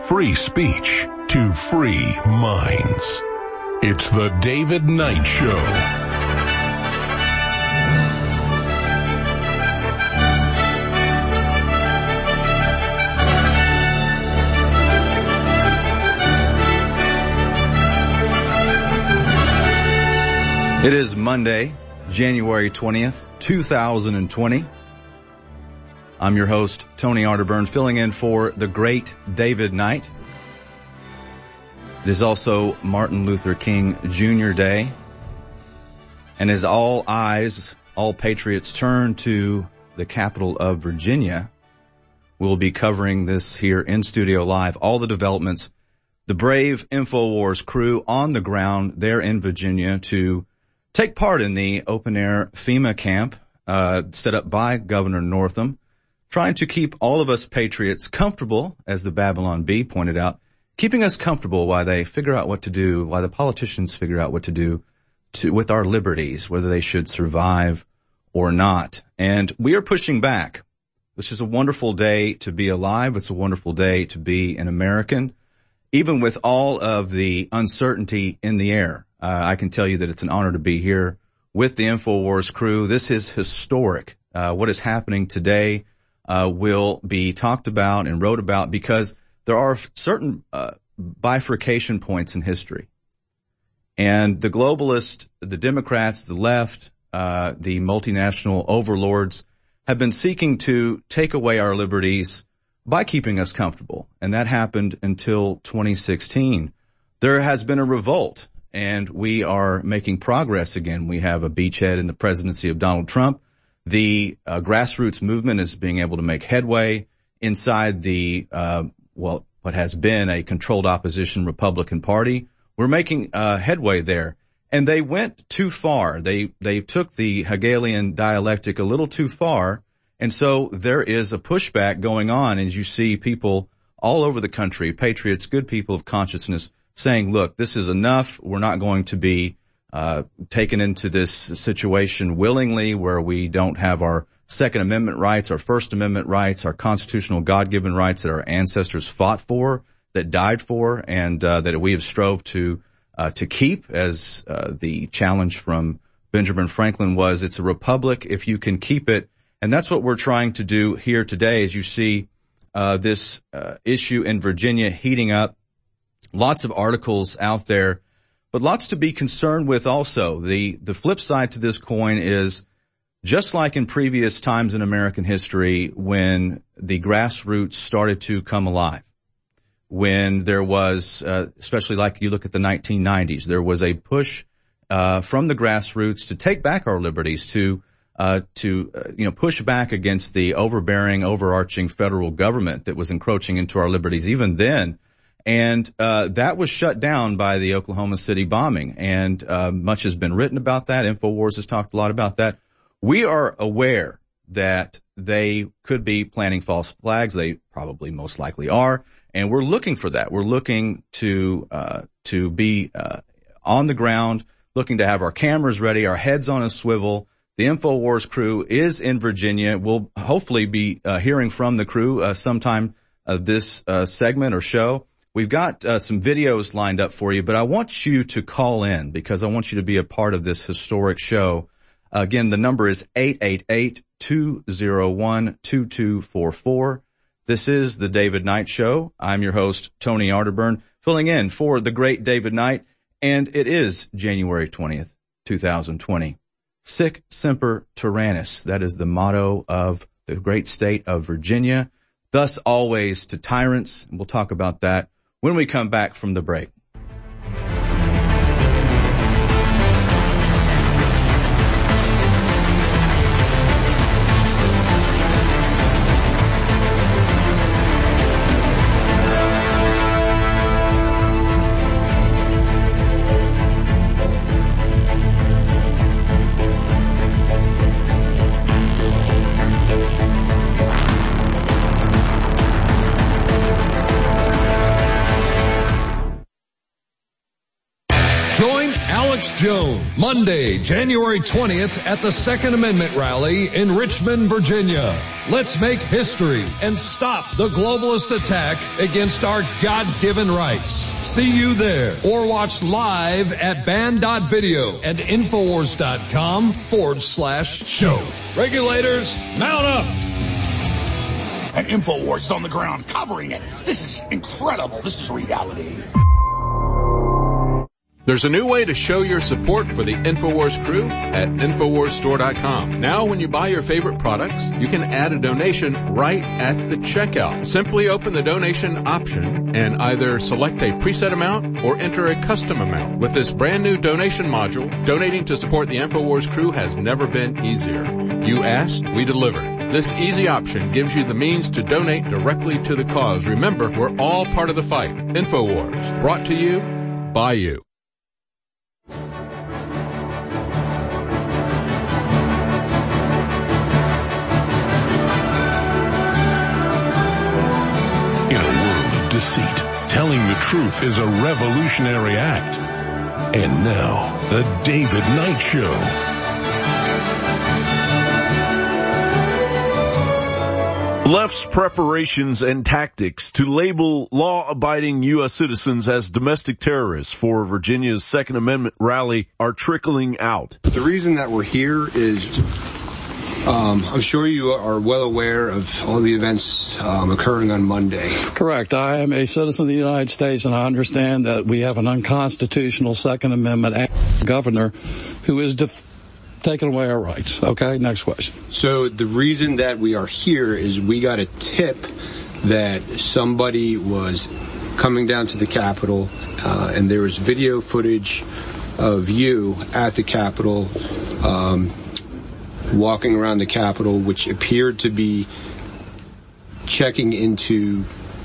free speech to free minds. It's the David Knight Show. It is Monday, January 20th, 2020. I'm your host, Tony Arterburn, filling in for the great David Knight. It is also Martin Luther King Jr. Day. And as all eyes, all patriots turn to the capital of Virginia, we'll be covering this here in studio live, all the developments. The brave InfoWars crew on the ground there in Virginia to take part in the open-air FEMA camp set up by Governor Northam, trying to keep all of us patriots comfortable, as the Babylon Bee pointed out, keeping us comfortable while they figure out what to do, while the politicians figure out what to do with our liberties, whether they should survive or not. And we are pushing back. This is a wonderful day to be alive. It's a wonderful day to be an American, even with all of the uncertainty in the air. I can tell you that it's an honor to be here with the InfoWars crew. This is historic. What is happening today will be talked about and wrote about because there are certain bifurcation points in history. And the globalists, the Democrats, the left, the multinational overlords have been seeking to take away our liberties by keeping us comfortable. And that happened until 2016. There has been a revolt, and we are making progress again. We have a beachhead in the presidency of Donald Trump. The grassroots movement is being able to make headway inside the, what has been a controlled opposition Republican Party. We're making headway there. And they went too far. They took the Hegelian dialectic a little too far. And so there is a pushback going on as you see people all over the country, patriots, good people of consciousness, saying, look, this is enough. We're not going to be taken into this situation willingly where we don't have our Second Amendment rights, our First Amendment rights, our constitutional God-given rights that our ancestors fought for, that died for, and that we have strove to keep, as the challenge from Benjamin Franklin was. It's a republic if you can keep it. And that's what we're trying to do here today as you see this issue in Virginia heating up. Lots of articles out there, but lots to be concerned with also. The flip side to this coin is, just like in previous times in American history when the grassroots started to come alive, when there was, especially like you look at the 1990s, there was a push from the grassroots to take back our liberties, to push back against the overbearing, overarching federal government that was encroaching into our liberties even then. And that was shut down by the Oklahoma City bombing, and much has been written about that. InfoWars has talked a lot about that. We are aware that they could be planting false flags. They probably most likely are, and we're looking for that. We're looking to be on the ground, looking to have our cameras ready, our heads on a swivel. The InfoWars crew is in Virginia. We'll hopefully be hearing from the crew sometime this segment or show. We've got some videos lined up for you, but I want you to call in because I want you to be a part of this historic show. Again, the number is 888-201-2244. This is the David Knight Show. I'm your host, Tony Arterburn, filling in for the great David Knight, and it is January 20th, 2020. Sic semper tyrannis. That is the motto of the great state of Virginia. Thus always to tyrants. We'll talk about that when we come back from the break. Alex Jones, Monday, January 20th at the Second Amendment rally in Richmond, Virginia. Let's make history and stop the globalist attack against our God-given rights. See you there or watch live at band.video and infowars.com/show. Regulators, mount up! And InfoWars is on the ground covering it. This is incredible. This is reality. There's a new way to show your support for the InfoWars crew at InfoWarsStore.com. Now when you buy your favorite products, you can add a donation right at the checkout. Simply open the donation option and either select a preset amount or enter a custom amount. With this brand new donation module, donating to support the InfoWars crew has never been easier. You asked, we delivered. This easy option gives you the means to donate directly to the cause. Remember, we're all part of the fight. InfoWars, brought to you by you. Deceit. Telling the truth is a revolutionary act. And now, the David Knight Show. Left's preparations and tactics to label law-abiding U.S. citizens as domestic terrorists for Virginia's Second Amendment rally are trickling out. The reason that we're here is I'm sure you are well aware of all the events occurring on Monday. Correct. I am a citizen of the United States, and I understand that we have an unconstitutional Second Amendment governor who is taking away our rights. Okay, next question. So the reason that we are here is we got a tip that somebody was coming down to the Capitol, and there was video footage of you at the Capitol, walking around the Capitol, which appeared to be checking into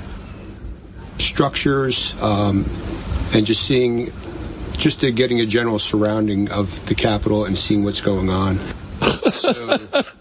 structures and just getting a general surrounding of the Capitol and seeing what's going on. So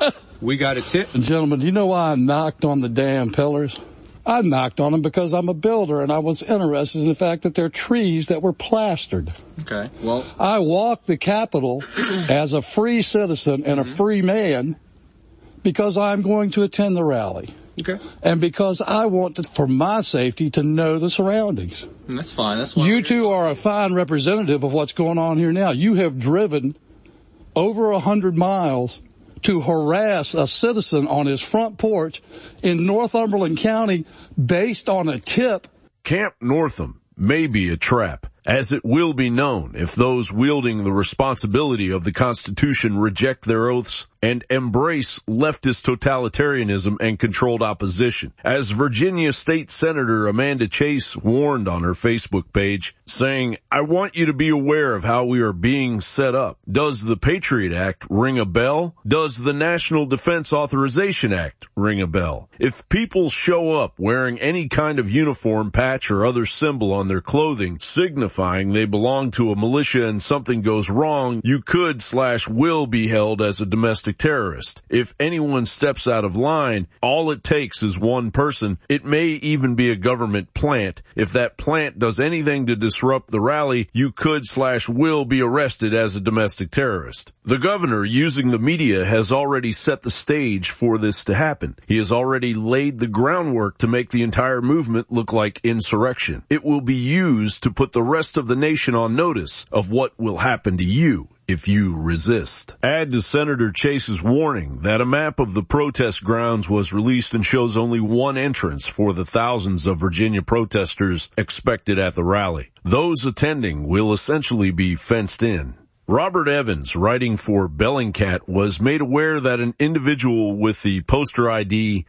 we got a tip. Gentlemen, do you know why I knocked on the damn pillars? I knocked on them because I'm a builder and I was interested in the fact that they're trees that were plastered. Okay, well, I walked the Capitol as a free citizen and a free man because I'm going to attend the rally. Okay. And because I want for my safety to know the surroundings. That's fine. That's why you two are a fine representative of what's going on here now. You have driven over 100 miles to harass a citizen on his front porch in Northumberland County based on a tip. Camp Northam may be a trap, as it will be known if those wielding the responsibility of the Constitution reject their oaths and embrace leftist totalitarianism and controlled opposition. As Virginia State Senator Amanda Chase warned on her Facebook page, saying, "I want you to be aware of how we are being set up. Does the Patriot Act ring a bell? Does the National Defense Authorization Act ring a bell? If people show up wearing any kind of uniform, patch, or other symbol on their clothing signifying they belong to a militia and something goes wrong, you could/will be held as a domestic terrorist. If anyone steps out of line, all it takes is one person. It may even be a government plant. If that plant does anything to disrupt the rally, you could/will be arrested as a domestic terrorist." The governor, using the media, has already set the stage for this to happen. He has already laid the groundwork to make the entire movement look like insurrection. It will be used to put the rest of the nation on notice of what will happen to you if you resist. Add to Senator Chase's warning that a map of the protest grounds was released and shows only one entrance for the thousands of Virginia protesters expected at the rally. Those attending will essentially be fenced in. Robert Evans, writing for Bellingcat, was made aware that an individual with the poster ID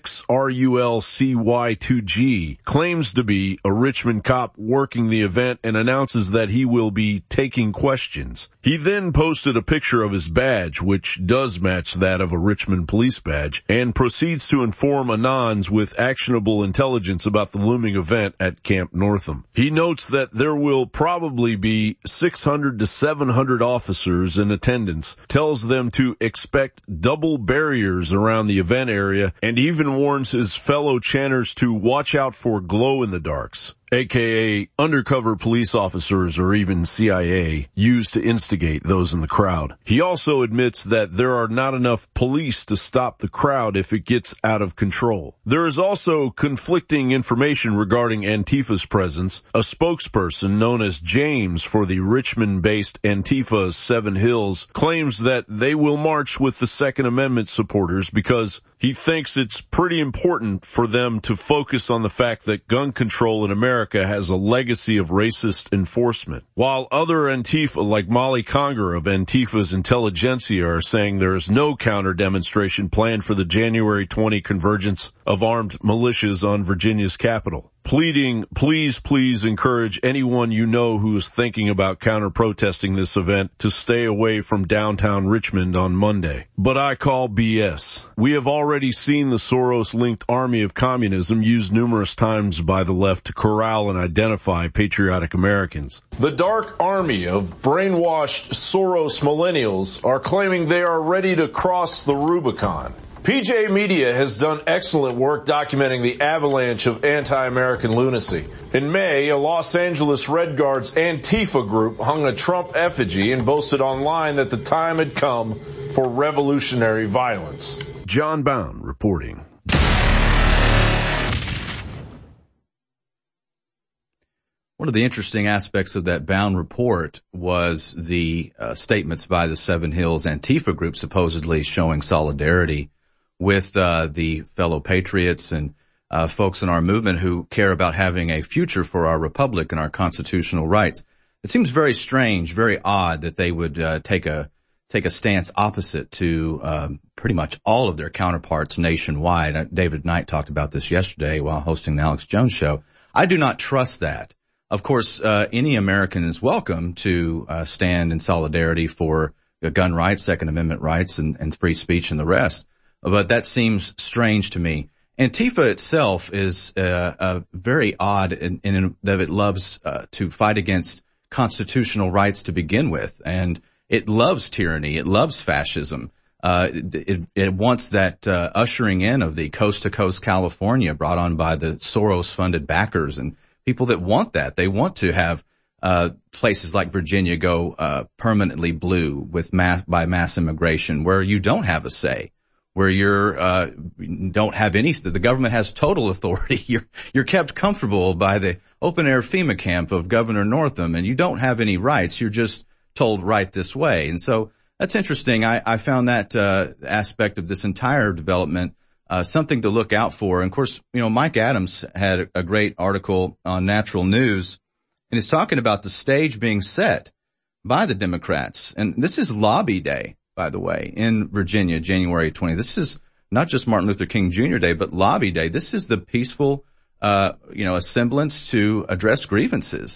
6RULCY2G claims to be a Richmond cop working the event and announces that he will be taking questions. He then posted a picture of his badge, which does match that of a Richmond police badge, and proceeds to inform Anons with actionable intelligence about the looming event at Camp Northam. He notes that there will probably be 600 to 700 officers in attendance, tells them to expect double barriers around the event area, and even warns his fellow chanters to watch out for glow-in-the-darks. aka undercover police officers or even CIA, used to instigate those in the crowd. He also admits that there are not enough police to stop the crowd if it gets out of control. There is also conflicting information regarding Antifa's presence. A spokesperson known as James for the Richmond-based Antifa 7 Hills claims that they will march with the Second Amendment supporters because he thinks it's pretty important for them to focus on the fact that gun control in America has a legacy of racist enforcement. While other Antifa, like Molly Conger of Antifa's Intelligentsia, are saying there is no counter-demonstration planned for the January 20 convergence of armed militias on Virginia's Capitol. Pleading, please encourage anyone you know who is thinking about counter-protesting this event to stay away from downtown Richmond on Monday. But I call BS. We have already seen the Soros-linked army of communism used numerous times by the left to corral and identify patriotic Americans. The dark army of brainwashed Soros millennials are claiming they are ready to cross the Rubicon. PJ Media has done excellent work documenting the avalanche of anti-American lunacy. In May, a Los Angeles Red Guards Antifa group hung a Trump effigy and boasted online that the time had come for revolutionary violence. John Bound reporting. One of the interesting aspects of that Bound report was the statements by the Seven Hills Antifa group supposedly showing solidarity with the fellow patriots and folks in our movement who care about having a future for our republic and our constitutional rights. It seems very strange, very odd that they would take a stance opposite to pretty much all of their counterparts nationwide. David Knight talked about this yesterday while hosting the Alex Jones show. I do not trust that. Of course, any American is welcome to stand in solidarity for gun rights, Second Amendment rights, and free speech and the rest. But that seems strange to me. Antifa itself is very odd in that it loves to fight against constitutional rights to begin with, and it loves tyranny. It loves fascism. It wants that ushering in of the coast-to-coast California brought on by the Soros-funded backers and people that want that. They want to have places like Virginia go permanently blue by mass immigration, where you don't have a say, where don't have any. The government has total authority. You're kept comfortable by the open air FEMA camp of Governor Northam, and you don't have any rights. You're just told right this way. And so that's interesting. I found that aspect of this entire development something to look out for. And of course, Mike Adams had a great article on Natural News, and he's talking about the stage being set by the Democrats. And this is lobby day, by the way, in Virginia, January 20. This is not just Martin Luther King Jr. Day, but lobby day. This is the peaceful, assemblance to address grievances,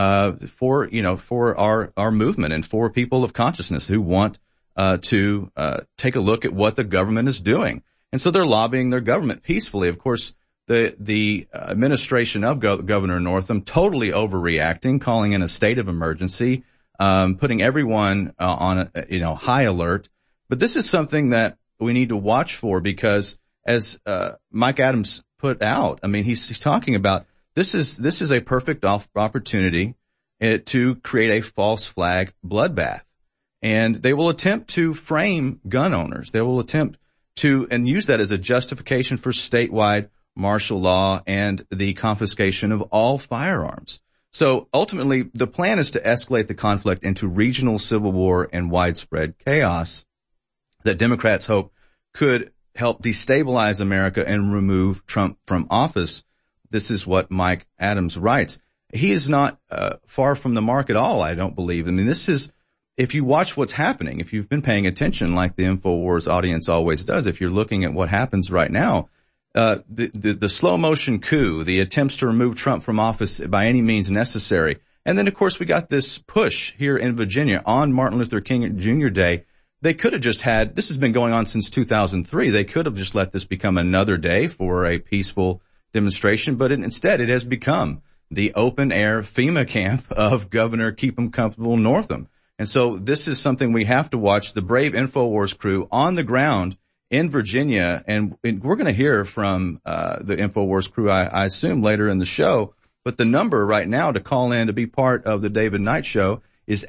for our movement and for people of consciousness who want, to take a look at what the government is doing. And so they're lobbying their government peacefully. Of course, the administration of Governor Northam totally overreacting, calling in a state of emergency, putting everyone on high alert. But this is something that we need to watch for, because as Mike Adams put out, I mean, he's talking about this is a perfect opportunity to create a false flag bloodbath. And they will attempt to frame gun owners. They will attempt to and use that as a justification for statewide martial law and the confiscation of all firearms. So ultimately, the plan is to escalate the conflict into regional civil war and widespread chaos that Democrats hope could help destabilize America and remove Trump from office. This is what Mike Adams writes. He is not far from the mark at all, I don't believe. I mean, this is, if you watch what's happening, if you've been paying attention like the InfoWars audience always does, if you're looking at what happens right now, the slow motion coup, the attempts to remove Trump from office by any means necessary. And then, of course, we got this push here in Virginia on Martin Luther King Jr. Day. They could have just had, this has been going on since 2003. They could have just let this become another day for a peaceful demonstration, but instead it has become the open air FEMA camp of Governor Keep 'em Comfortable Northam. And so this is something we have to watch. The brave InfoWars crew on the ground in Virginia, and we're going to hear from the InfoWars crew, I assume, later in the show. But the number right now to call in to be part of the David Knight Show is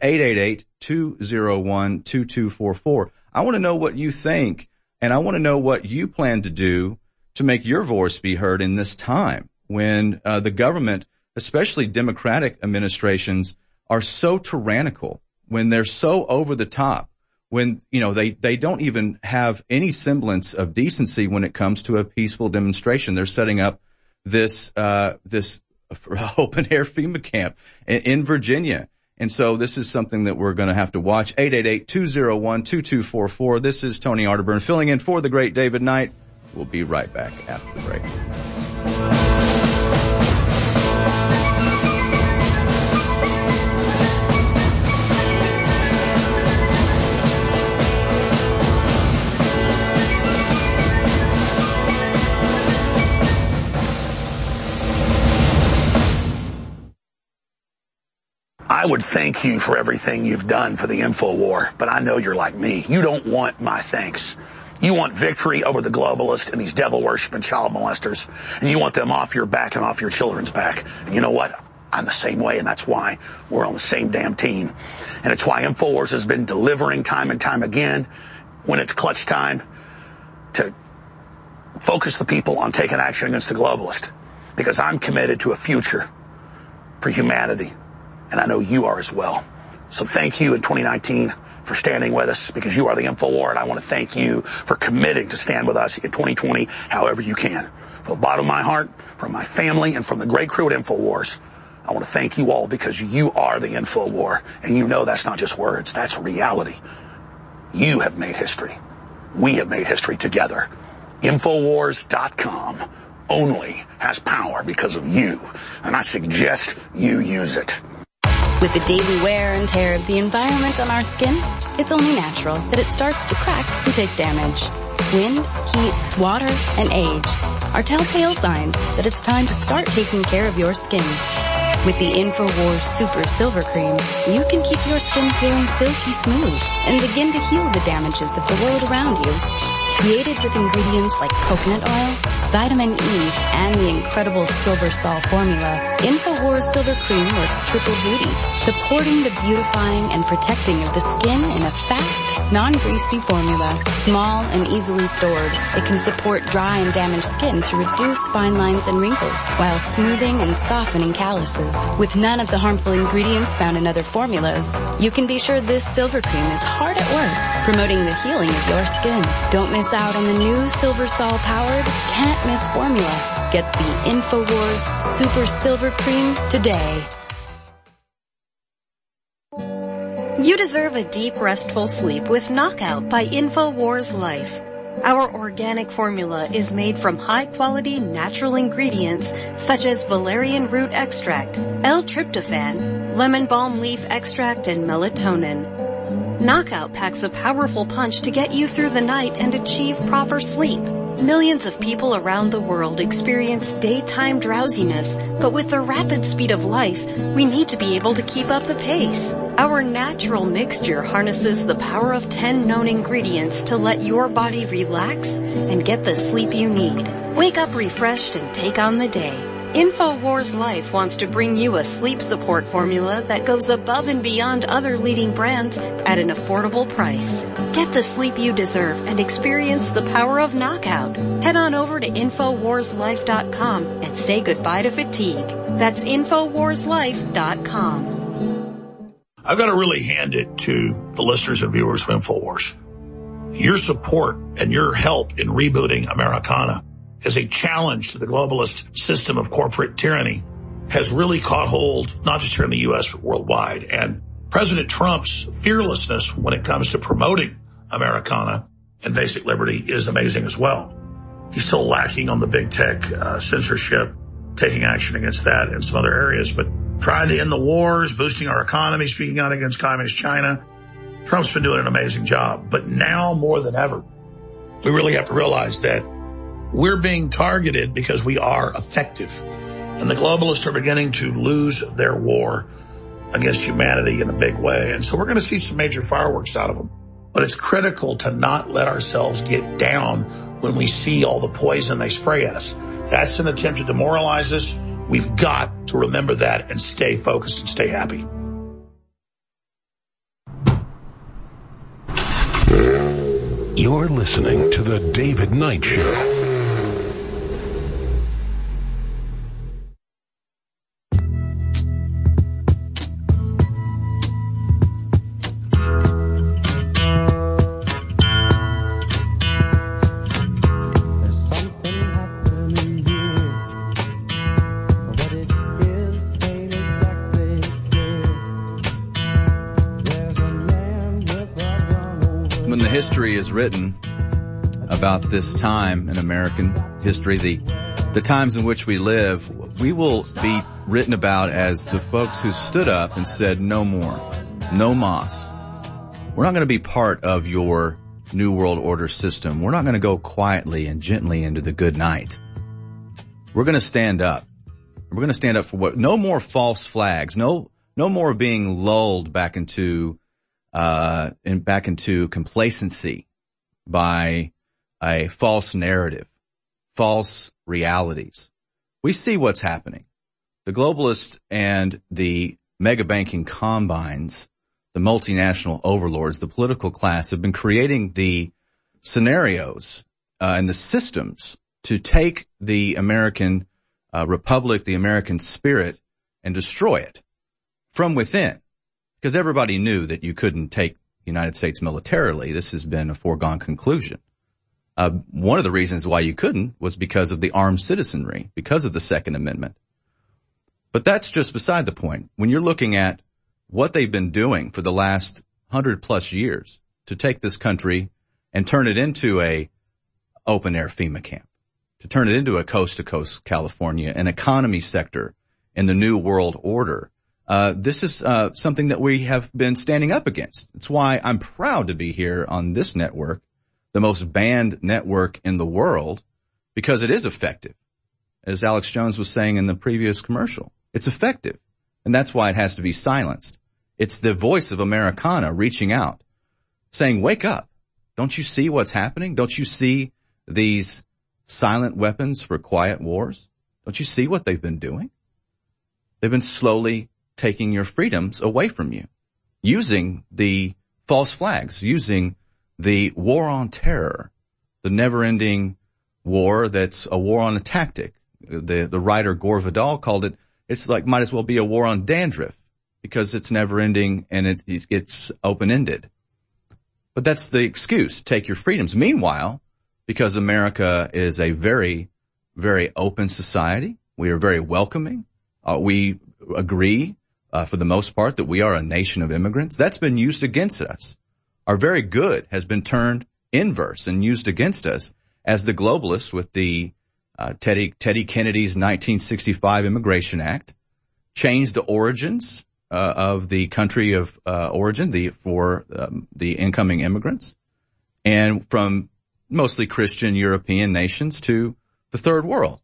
888-201-2244. I want to know what you think, and I want to know what you plan to do to make your voice be heard in this time when the government, especially Democratic administrations, are so tyrannical, when they're so over the top, when, you know, they don't even have any semblance of decency when it comes to a peaceful demonstration. They're setting up this open air FEMA camp in Virginia. And so this is something that we're going to have to watch. 888-201-2244. This is Tony Arterburn filling in for the great David Knight. We'll be right back after the break. I would thank you for everything you've done for the InfoWar, but I know you're like me. You don't want my thanks. You want victory over the globalists and these devil-worshipping child molesters, and you want them off your back and off your children's back. And you know what? I'm the same way, and that's why we're on the same damn team. And it's why InfoWars has been delivering time and time again when it's clutch time to focus the people on taking action against the globalist. Because I'm committed to a future for humanity. And I know you are as well. So thank you in 2019 for standing with us, because you are the InfoWar, and I want to thank you for committing to stand with us in 2020 however you can. From the bottom of my heart, from my family, and from the great crew at InfoWars, I want to thank you all, because you are the InfoWar, and you know that's not just words, that's reality. You have made history. We have made history together. Infowars.com only has power because of you, and I suggest you use it. With the daily wear and tear of the environment on our skin, it's only natural that it starts to crack and take damage. Wind, heat, water, and age are telltale signs that it's time to start taking care of your skin. With the InfoWars Super Silver Cream, you can keep your skin feeling silky smooth and begin to heal the damages of the world around you. Created with ingredients like coconut oil, vitamin E, and the incredible Silver Sol formula, InfoWars Silver Cream works triple duty, supporting the beautifying and protecting of the skin in a fast, non-greasy formula. Small and easily stored, it can support dry and damaged skin to reduce fine lines and wrinkles, while smoothing and softening calluses. With none of the harmful ingredients found in other formulas, you can be sure this Silver Cream is hard at work, promoting the healing of your skin. Don't miss out on the new Silver Sol powered, can't miss formula. Get the InfoWars Super Silver Cream today. You deserve a deep, restful sleep with Knockout by InfoWars Life. Our organic formula is made from high-quality natural ingredients such as valerian root extract, L-tryptophan, lemon balm leaf extract, and melatonin. Knockout packs a powerful punch to get you through the night and achieve proper sleep. Millions of people around the world experience daytime drowsiness, but with the rapid speed of life, we need to be able to keep up the pace. Our natural mixture harnesses the power of 10 known ingredients to let your body relax and get the sleep you need. Wake up refreshed and take on the day. InfoWars Life wants to bring you a sleep support formula that goes above and beyond other leading brands at an affordable price. Get the sleep you deserve and experience the power of Knockout. Head on over to InfoWarsLife.com and say goodbye to fatigue. That's InfoWarsLife.com. I've got to really hand it to the listeners and viewers of InfoWars. Your support and your help in rebooting Americana as a challenge to the globalist system of corporate tyranny has really caught hold, not just here in the U.S., but worldwide. And President Trump's fearlessness when it comes to promoting Americana and basic liberty is amazing as well. He's still lacking on the big tech censorship, taking action against that in some other areas, but trying to end the wars, boosting our economy, speaking out against communist China. Trump's been doing an amazing job. But now more than ever, we really have to realize that we're being targeted because we are effective. And the globalists are beginning to lose their war against humanity in a big way. And so we're going to see some major fireworks out of them. But it's critical to not let ourselves get down when we see all the poison they spray at us. That's an attempt to demoralize us, We've got to remember that and stay focused and stay happy. You're listening to The David Knight Show. History is written about this time in American history, the times in which we live, we will be written about as the folks who stood up and said, no more, no mas. We're not going to be part of your New World Order system. We're not going to go quietly and gently into the good night. We're going to stand up. We're going to stand up for what? No more false flags. No more being lulled back into complacency by a false narrative, false realities. We see what's happening. The globalists and the mega banking combines, the multinational overlords, the political class have been creating the scenarios and the systems to take the American republic, the American spirit, and destroy it from within. Because everybody knew that you couldn't take the United States militarily. This has been a foregone conclusion. One of the reasons why you couldn't was because of the armed citizenry, because of the Second Amendment. But that's just beside the point. When you're looking at what they've been doing for the last 100+ years to take this country and turn it into a open-air FEMA camp, to turn it into a coast-to-coast California, an economy sector in the New World Order, this is something that we have been standing up against. It's why I'm proud to be here on this network, the most banned network in the world, because it is effective. As Alex Jones was saying in the previous commercial, it's effective, and that's why it has to be silenced. It's the voice of Americana reaching out, saying, wake up. Don't you see what's happening? Don't you see these silent weapons for quiet wars? Don't you see what they've been doing? They've been slowly taking your freedoms away from you, using the false flags, using the war on terror, the never-ending war that's a war on a tactic. The writer Gore Vidal called it, it's like might as well be a war on dandruff because it's never-ending and it's open-ended. But that's the excuse, take your freedoms. Meanwhile, because America is a very, very open society, we are very welcoming, we agree for the most part, that we are a nation of immigrants. That's been used against us. Our very good has been turned inverse and used against us as the globalists with the Teddy Kennedy's 1965 Immigration Act changed the origins of the country of origin for the incoming immigrants, and from mostly Christian European nations to the third world.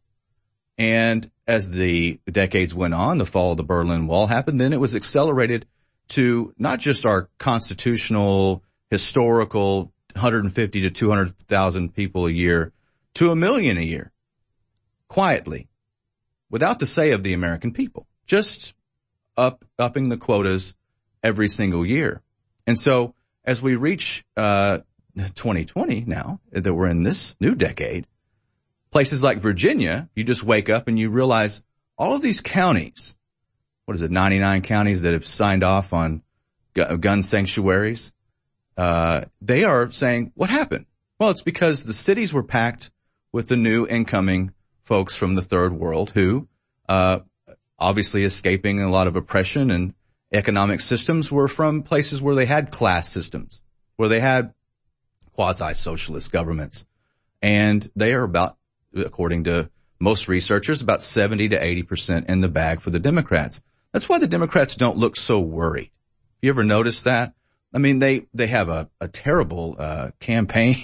And as the decades went on, the fall of the Berlin Wall happened, then it was accelerated to not just our constitutional, historical 150 to 200,000 people a year to 1 million a year, quietly, without the say of the American people, just upping the quotas every single year. And so as we reach 2020 now, that we're in this new decade, places like Virginia, you just wake up and you realize all of these counties, 99 counties that have signed off on gun sanctuaries, they are saying, what happened? Well, it's because the cities were packed with the new incoming folks from the third world who, obviously escaping a lot of oppression and economic systems, were from places where they had class systems, where they had quasi-socialist governments. And they are about, according to most researchers, about 70 to 80% in the bag for the Democrats. That's why the Democrats don't look so worried. You ever notice that? I mean, they have a terrible campaign.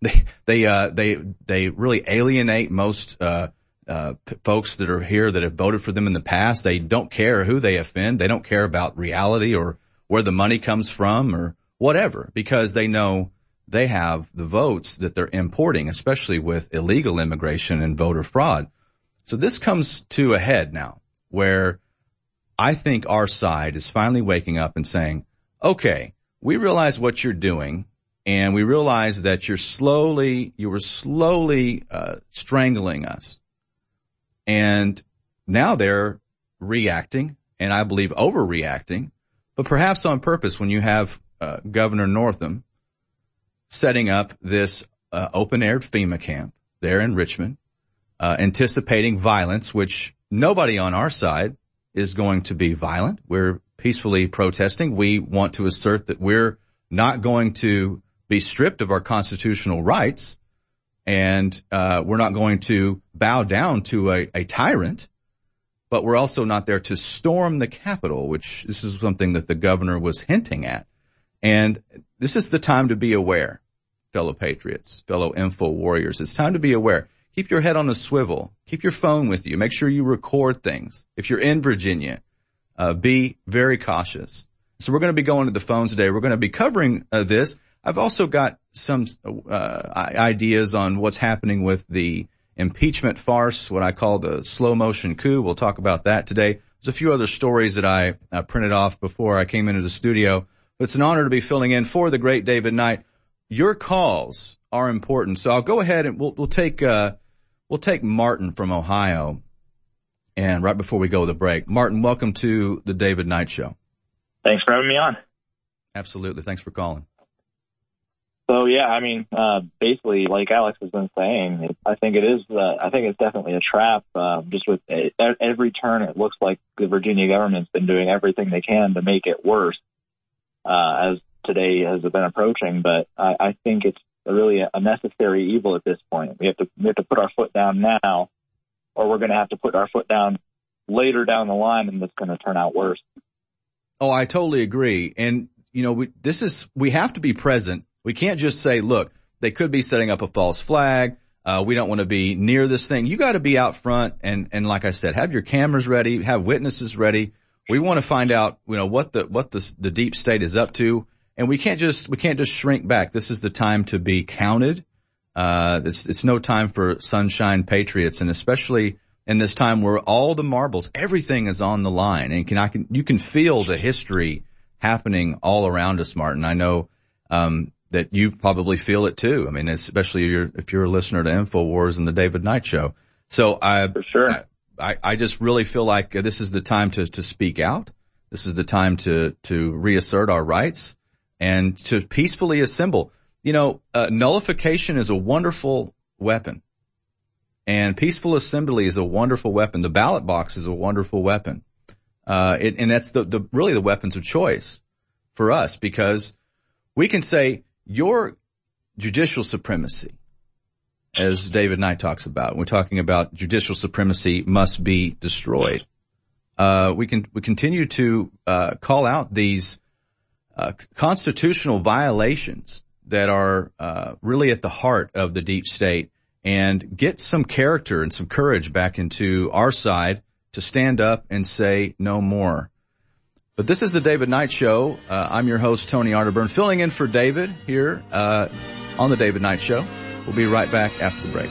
They really alienate most folks that are here that have voted for them in the past. They don't care who they offend. They don't care about reality or where the money comes from or whatever, because they know they have the votes that they're importing, especially with illegal immigration and voter fraud. So this comes to a head now where I think our side is finally waking up and saying, okay, we realize what you're doing, and we realize that you were slowly strangling us. And now they're reacting, and I believe overreacting, but perhaps on purpose when you have Governor Northam setting up this open-air FEMA camp there in Richmond, anticipating violence, which nobody on our side is going to be violent. We're peacefully protesting. We want to assert that we're not going to be stripped of our constitutional rights, and we're not going to bow down to a tyrant, but we're also not there to storm the Capitol, which this is something that the governor was hinting at. And this is the time to be aware, fellow patriots, fellow info warriors. It's time to be aware. Keep your head on a swivel. Keep your phone with you. Make sure you record things. If you're in Virginia, be very cautious. So we're going to be going to the phones today. We're going to be covering this. I've also got some ideas on what's happening with the impeachment farce, what I call the slow motion coup. We'll talk about that today. There's a few other stories that I printed off before I came into the studio. But it's an honor to be filling in for the great David Knight. Your calls are important. So I'll go ahead and we'll take Martin from Ohio. And right before we go to the break, Martin, welcome to the David Knight Show. Thanks for having me on. Absolutely. Thanks for calling. So, yeah, I mean, basically, like Alex has been saying, I think it's definitely a trap. Just with every turn, it looks like the Virginia government's been doing everything they can to make it worse, as today has been approaching. But I think it's really a necessary evil at this point. We have to put our foot down now, or we're going to have to put our foot down later down the line, and it's going to turn out worse. Oh, I totally agree. And, you know, we have to be present. We can't just say, look, they could be setting up a false flag. We don't want to be near this thing. You got to be out front. And like I said, have your cameras ready, have witnesses ready. We want to find out, you know, what the deep state is up to. And we can't just shrink back. This is the time to be counted. It's no time for sunshine patriots. And especially in this time where all the marbles, everything is on the line, and you can feel the history happening all around us, Martin. I know, that you probably feel it too. I mean, especially if you're a listener to InfoWars and the David Knight Show. So for sure. I just really feel like this is the time to speak out. This is the time to reassert our rights and to peacefully assemble. You know, nullification is a wonderful weapon, and peaceful assembly is a wonderful weapon. The ballot box is a wonderful weapon. And that's really the weapons of choice for us, because we can say your judicial supremacy, as David Knight talks about. We're talking about judicial supremacy must be destroyed. We continue to call out these constitutional violations that are really at the heart of the deep state, and get some character and some courage back into our side to stand up and say no more. But this is the David Knight Show. I'm your host, Tony Arterburn, filling in for David here on the David Knight Show. We'll be right back after the break.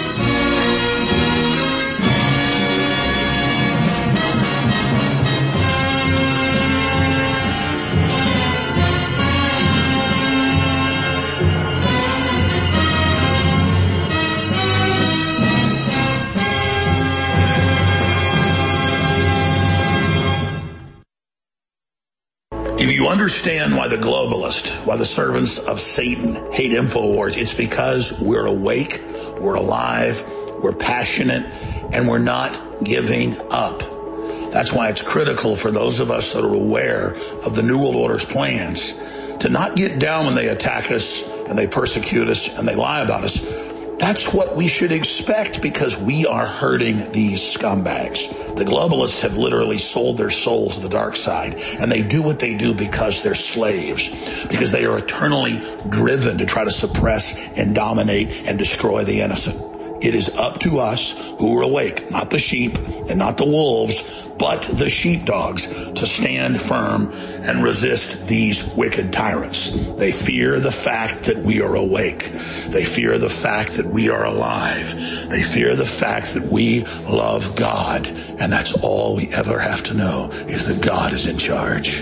If you understand why the globalists, why the servants of Satan hate InfoWars, it's because we're awake, we're alive, we're passionate, and we're not giving up. That's why it's critical for those of us that are aware of the New World Order's plans to not get down when they attack us and they persecute us and they lie about us. That's what we should expect, because we are hurting these scumbags. The globalists have literally sold their soul to the dark side, and they do what they do because they're slaves, because they are eternally driven to try to suppress and dominate and destroy the innocent. It is up to us who are awake, not the sheep and not the wolves, but the sheepdogs, to stand firm and resist these wicked tyrants. They fear the fact that we are awake. They fear the fact that we are alive. They fear the fact that we love God. And that's all we ever have to know, is that God is in charge.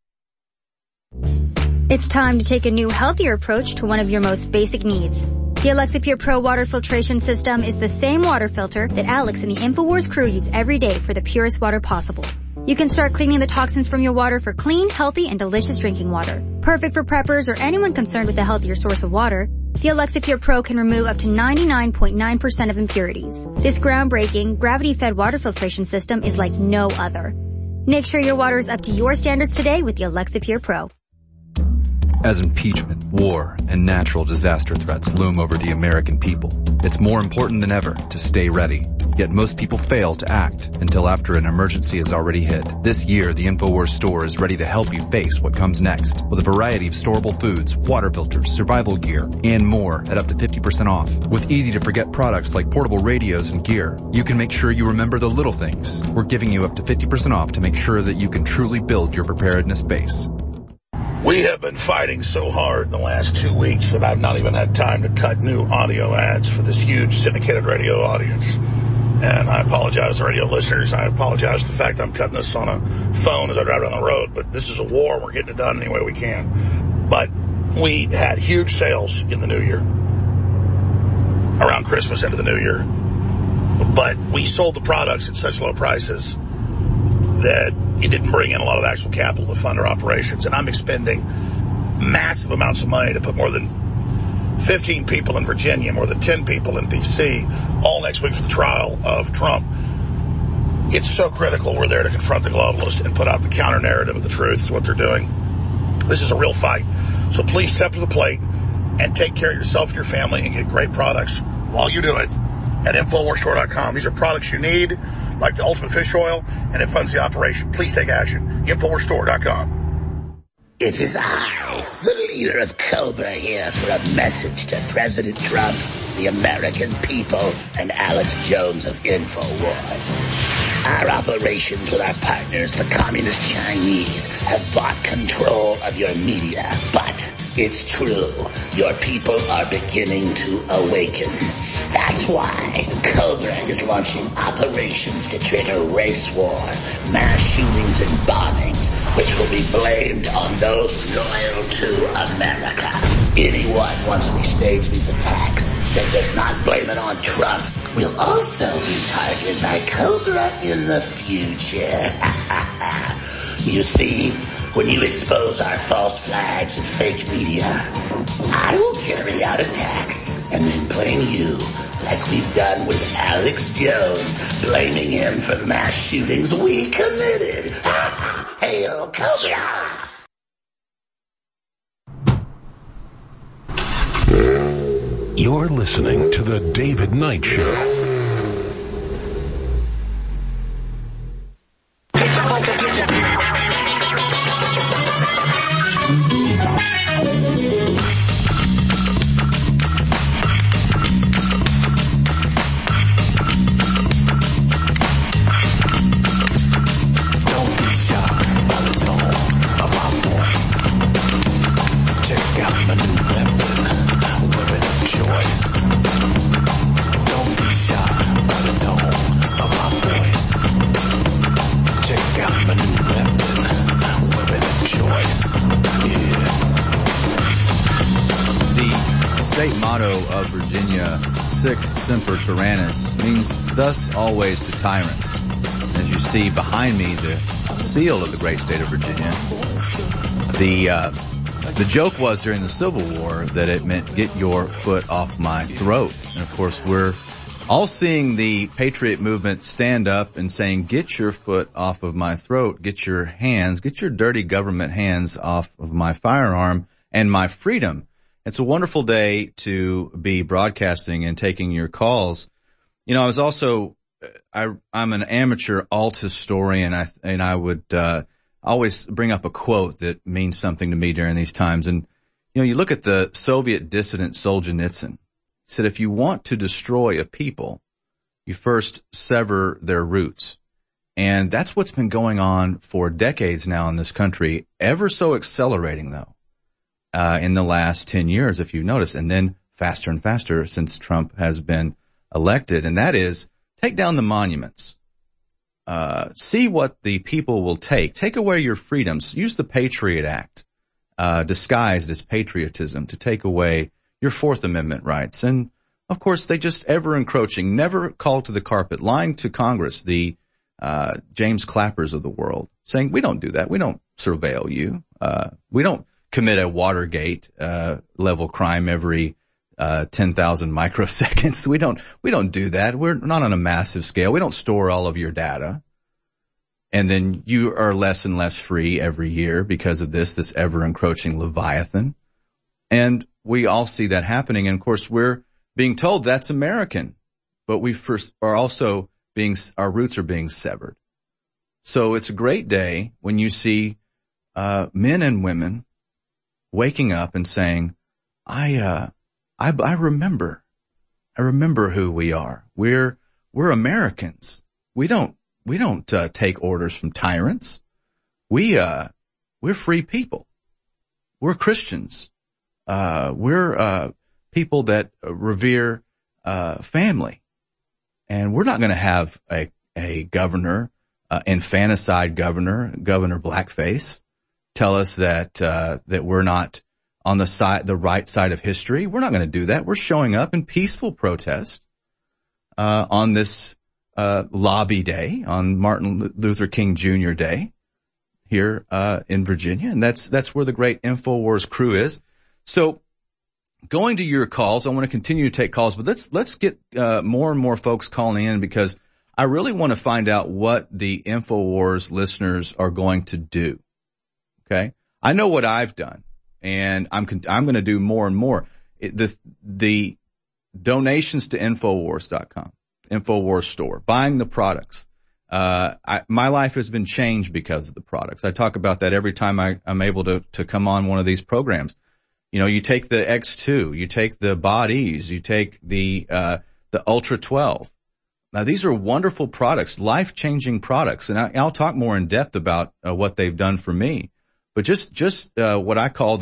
It's time to take a new, healthier approach to one of your most basic needs. The Alexa Pure Pro water filtration system is the same water filter that Alex and the InfoWars crew use every day for the purest water possible. You can start cleaning the toxins from your water for clean, healthy, and delicious drinking water. Perfect for preppers or anyone concerned with a healthier source of water, the Alexa Pure Pro can remove up to 99.9% of impurities. This groundbreaking, gravity-fed water filtration system is like no other. Make sure your water is up to your standards today with the Alexa Pure Pro. As impeachment, war, and natural disaster threats loom over the American people, it's more important than ever to stay ready. Yet most people fail to act until after an emergency has already hit. This year, the InfoWars store is ready to help you face what comes next with a variety of storable foods, water filters, survival gear, and more at up to 50% off. With easy-to-forget products like portable radios and gear, you can make sure you remember the little things. We're giving you up to 50% off to make sure that you can truly build your preparedness base. We have been fighting so hard in the last 2 weeks that I've not even had time to cut new audio ads for this huge syndicated radio audience. And I apologize to radio listeners. I apologize for the fact I'm cutting this on a phone as I drive down the road. But this is a war, and we're getting it done any way we can. But we had huge sales in the new year, around Christmas into the new year. But we sold the products at such low prices that it didn't bring in a lot of actual capital to fund our operations. And I'm expending massive amounts of money to put more than 15 people in Virginia, more than 10 people in D.C., all next week for the trial of Trump. It's so critical we're there to confront the globalists and put out the counter-narrative of the truth to what they're doing. This is a real fight. So please step to the plate and take care of yourself and your family and get great products while you do it at InfoWarsStore.com. These are products you need, like the Ultimate Fish Oil, and it funds the operation. Please take action. InfoWarsStore.com. It is I, the leader of Cobra, here for a message to President Trump, the American people, and Alex Jones of InfoWars. Our operations with our partners, the Communist Chinese, have bought control of your media. But it's true, your people are beginning to awaken. That's why Cobra is launching operations to trigger race war, mass shootings and bombings, which will be blamed on those loyal to America. Anyone, once we stage these attacks, that does not blame it on Trump will also be targeted by Cobra in the future. You see, when you expose our false flags and fake media, I will carry out attacks and then blame you, like we've done with Alex Jones, blaming him for mass shootings we committed. Hail Cobra! You're listening to The David Knight Show. Of Virginia, sic semper tyrannis, means thus always to tyrants. As you see behind me, the seal of the great state of Virginia. The joke was during the Civil War that it meant get your foot off my throat. And of course, we're all seeing the patriot movement stand up and saying, get your foot off of my throat, get your dirty government hands off of my firearm and my freedom. It's a wonderful day to be broadcasting and taking your calls. You know, I was also, I'm an amateur alt historian, and I would, always bring up a quote that means something to me during these times. And, you know, you look at the Soviet dissident Solzhenitsyn. He said, if you want to destroy a people, you first sever their roots. And that's what's been going on for decades now in this country, ever so accelerating, though, in the last 10 years, if you notice, and then faster and faster since Trump has been elected. And that is, take down the monuments. See what the people will take. Take away your freedoms. Use the Patriot Act, disguised as patriotism, to take away your Fourth Amendment rights. And, of course, they just ever encroaching, never called to the carpet, lying to Congress, the James Clappers of the world, saying, we don't do that. We don't surveil you. We don't commit a Watergate level crime every 10,000 microseconds. We don't do that. We're not on a massive scale. We don't store all of your data. And then you are less and less free every year because of this ever encroaching Leviathan. And we all see that happening. And of course, we're being told that's American, but we first are also our roots are being severed. So it's a great day when you see, men and women waking up and saying, I remember who we are. We're Americans. We don't take orders from tyrants. We're free people. We're Christians. We're people that revere family. And we're not going to have a governor, infanticide governor Blackface, tell us that we're not on the right side of history. We're not going to do that. We're showing up in peaceful protest on this lobby day, on Martin Luther King Jr. Day here in Virginia, and that's where the great InfoWars crew is. So, going to your calls, I want to continue to take calls, but let's get more and more folks calling in, because I really want to find out what the InfoWars listeners are going to do. Okay, I know what I've done, and I'm going to do more and more. The donations to InfoWars.com, InfoWars store, buying the products. My life has been changed because of the products. I talk about that every time I'm able to come on one of these programs. You know, you take the X2, you take the Bod Ease, you take the Ultra 12. Now, these are wonderful products, life-changing products, and I'll talk more in depth about what they've done for me. But just what I call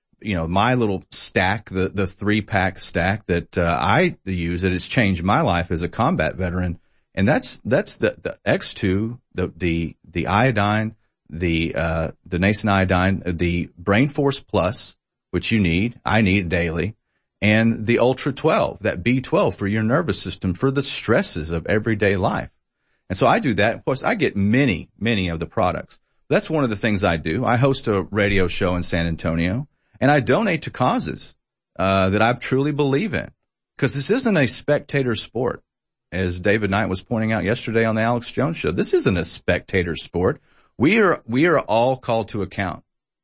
my little stack, the 3-pack stack that I use, that has changed my life as a combat veteran, and that's the X2, the iodine, the nascent iodine, the Brain Force Plus, which I need daily, and the Ultra 12, that B12 for your nervous system, for the stresses of everyday life. And so I do that. Of course, I get many of the products. That's one of the things I do. I host a radio show in San Antonio, and I donate to causes that I truly believe in, because this isn't a spectator sport. As David Knight was pointing out yesterday on the Alex Jones Show, this isn't a spectator sport. We are all called to account.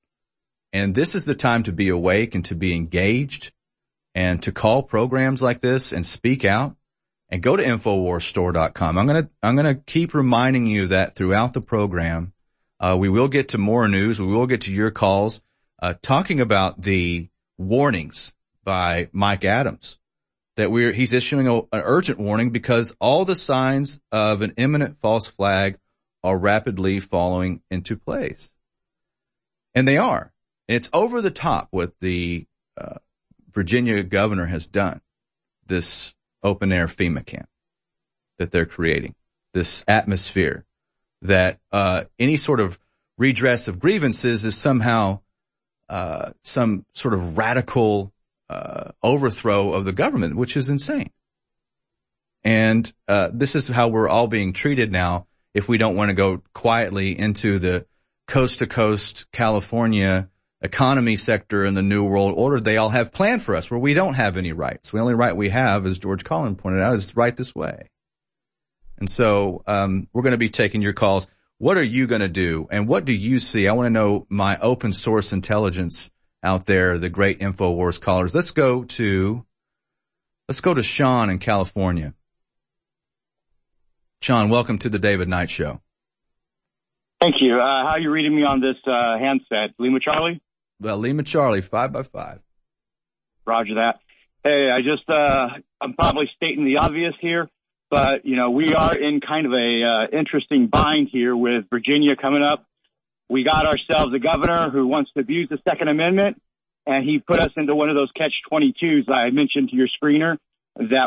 And this is the time to be awake and to be engaged and to call programs like this and speak out, and go to InfoWarsStore.com. I'm going to keep reminding you that throughout the program. We will get to more news. We will get to your calls, talking about the warnings by Mike Adams that he's issuing an urgent warning because all the signs of an imminent false flag are rapidly falling into place. And they are. It's over the top what the Virginia governor has done, this open-air FEMA camp that they're creating, this atmosphere that any sort of redress of grievances is somehow some sort of radical overthrow of the government, which is insane. And this is how we're all being treated now if we don't want to go quietly into the coast-to-coast California economy sector in the New World Order they all have planned for us, where we don't have any rights. The only right we have, as George Carlin pointed out, is right this way. And so we're going to be taking your calls. What are you going to do, and what do you see? I want to know my open source intelligence out there, the great InfoWars callers. Let's go to Sean in California. Sean, welcome to the David Knight Show. Thank you. How are you reading me on this handset? Lima Charlie? Well, Lima Charlie, 5x5. Roger that. Hey, I'm probably stating the obvious here, but, we are in kind of a interesting bind here with Virginia coming up. We got ourselves a governor who wants to abuse the Second Amendment, and he put us into one of those catch-22s I mentioned to your screener, that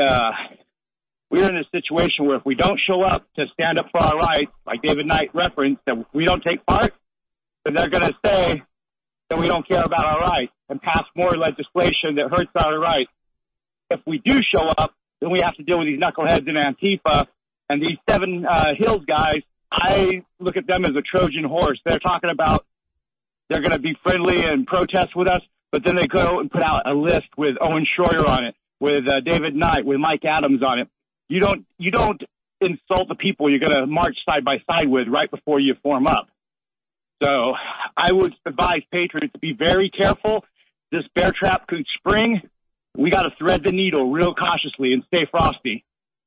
we're in a situation where if we don't show up to stand up for our rights, like David Knight referenced, that we don't take part, then they're going to say that we don't care about our rights and pass more legislation that hurts our rights. If we do show up, then we have to deal with these knuckleheads in Antifa and these Seven Hills guys. I look at them as a Trojan horse. They're talking about they're going to be friendly and protest with us, but then they go and put out a list with Owen Schroyer on it, with David Knight, with Mike Adams on it. You don't insult the people you're going to march side by side with right before you form up. So I would advise patriots to be very careful. This bear trap could spring. We got to thread the needle real cautiously and stay frosty.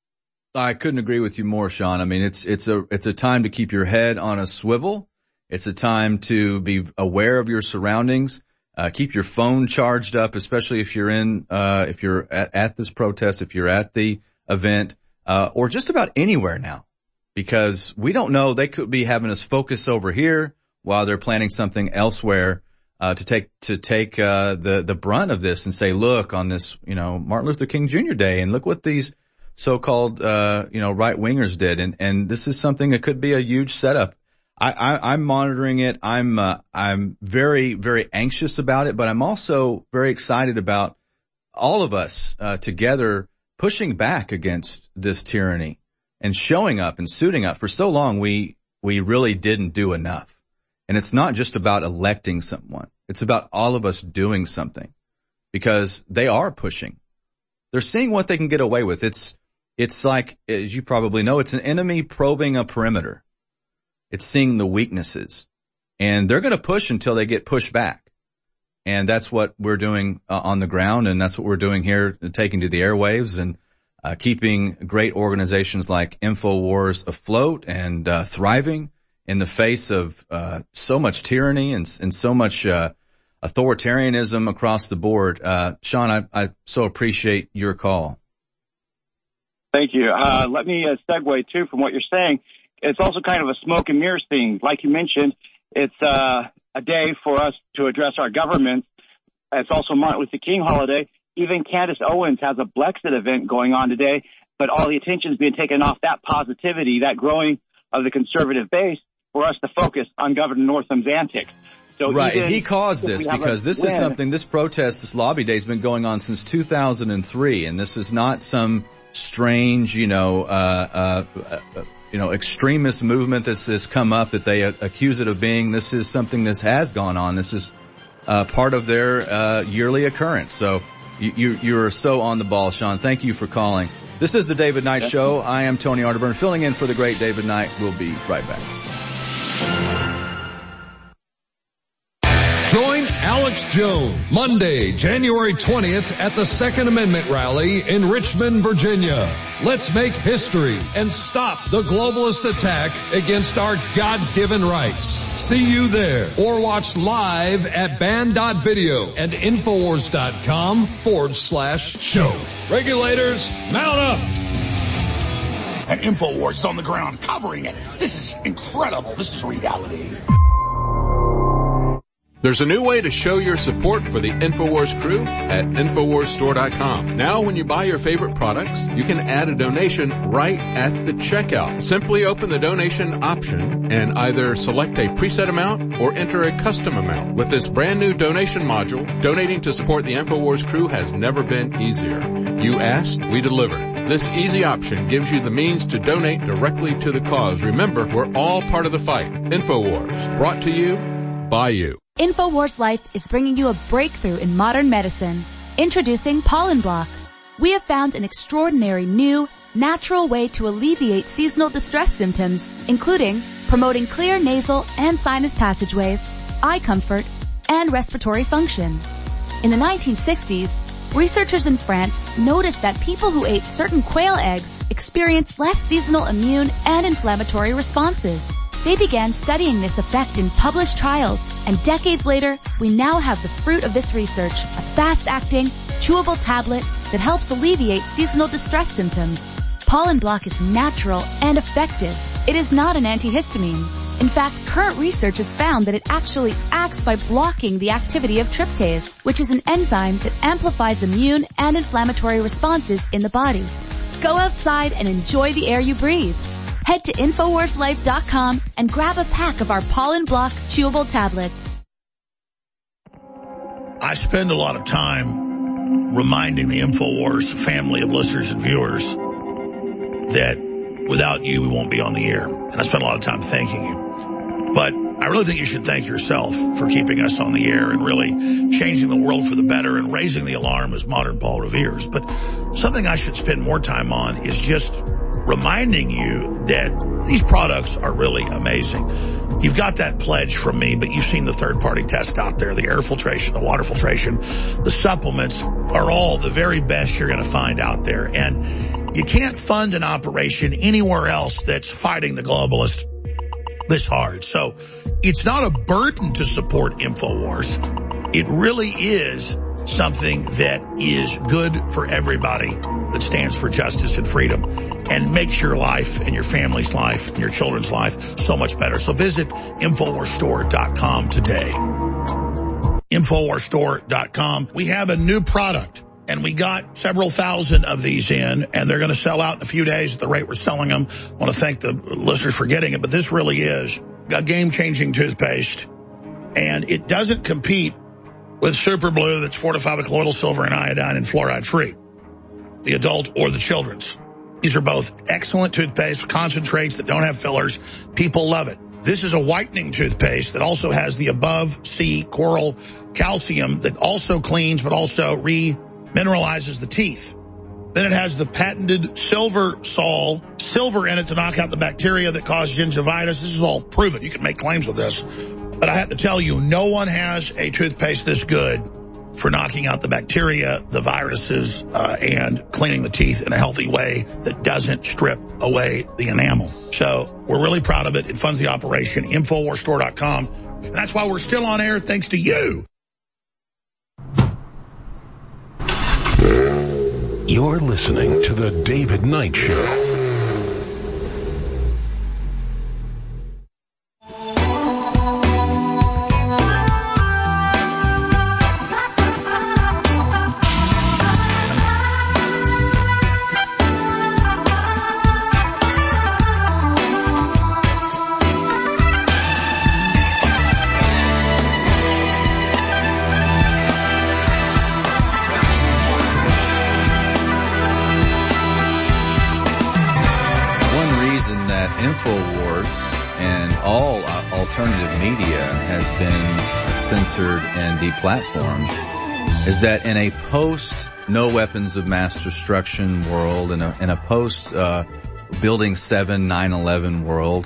I couldn't agree with you more, Sean. I mean, it's a time to keep your head on a swivel. It's a time to be aware of your surroundings. Keep your phone charged up, especially if you're if you're at this protest, if you're at the event, or just about anywhere now, because we don't know. They could be having us focus over here while they're planning something elsewhere, to take the brunt of this and say, look, on this, Martin Luther King Jr. Day, and look what these so-called, right wingers did. And this is something that could be a huge setup. I'm monitoring it. I'm very, very anxious about it, but I'm also very excited about all of us, together pushing back against this tyranny and showing up and suiting up. For so long, we really didn't do enough. And it's not just about electing someone. It's about all of us doing something, because they are pushing. They're seeing what they can get away with. It's like, as you probably know, it's an enemy probing a perimeter. It's seeing the weaknesses, and they're going to push until they get pushed back. And that's what we're doing on the ground, and that's what we're doing here, taking to the airwaves and keeping great organizations like InfoWars afloat and thriving in the face of so much tyranny and so much authoritarianism across the board. Sean, I so appreciate your call. Thank you. Let me segue, too, from what you're saying. It's also kind of a smoke and mirrors thing. Like you mentioned, it's a day for us to address our government. It's also Martin Luther King holiday. Even Candace Owens has a Blexit event going on today, but all the attention is being taken off that positivity, that growing of the conservative base, for us to focus on Governor Northam's antics. So right, he caused this because this is something, this protest, this lobby day has been going on since 2003, and this is not some strange, extremist movement that's come up that they accuse it of being. This is something that has gone on. This is part of their yearly occurrence. So you're so on the ball, Sean. Thank you for calling. This is the David Knight Show. I am Tony Arterburn, filling in for the great David Knight. We'll be right back. Join Alex Jones Monday, January 20th at the Second Amendment rally in Richmond, Virginia. Let's make history and stop the globalist attack against our God-given rights. See you there, or watch live at band.video and Infowars.com/show. Regulators, mount up! And InfoWars is on the ground covering it. This is incredible. This is reality. There's a new way to show your support for the InfoWars crew at InfoWarsStore.com. Now, when you buy your favorite products, you can add a donation right at the checkout. Simply open the donation option and either select a preset amount or enter a custom amount. With this brand new donation module, donating to support the InfoWars crew has never been easier. You asked, we delivered. This easy option gives you the means to donate directly to the cause. Remember, we're all part of the fight. InfoWars, brought to you by you. InfoWars Life is bringing you a breakthrough in modern medicine. Introducing Pollen Block. We have found an extraordinary new, natural way to alleviate seasonal distress symptoms, including promoting clear nasal and sinus passageways, eye comfort, and respiratory function. In the 1960s, researchers in France noticed that people who ate certain quail eggs experienced less seasonal immune and inflammatory responses. They began studying this effect in published trials, and decades later, we now have the fruit of this research, a fast-acting, chewable tablet that helps alleviate seasonal distress symptoms. Pollen Block is natural and effective. It is not an antihistamine. In fact, current research has found that it actually acts by blocking the activity of tryptase, which is an enzyme that amplifies immune and inflammatory responses in the body. Go outside and enjoy the air you breathe. Head to InfoWarsLife.com and grab a pack of our Pollen Block chewable tablets. I spend a lot of time reminding the InfoWars family of listeners and viewers that without you, we won't be on the air. And I spend a lot of time thanking you. But I really think you should thank yourself for keeping us on the air and really changing the world for the better and raising the alarm as modern Paul Revere's. But something I should spend more time on is just reminding you that these products are really amazing. You've got that pledge from me, but you've seen the third-party test out there, the air filtration, the water filtration, the supplements are all the very best you're going to find out there. And you can't fund an operation anywhere else that's fighting the globalists this hard. So it's not a burden to support InfoWars. It really is something that is good for everybody that stands for justice and freedom and makes your life and your family's life and your children's life so much better. So visit InfoWarsStore.com today. InfoWarsStore.com. We have a new product. And we got several thousand of these in, and they're going to sell out in a few days at the rate we're selling them. I want to thank the listeners for getting it, but this really is a game-changing toothpaste, and it doesn't compete with Super Blue that's fortified with colloidal silver and iodine and fluoride-free, the adult or the children's. These are both excellent toothpaste, concentrates that don't have fillers. People love it. This is a whitening toothpaste that also has the above sea coral calcium that also cleans but also mineralizes the teeth. Then it has the patented silver sol, silver in it to knock out the bacteria that cause gingivitis. This is all proven. You can make claims with this. But I have to tell you, no one has a toothpaste this good for knocking out the bacteria, the viruses, and cleaning the teeth in a healthy way that doesn't strip away the enamel. So we're really proud of it. It funds the operation. InfoWarsStore.com. And that's why we're still on air, thanks to you. You're listening to The David Knight Show. InfoWars and all alternative media has been censored and deplatformed is that in a post no weapons of mass destruction world, in a post building 7 9/11 world,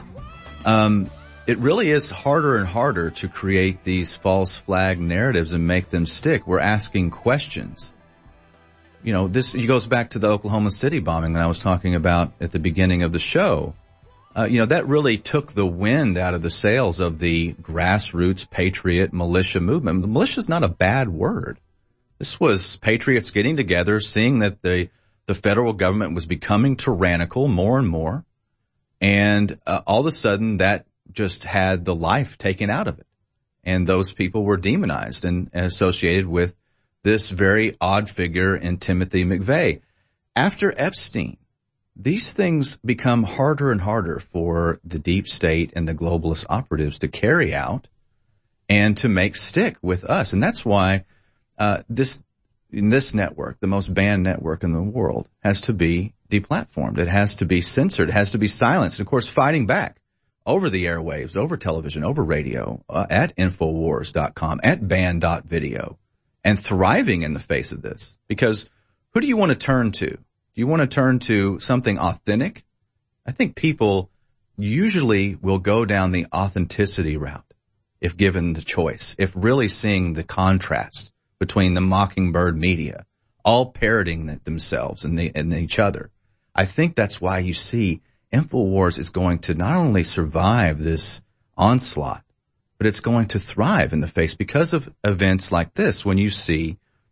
it really is harder and harder to create these false flag narratives and make them stick. We're asking questions. You know, this goes back to the Oklahoma City bombing that I was talking about at the beginning of the show. That really took the wind out of the sails of the grassroots patriot militia movement. The militia is not a bad word. This was patriots getting together, seeing that the federal government was becoming tyrannical more and more. And all of a sudden that just had the life taken out of it. And those people were demonized and associated with this very odd figure in Timothy McVeigh. After Epstein, these things become harder and harder for the deep state and the globalist operatives to carry out and to make stick with us. And that's why this network, the most banned network in the world, has to be deplatformed. It has to be censored. It has to be silenced. And, of course, fighting back over the airwaves, over television, over radio, at Infowars.com, at Band.video, and thriving in the face of this. Because who do you want to turn to? Do you want to turn to something authentic? I think people usually will go down the authenticity route if given the choice, if really seeing the contrast between the Mockingbird media, all parroting themselves and each other. I think that's why you see InfoWars is going to not only survive this onslaught, but it's going to thrive in the face because of events like this when you see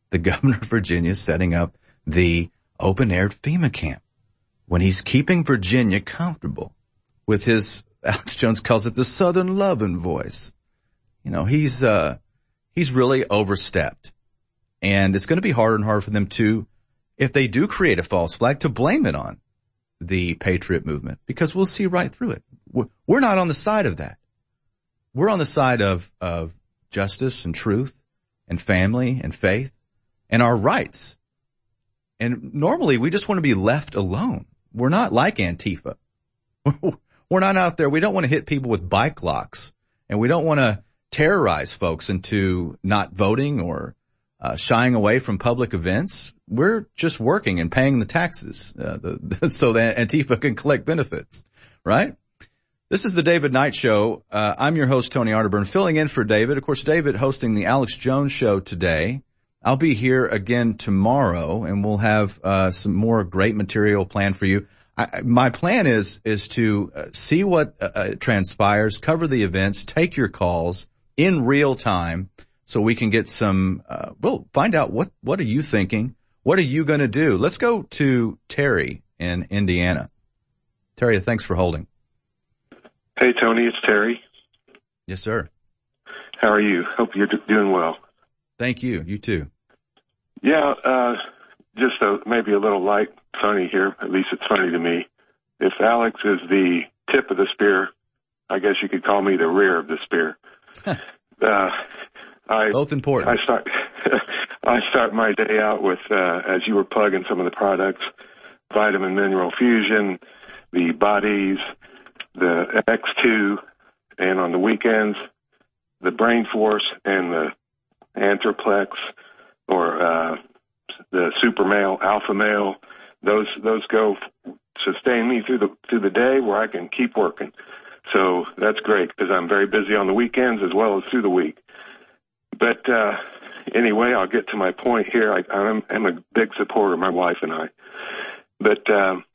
the governor of Virginia is setting up the open-air FEMA camp when he's keeping Virginia comfortable with his, Alex Jones calls it the Southern loving voice. You know, he's really overstepped. And it's going to be harder and harder for them to, if they do create a false flag, to blame it on the patriot movement, because we'll see right through it. We're not on the side of that. We're on the side of justice and truth and family and faith and our rights. And normally we just want to be left alone. We're not like Antifa. We're not out there. We don't want to hit people with bike locks, and we don't want to terrorize folks into not voting or shying away from public events. We're just working and paying the taxes so that Antifa can collect benefits, right? This is the David Knight Show. I'm your host, Tony Arterburn, filling in for David. Of course, David hosting the Alex Jones Show today. I'll be here again tomorrow, and we'll have some more great material planned for you. My plan is to see what transpires, cover the events, take your calls in real time, so we can get some, find out what are you thinking? What are you going to do? Let's go to Terry in Indiana. Terry, thanks for holding. Hey, Tony, it's Terry. Yes, sir. How are you? Hope you're doing well. Thank you. You too. Yeah, just maybe a little light funny here. At least it's funny to me. If Alex is the tip of the spear, I guess you could call me the rear of the spear. Both important. I start my day out with, as you were plugging some of the products, Vitamin Mineral Fusion, the Bodies, the X2, and on the weekends, the Brain Force and the Anthroplex, or the Super Male, Alpha Male. Those go sustain me through the day where I can keep working. So that's great, because I'm very busy on the weekends as well as through the week. But anyway, I'll get to my point here. I'm a big supporter, my wife and I. But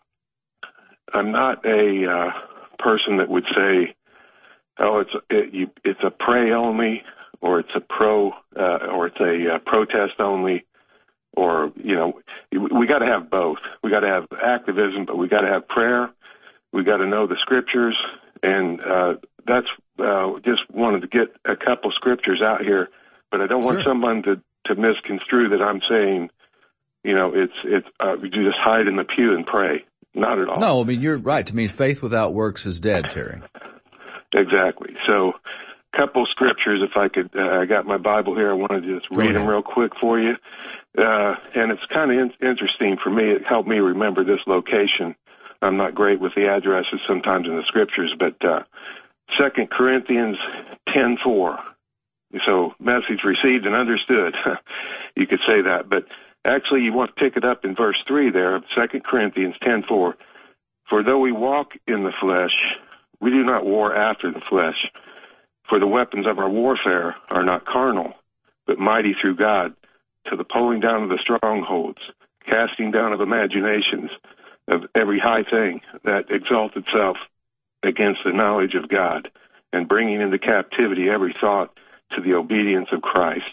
I'm not a person that would say, oh, it's a pray only, or it's a protest only, or, you know, we got to have both. We got to have activism, but we got to have prayer. We got to know the scriptures, and that's just wanted to get a couple scriptures out here. But I don't want someone to misconstrue that I'm saying, you know, it's you just hide in the pew and pray. Not at all. No, I mean, you're right. I mean, faith without works is dead, Terry. Exactly. So, couple scriptures, if I could. I got my Bible here. I want to just read them real quick for you. And it's kind of interesting for me. It helped me remember this location. I'm not great with the addresses sometimes in the scriptures, but 2 Corinthians 10:4. So, message received and understood. You could say that. But actually, you want to pick it up in verse 3 there of 2 Corinthians 10:4. For though we walk in the flesh, we do not war after the flesh. For the weapons of our warfare are not carnal, but mighty through God, to the pulling down of the strongholds, casting down of imaginations, of every high thing that exalts itself against the knowledge of God, and bringing into captivity every thought to the obedience of Christ.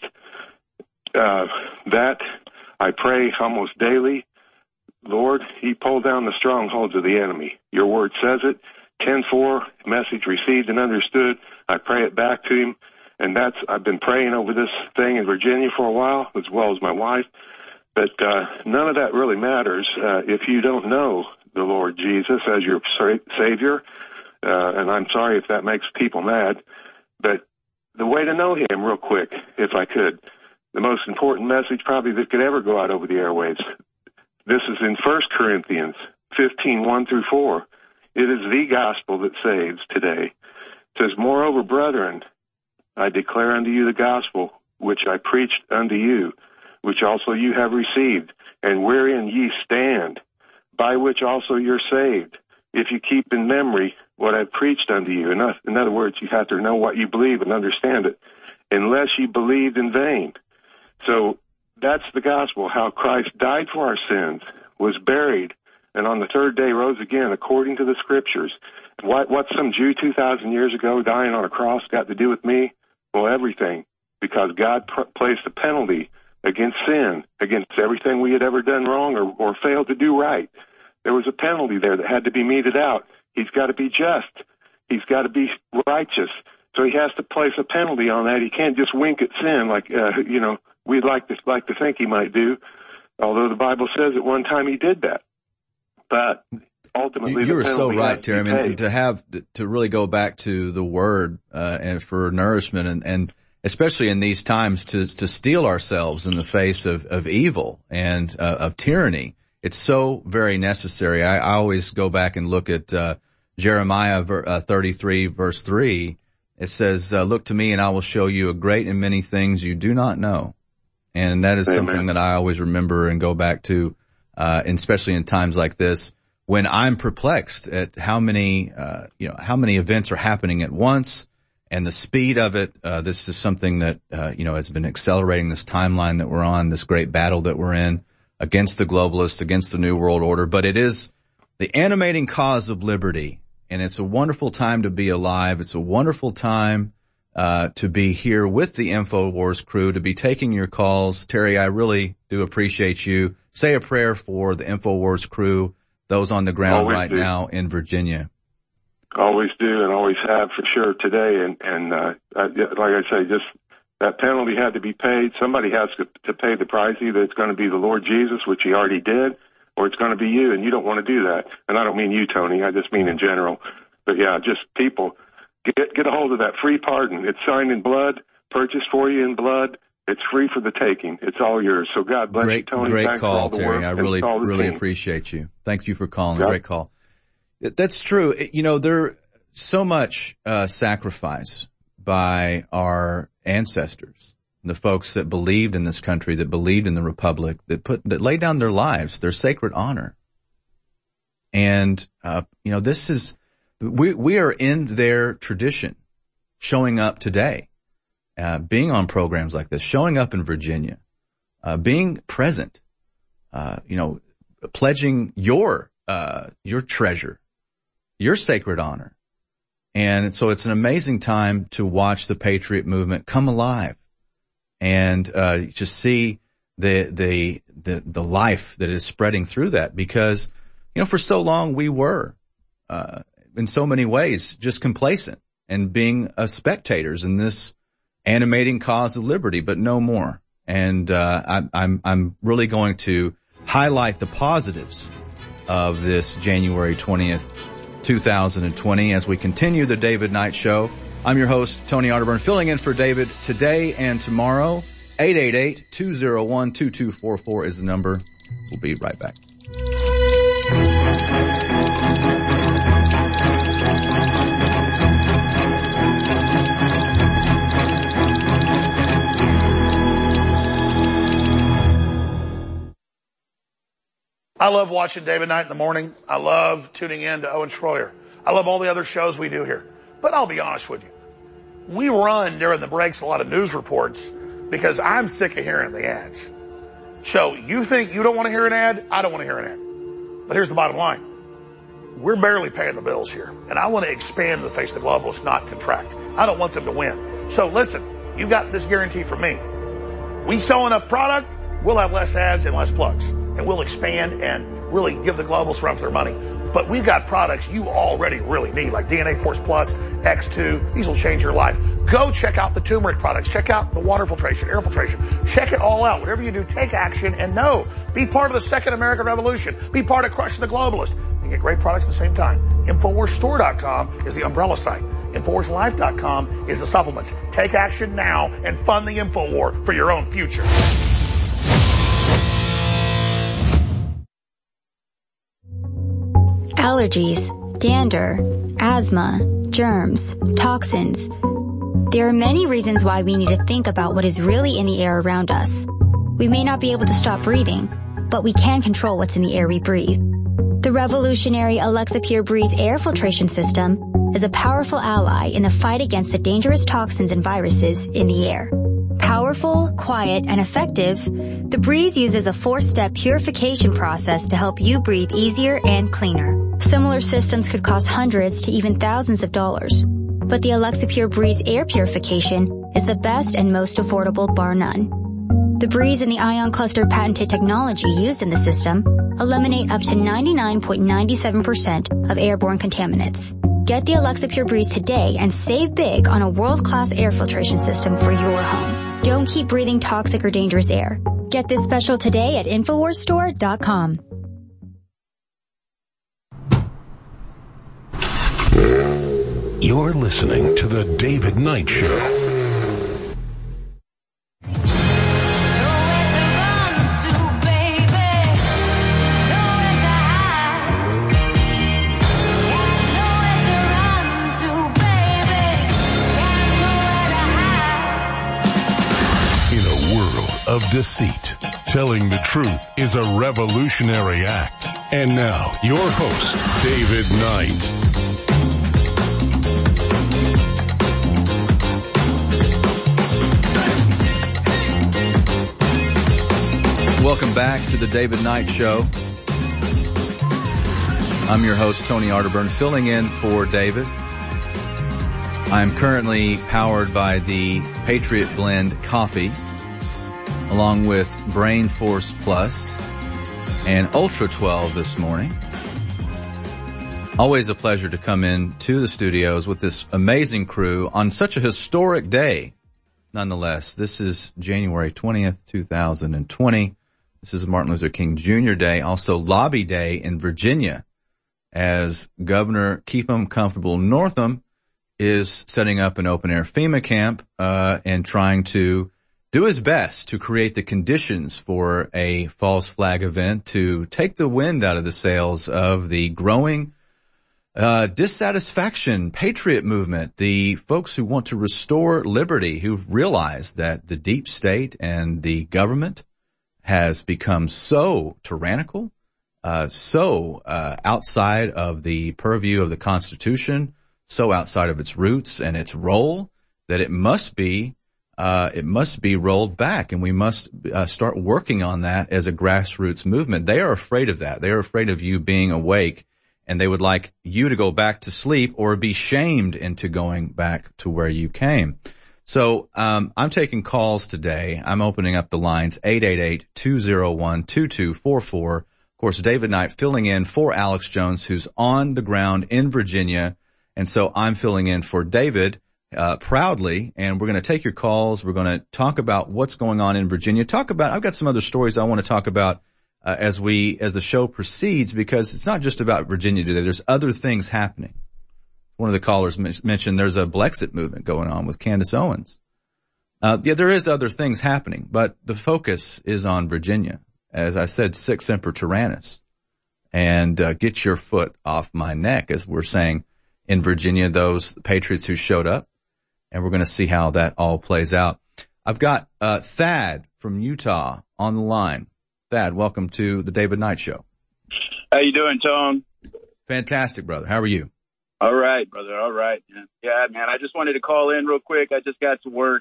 That I pray almost daily. Lord, He pulled down the strongholds of the enemy. Your word says it. 10:4, message received and understood. I pray it back to Him. And I've been praying over this thing in Virginia for a while, as well as my wife. But none of that really matters if you don't know the Lord Jesus as your Savior. And I'm sorry if that makes people mad. But the way to know Him, real quick, if I could, the most important message probably that could ever go out over the airwaves. This is in 1 Corinthians 15:1-4. It is the gospel that saves today. It says, moreover, brethren, I declare unto you the gospel which I preached unto you, which also you have received, and wherein ye stand, by which also you're saved, if you keep in memory what I preached unto you. In other words, you have to know what you believe and understand it, unless you believed in vain. So that's the gospel, how Christ died for our sins, was buried, and on the third day rose again, according to the scriptures. What some Jew 2,000 years ago dying on a cross got to do with me? Well, everything, because God placed a penalty against sin, against everything we had ever done wrong or failed to do right. There was a penalty there that had to be meted out. He's got to be just. He's got to be righteous. So he has to place a penalty on that. He can't just wink at sin like, we'd like to think he might do, although the Bible says at one time he did that. But ultimately, you were so right, Terry. I mean, to really go back to the Word and for nourishment, and especially in these times, to steel ourselves in the face of evil and of tyranny, it's so very necessary. I always go back and look at Jeremiah 33, verse 3. It says, "Look to me, and I will show you a great and many things you do not know." And that is something that I always remember and go back to, and especially in times like this, when I'm perplexed at how many events are happening at once and the speed of it. This is something that, has been accelerating this timeline that we're on, this great battle that we're in against the globalists, against the New World Order. But it is the animating cause of liberty. And it's a wonderful time to be alive. It's a wonderful time to be here with the InfoWars crew, to be taking your calls. Terry, I really do appreciate you. Say a prayer for the InfoWars crew, those on the ground now in Virginia. Always do, and always have for sure today. And like I say, just that penalty had to be paid. Somebody has to pay the price. Either it's going to be the Lord Jesus, which he already did, or it's going to be you, and you don't want to do that. And I don't mean you, Tony. I just mean in general. But yeah, just people. Get a hold of that free pardon. It's signed in blood, purchased for you in blood. It's free for the taking. It's all yours. So God bless you, Tony. Great call, Terry. I really appreciate you. Thank you for calling. Yep. Great call. That's true. There's so much sacrifice by our ancestors, the folks that believed in this country, that believed in the Republic, that laid down their lives, their sacred honor. And this is. We are in their tradition, showing up today, being on programs like this, showing up in Virginia, being present, pledging your treasure, your sacred honor. And so it's an amazing time to watch the Patriot movement come alive and just see the life that is spreading through that, because for so long we were in so many ways just complacent and being spectators in this animating cause of liberty, but no more. And I'm really going to highlight the positives of this January 20th, 2020 as we continue the David Knight Show. I'm your host, Tony Arterburn, filling in for David today and tomorrow. 888-201-2244 is the number. We'll be right back. I love watching David Knight in the morning. I love tuning in to Owen Schroyer. I love all the other shows we do here. But I'll be honest with you. We run during the breaks a lot of news reports because I'm sick of hearing the ads. So you think you don't want to hear an ad? I don't want to hear an ad. But here's the bottom line. We're barely paying the bills here. And I want to expand the face of the globalists, not contract. I don't want them to win. So listen, you got this guarantee from me. We sell enough product, we'll have less ads and less plugs. And we'll expand and really give the globalists run for their money. But we've got products you already really need, like DNA Force Plus, X2. These will change your life. Go check out the turmeric products. Check out the water filtration, air filtration. Check it all out. Whatever you do, take action and know. Be part of the second American Revolution. Be part of crushing the globalists. And get great products at the same time. InfoWarsStore.com is the umbrella site. InfoWarsLife.com is the supplements. Take action now and fund the InfoWar for your own future. Allergies, dander, asthma, germs, toxins. There are many reasons why we need to think about what is really in the air around us. We may not be able to stop breathing, but we can control what's in the air we breathe. The revolutionary Alexa Pure Breeze air filtration system is a powerful ally in the fight against the dangerous toxins and viruses in the air. Powerful, quiet, and effective, the Breeze uses a 4-step purification process to help you breathe easier and cleaner. Similar systems could cost hundreds to even thousands of dollars, but the Alexa Pure Breeze air purification is the best and most affordable, bar none. The Breeze and the Ion Cluster patented technology used in the system eliminate up to 99.97% of airborne contaminants. Get the Alexa Pure Breeze today and save big on a world-class air filtration system for your home. Don't keep breathing toxic or dangerous air. Get this special today at InfoWarsStore.com. You're listening to The David Knight Show. Of deceit. Telling the truth is a revolutionary act. And now, your host, David Knight. Welcome back to the David Knight Show. I'm your host, Tony Arterburn, filling in for David. I'm currently powered by the Patriot Blend coffee, along with Brain Force Plus and Ultra 12 this morning. Always a pleasure to come in to the studios with this amazing crew on such a historic day. Nonetheless, this is January 20th, 2020. This is Martin Luther King Jr. Day, also Lobby Day in Virginia, as Governor Keep 'em Comfortable Northam is setting up an open-air FEMA camp and trying to do his best to create the conditions for a false flag event to take the wind out of the sails of the growing dissatisfaction patriot movement, the folks who want to restore liberty, who've realized that the deep state and the government has become so tyrannical, so outside of the purview of the Constitution, so outside of its roots and its role, that it must be rolled back, and we must start working on that as a grassroots movement. They are afraid of that. They are afraid of you being awake, and they would like you to go back to sleep or be shamed into going back to where you came. So I'm taking calls today. I'm opening up the lines, 888-201-2244. Of course, David Knight filling in for Alex Jones, who's on the ground in Virginia, and so I'm filling in for David proudly, and we're going to take your calls. We're going to talk about what's going on in Virginia. I've got some other stories I want to talk about as the show proceeds, because it's not just about Virginia today. There's other things happening. One of the callers mentioned there's a Blexit movement going on with Candace Owens. There is other things happening, but the focus is on Virginia. As I said, sic semper tyrannis, and get your foot off my neck, as we're saying in Virginia, those patriots who showed up. And we're going to see how that all plays out. I've got Thad from Utah on the line. Thad, welcome to the David Knight Show. How you doing, Tone? Fantastic, brother. How are you? All right, brother. All right. Yeah, man, I just wanted to call in real quick. I just got to work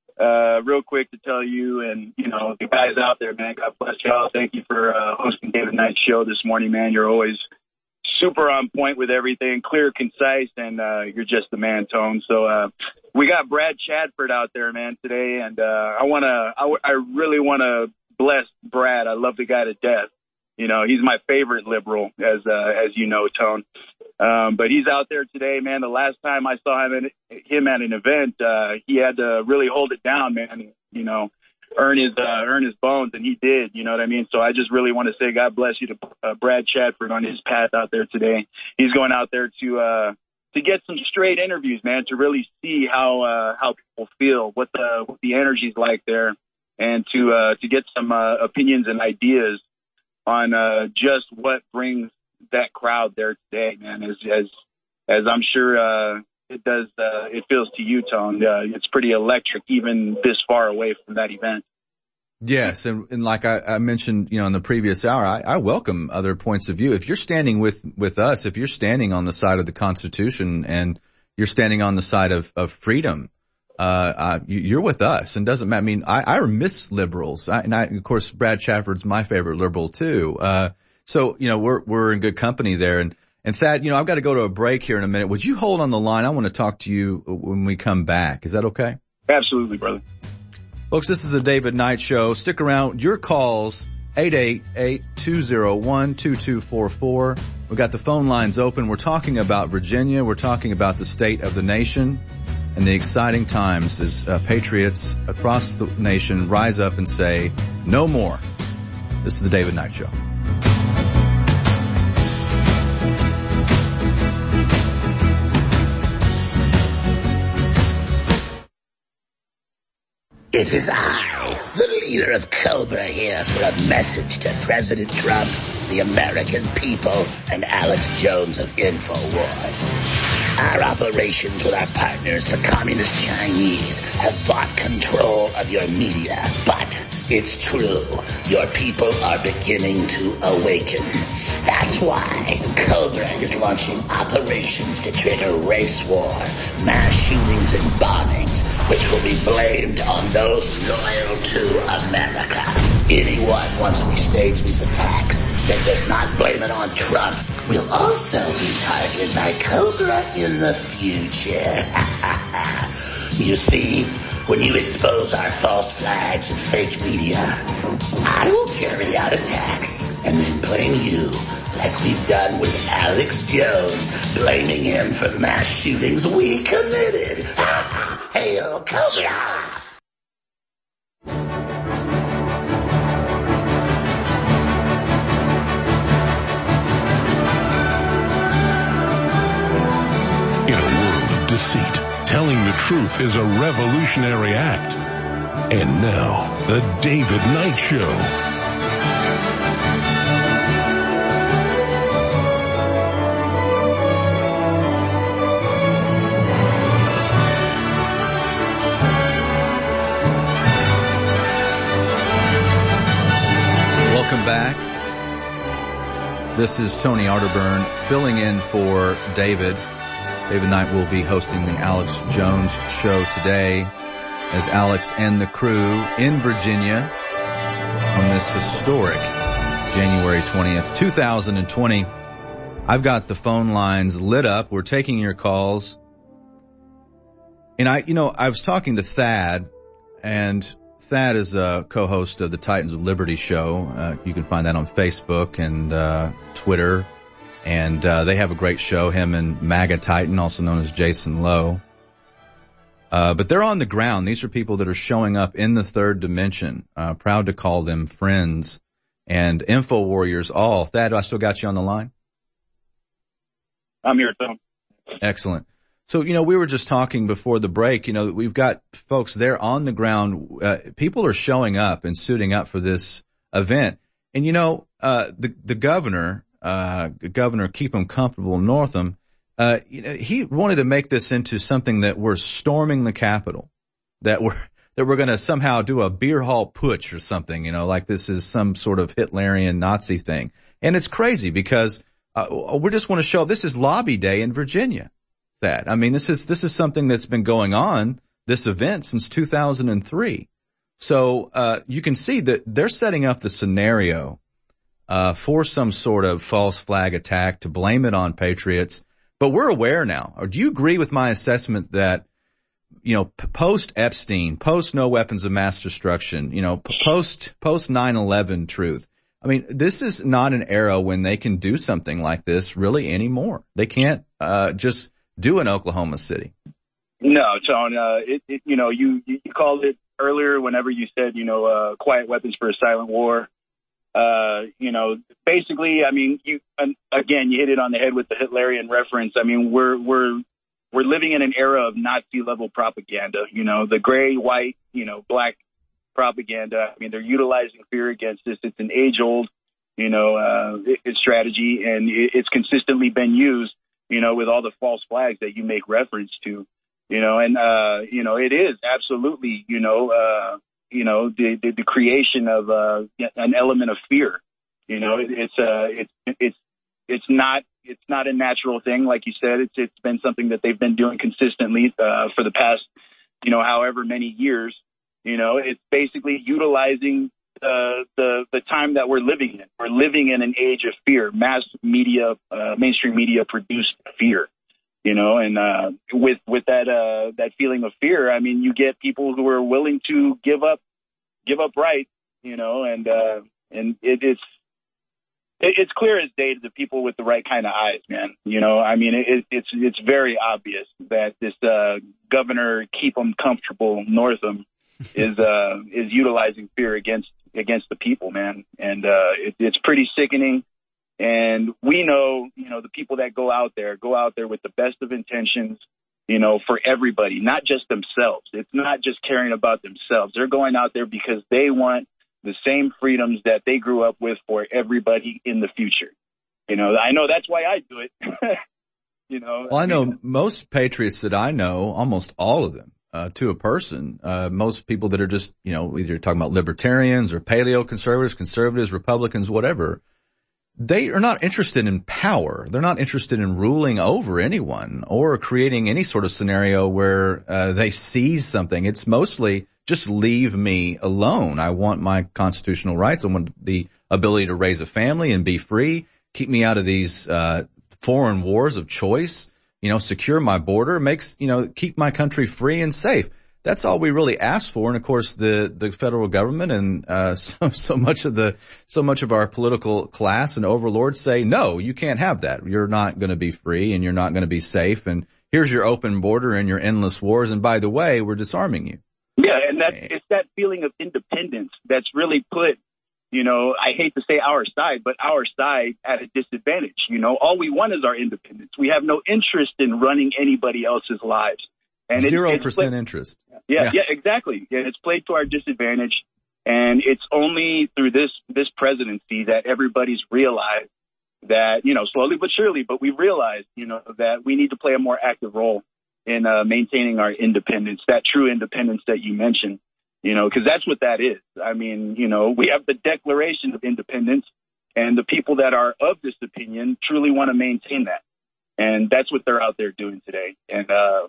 real quick to tell you and, the guys out there, man, God bless y'all. Thank you for hosting David Knight Show this morning, man. You're always super on point with everything, clear, concise, and you're just the man, Tone. So we got Brad Chadford out there, man, today, and I really want to bless Brad. I love the guy to death. He's my favorite liberal, as you know, Tone. But he's out there today, man. The last time I saw him at an event, he had to really hold it down, man. Earn his bones, and he did. You know what I mean? So I just really want to say God bless you to Brad Chadford on his path out there today. He's going out there to get some straight interviews, man, to really see how people feel, what the energy's like there, and to get some opinions and ideas on just what brings that crowd there today, man. As I'm sure it does, it feels to you, Tone. It's pretty electric, even this far away from that event. Yes, and like I mentioned, in the previous hour, I welcome other points of view. If you're standing with us, if you're standing on the side of the Constitution and you're standing on the side of freedom, you're with us. And doesn't matter. I mean, I miss liberals. Of course, Brad Chadford's my favorite liberal too. So we're in good company there. And Thad, I've got to go to a break here in a minute. Would you hold on the line? I want to talk to you when we come back. Is that okay? Absolutely, brother. Folks, this is the David Knight Show. Stick around. Your calls, 888-201-2244. We've got the phone lines open. We're talking about Virginia. We're talking about the state of the nation and the exciting times as patriots across the nation rise up and say, no more. This is the David Knight Show. It is I, the leader of Cobra, here for a message to President Trump, the American people, and Alex Jones of InfoWars. Our operations with our partners, the Communist Chinese, have bought control of your media. But it's true, your people are beginning to awaken. That's why Cobra is launching operations to trigger race war, mass shootings and bombings, which will be blamed on those loyal to America. Anyone, once we stage these attacks, that does not blame it on Trump will also be targeted by Cobra in the future. You see, when you expose our false flags and fake media, I will carry out attacks and then blame you, like we've done with Alex Jones, blaming him for mass shootings we committed. Hail Cobra! In a world of deceit, telling the truth is a revolutionary act. And now, the David Knight Show. Welcome back. This is Tony Arterburn filling in for David. David Knight will be hosting the Alex Jones Show today as Alex and the crew in Virginia on this historic January 20th, 2020. I've got the phone lines lit up. We're taking your calls. And I was talking to Thad, and Thad is a co-host of the Titans of Liberty show. You can find that on Facebook and Twitter. And they have a great show, him and MAGA Titan, also known as Jason Lowe. But they're on the ground. These are people that are showing up in the third dimension. Proud to call them friends and info warriors all. Thad, I still got you on the line? I'm here, Tom. Excellent. So, we were just talking before the break, we've got folks there on the ground. People are showing up and suiting up for this event. And, the governor, Governor Keep 'em Comfortable Northam, he wanted to make this into something that we're storming the Capitol, that we're going to somehow do a beer hall putsch or something, like this is some sort of Hitlerian Nazi thing. And it's crazy because, we just want to show this is lobby day in Virginia. That, I mean, this is something that's been going on, this event, since 2003. So, you can see that they're setting up the scenario for some sort of false flag attack to blame it on patriots. But we're aware now. Or do you agree with my assessment that, post Epstein, post no weapons of mass destruction, post 9/11 truth? I mean, this is not an era when they can do something like this really anymore. They can't, just do in Oklahoma City. No, Tone, you called it earlier whenever you said, quiet weapons for a silent war. Basically, I mean, you hit it on the head with the Hitlerian reference. I mean, we're living in an era of Nazi level propaganda, the gray, white, black propaganda. I mean, they're utilizing fear against us. It's an age old, strategy, and it's consistently been used, with all the false flags that you make reference to, it is absolutely, the creation of an element of fear. It's not a natural thing, like you said. It's been something that they've been doing consistently for the past, however many years. It's basically utilizing the time that we're living in. We're living in an age of fear, mass media, mainstream media produced fear. you know, and with that feeling of fear, I mean, you get people who are willing to give up rights, you know, and it's clear as day to the people with the right kind of eyes, man. You know, I mean, it's very obvious that this Governor Keep 'em Comfortable Northam is utilizing fear against the people, man, and it's pretty sickening. And we know, you know, the people that go out there with the best of intentions, you know, for everybody, not just themselves. It's not just caring about themselves. They're going out there because they want the same freedoms that they grew up with for everybody in the future. You know, I know that's why I do it. You know, well, I know most patriots that I know, almost all of them, to a person, most people that are just, you know, either talking about libertarians or paleo conservatives, Republicans, whatever, they are not interested in power. They're not interested in ruling over anyone or creating any sort of scenario where they seize something. It's mostly just leave me alone. I want my constitutional rights. I want the ability to raise a family and be free. Keep me out of these foreign wars of choice. You know, secure my border, keep my country free and safe. That's all we really ask for. And of course, the federal government and so much of our political class and overlords say, no, you can't have that. You're not going to be free and you're not going to be safe. And here's your open border and your endless wars. And by the way, we're disarming you. Yeah, and it's that feeling of independence that's really put, you know, I hate to say our side, but our side at a disadvantage. You know, all we want is our independence. We have no interest in running anybody else's lives. And 0% interest. Yeah, exactly. Yeah, it's played to our disadvantage. And it's only through this presidency that everybody's realized that, you know, slowly but surely, but we've realized, you know, that we need to play a more active role in maintaining our independence, that true independence that you mentioned, you know, because that's what that is. I mean, you know, we have the Declaration of Independence, and the people that are of this opinion truly want to maintain that. And that's what they're out there doing today. And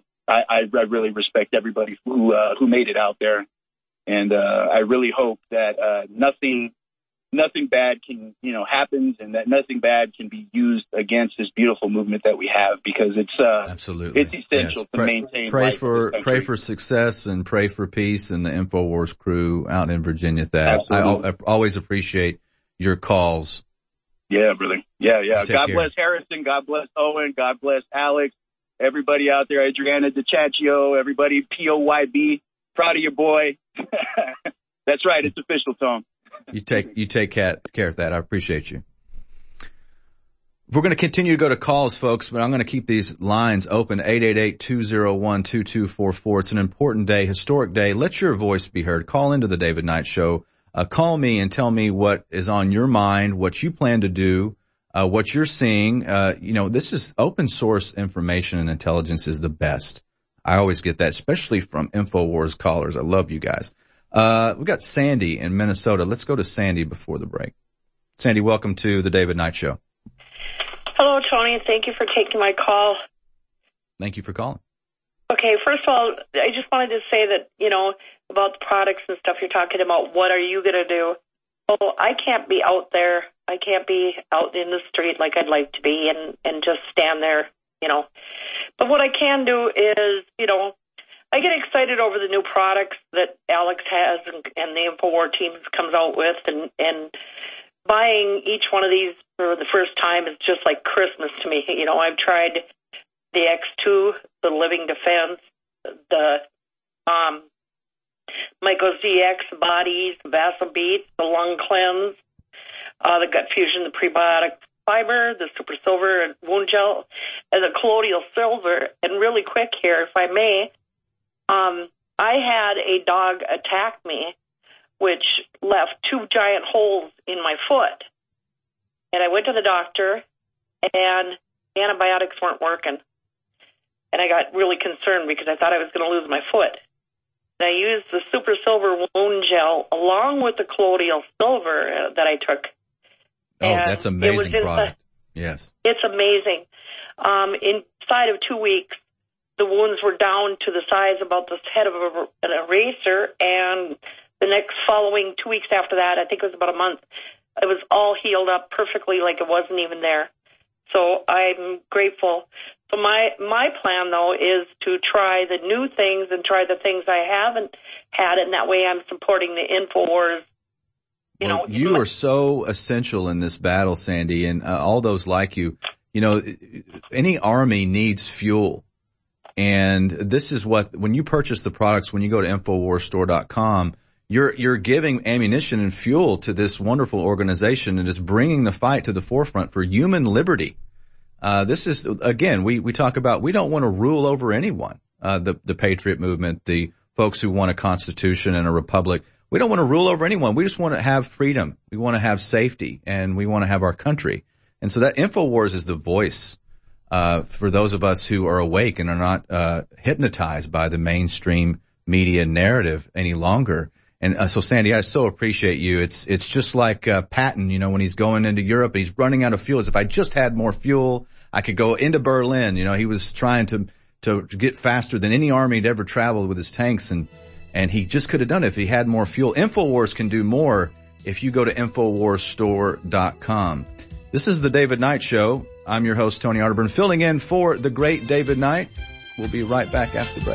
I really respect everybody who made it out there. And I really hope that nothing bad can, you know, happens, and that nothing bad can be used against this beautiful movement that we have, because it's absolutely, it's essential to maintain. Pray for success and pray for peace and the InfoWars crew out in Virginia. That I always appreciate your calls. Yeah, brother. Yeah. God care. Bless Harrison. God bless Owen. God bless Alex. Everybody out there, Adriana DiCaccio, everybody, POYB. Proud of your boy. That's right. It's official, Tom. You take care of that. I appreciate you. We're going to continue to go to calls, folks, but I'm going to keep these lines open. 888-201-2244. It's an important day, historic day. Let your voice be heard. Call into the David Knight Show. Call me and tell me what is on your mind, what you plan to do, what you're seeing. You know, this is open source information, and intelligence is the best. I always get that, especially from InfoWars callers. I love you guys. We've got Sandy in Minnesota. Let's go to Sandy before the break. Sandy, welcome to the David Knight Show. Hello, Tony. Thank you for taking my call. Thank you for calling. Okay, first of all, I just wanted to say that, you know, about the products and stuff you're talking about, what are you going to do? Well, I can't be out there. I can't be out in the street like I'd like to be and just stand there, you know. But what I can do is, you know, I get excited over the new products that Alex has and the InfoWars team comes out with, and buying each one of these for the first time is just like Christmas to me. You know, I've tried the X2, the Living Defense, the Mycos DX Bodies, VasoBeat, the Lung Cleanse, the Gut Fusion, the Prebiotic Fiber, the Super Silver Wound Gel, and the Colloidal Silver. And really quick here, if I may, I had a dog attack me, which left 2 giant holes in my foot. And I went to the doctor, and antibiotics weren't working. And I got really concerned because I thought I was going to lose my foot. And I used the Super Silver Wound Gel along with the Colloidal Silver that I took. Oh, and that's amazing product. Yes. It's amazing. Inside of 2 weeks, the wounds were down to the size about the head of an eraser, and the next following 2 weeks after that, I think it was about a month, it was all healed up perfectly like it wasn't even there. So I'm grateful. So my plan, though, is to try the new things and try the things I haven't had, and that way I'm supporting the InfoWars. You are so essential in this battle, Sandy, and all those like you. Any army needs fuel. And this is when you purchase the products, when you go to InfoWarsStore.com, you're giving ammunition and fuel to this wonderful organization and is bringing the fight to the forefront for human liberty. This is, again, we talk about, we don't want to rule over anyone. The Patriot movement, the folks who want a constitution and a republic. We don't want to rule over anyone. We just want to have freedom. We want to have safety, and we want to have our country. And so that InfoWars is the voice for those of us who are awake and are not hypnotized by the mainstream media narrative any longer. And so, Sandy, I so appreciate you. It's just like Patton, when he's going into Europe, he's running out of fuel. If I just had more fuel, I could go into Berlin. He was trying to get faster than any army he'd ever traveled with his tanks, and he just could have done it if he had more fuel. InfoWars can do more if you go to InfoWarsStore.com. This is the David Knight Show. I'm your host, Tony Arterburn, filling in for the great David Knight. We'll be right back after the break.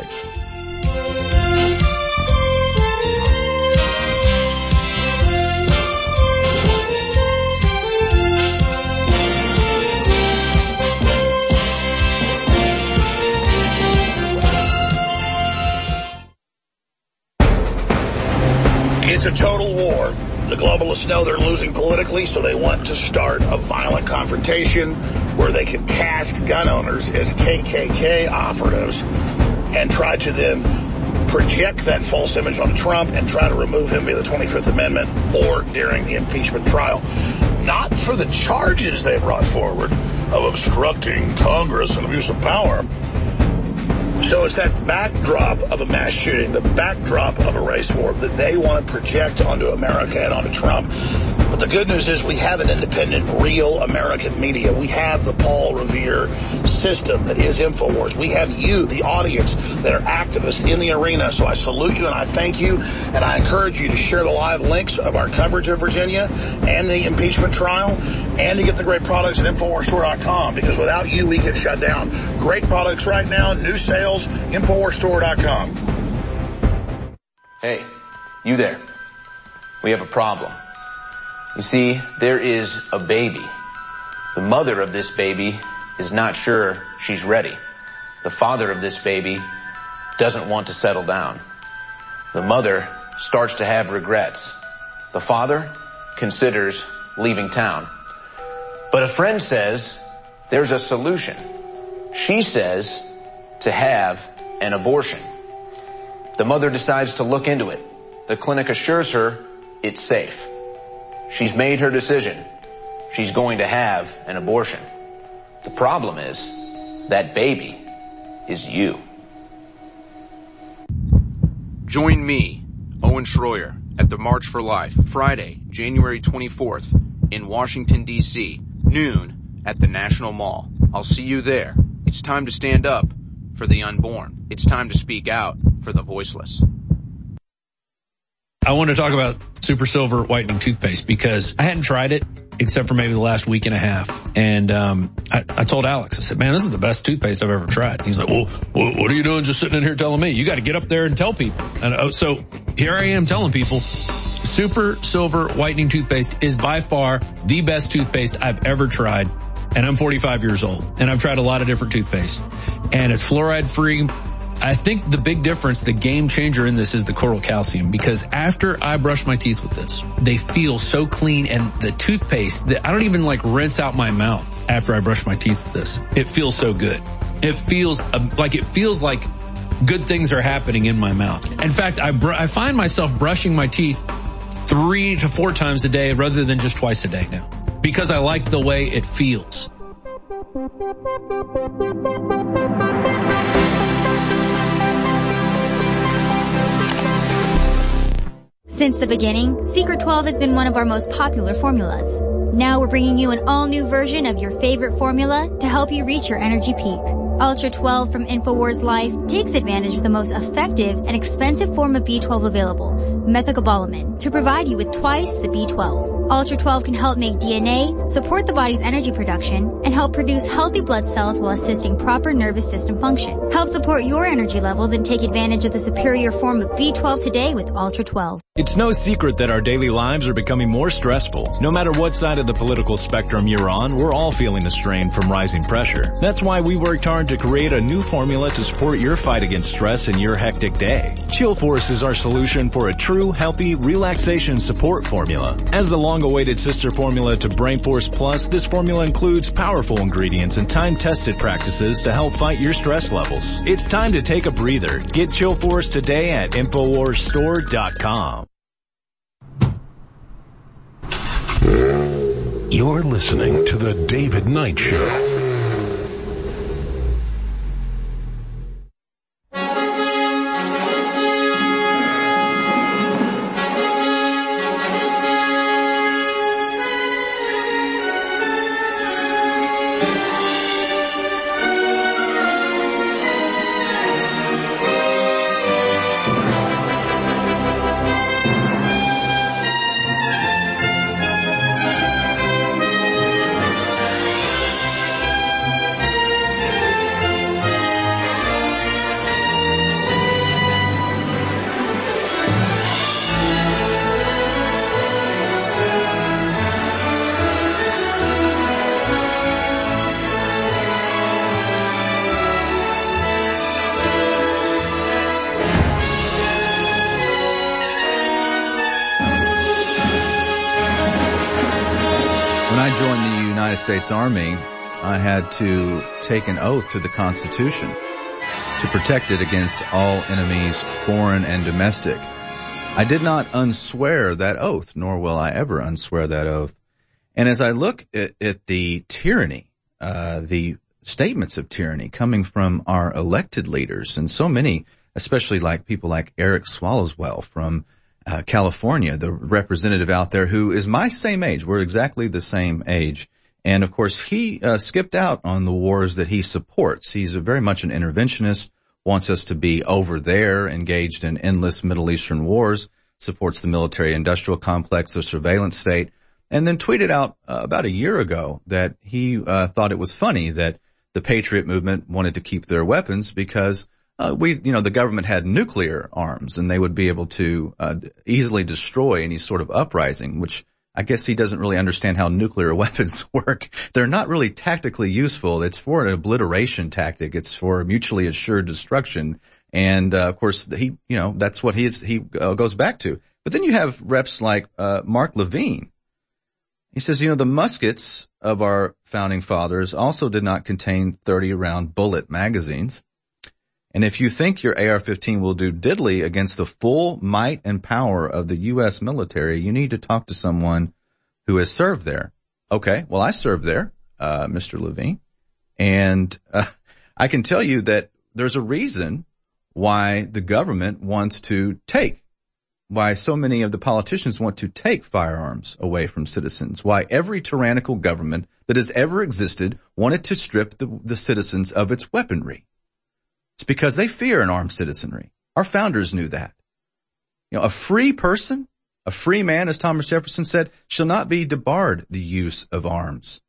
It's a total war. The globalists know they're losing politically, so they want to start a violent confrontation where they can cast gun owners as KKK operatives and try to then project that false image on Trump and try to remove him via the 25th Amendment or during the impeachment trial. Not for the charges they brought forward of obstructing Congress and abuse of power. So it's that backdrop of a mass shooting, the backdrop of a race war that they want to project onto America and onto Trump. But the good news is we have an independent, real American media. We have the Paul Revere system that is InfoWars. We have you, the audience, that are activists in the arena. So I salute you and I thank you. And I encourage you to share the live links of our coverage of Virginia and the impeachment trial and to get the great products at InfoWarsStore.com, because without you, we get shut down. Great products right now, new sales, InfoWarsStore.com. Hey, you there. We have a problem. You see, there is a baby. The mother of this baby is not sure she's ready. The father of this baby doesn't want to settle down. The mother starts to have regrets. The father considers leaving town. But a friend says there's a solution. She says to have an abortion. The mother decides to look into it. The clinic assures her it's safe. She's made her decision. She's going to have an abortion. The problem is, that baby is you. Join me, Owen Schroyer, at the March for Life, Friday, January 24th, in Washington, D.C., noon at the National Mall. I'll see you there. It's time to stand up for the unborn. It's time to speak out for the voiceless. I want to talk about Super Silver whitening toothpaste because I hadn't tried it except for maybe the last week and a half. And I told Alex, I said, man, this is the best toothpaste I've ever tried. He's like, well, what are you doing just sitting in here telling me? You got to get up there and tell people. And so here I am telling people, Super Silver whitening toothpaste is by far the best toothpaste I've ever tried. And I'm 45 years old. And I've tried a lot of different toothpaste. And it's fluoride free. I think the big difference, the game changer in this is the coral calcium, because after I brush my teeth with this, they feel so clean, and the toothpaste, I don't even like rinse out my mouth after I brush my teeth with this. It feels so good. It feels like good things are happening in my mouth. In fact, I find myself brushing my teeth 3 to 4 times a day rather than just twice a day now, because I like the way it feels. Since the beginning, Secret 12 has been one of our most popular formulas. Now we're bringing you an all-new version of your favorite formula to help you reach your energy peak. Ultra 12 from InfoWars Life takes advantage of the most effective and expensive form of B12 available, methylcobalamin, to provide you with twice the B12. Ultra 12 can help make DNA, support the body's energy production, and help produce healthy blood cells while assisting proper nervous system function. Help support your energy levels and take advantage of the superior form of B12 today with Ultra 12. It's no secret that our daily lives are becoming more stressful. No matter what side of the political spectrum you're on, we're all feeling the strain from rising pressure. That's why we worked hard to create a new formula to support your fight against stress in your hectic day. Chill Force is our solution for a true, healthy, relaxation support formula. As the long-awaited sister formula to Brain Force Plus, this formula includes powerful ingredients and time-tested practices to help fight your stress levels. It's time to take a breather. Get Chill Force today at InfoWarsStore.com. You're listening to The David Knight Show. States Army, I had to take an oath to the Constitution to protect it against all enemies, foreign and domestic. I did not unswear that oath, nor will I ever unswear that oath. And as I look at the tyranny, the statements of tyranny coming from our elected leaders, and so many, especially like people like Eric Swallowswell from California, the representative out there who is my same age. We're exactly the same age. And, of course, he skipped out on the wars that he supports. He's very much an interventionist, wants us to be over there, engaged in endless Middle Eastern wars, supports the military-industrial complex, the surveillance state, and then tweeted out about a year ago that he thought it was funny that the Patriot movement wanted to keep their weapons because the government had nuclear arms and they would be able to easily destroy any sort of uprising, which I guess he doesn't really understand how nuclear weapons work. They're not really tactically useful. It's for an obliteration tactic. It's for mutually assured destruction. And, of course, that's what he goes back to. But then you have reps like, Mark Levine. He says, the muskets of our founding fathers also did not contain 30-round bullet magazines. And if you think your AR-15 will do diddly against the full might and power of the U.S. military, you need to talk to someone who has served there. Okay, well, I served there, Mr. Levine. And I can tell you that there's a reason why the government wants to why so many of the politicians want to take firearms away from citizens, why every tyrannical government that has ever existed wanted to strip the citizens of its weaponry. It's because they fear an armed citizenry. Our founders knew that. A free person, a free man, as Thomas Jefferson said, shall not be debarred the use of arms.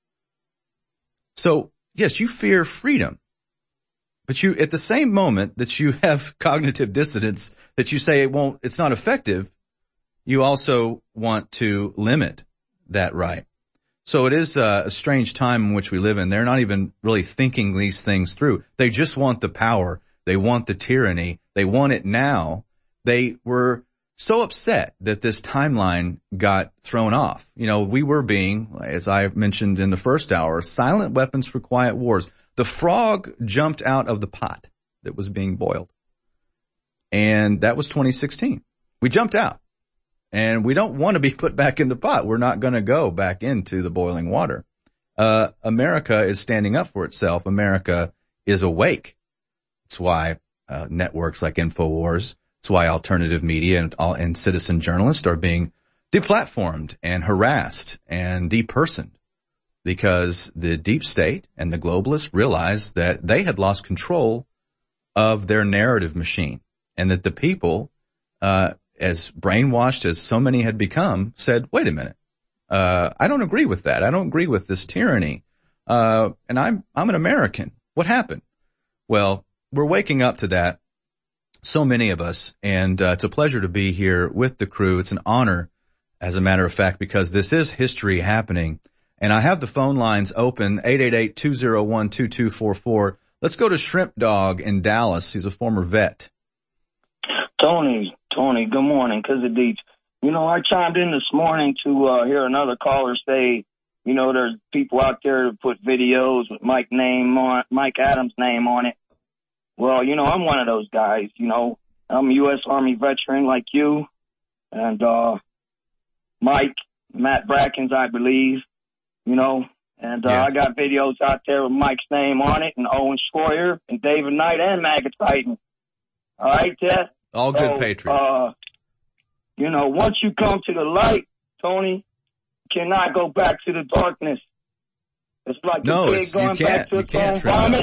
So, yes, you fear freedom. But at the same moment that you have cognitive dissonance, that you say it's not effective, you also want to limit that right. So it is a strange time in which we live in. They're not even really thinking these things through. They just want the power. They want the tyranny. They want it now. They were so upset that this timeline got thrown off. We were being, as I mentioned in the first hour, silent weapons for quiet wars. The frog jumped out of the pot that was being boiled. And that was 2016. We jumped out. And we don't want to be put back in the pot. We're not going to go back into the boiling water. America is standing up for itself. America is awake. It's why networks like InfoWars, it's why alternative media and citizen journalists are being deplatformed and harassed and depersoned, because the deep state and the globalists realized that they had lost control of their narrative machine, and that the people, as brainwashed as so many had become, said, wait a minute, I don't agree with that. I don't agree with this tyranny. And I'm an American. What happened? Well, we're waking up to that. So many of us. And, it's a pleasure to be here with the crew. It's an honor, as a matter of fact, because this is history happening. And I have the phone lines open, 888-201-2244. Let's go to Shrimp Dog in Dallas. He's a former vet. Tony, good morning, Cousin Deech. You know, I chimed in this morning to hear another caller say, you know, there's people out there that put videos with Mike Adams' name on it. Well, you know, I'm one of those guys, you know. I'm a U.S. Army veteran like you. And Matt Brackens, I believe, you know. And yes. I got videos out there with Mike's name on it, and Owen Schroyer, and David Knight, and Maggot Titan. All right, Ted? All good patriots. You know, once you come to the light, Tony, you cannot go back to the darkness. It's like a pig going back to its own vomit,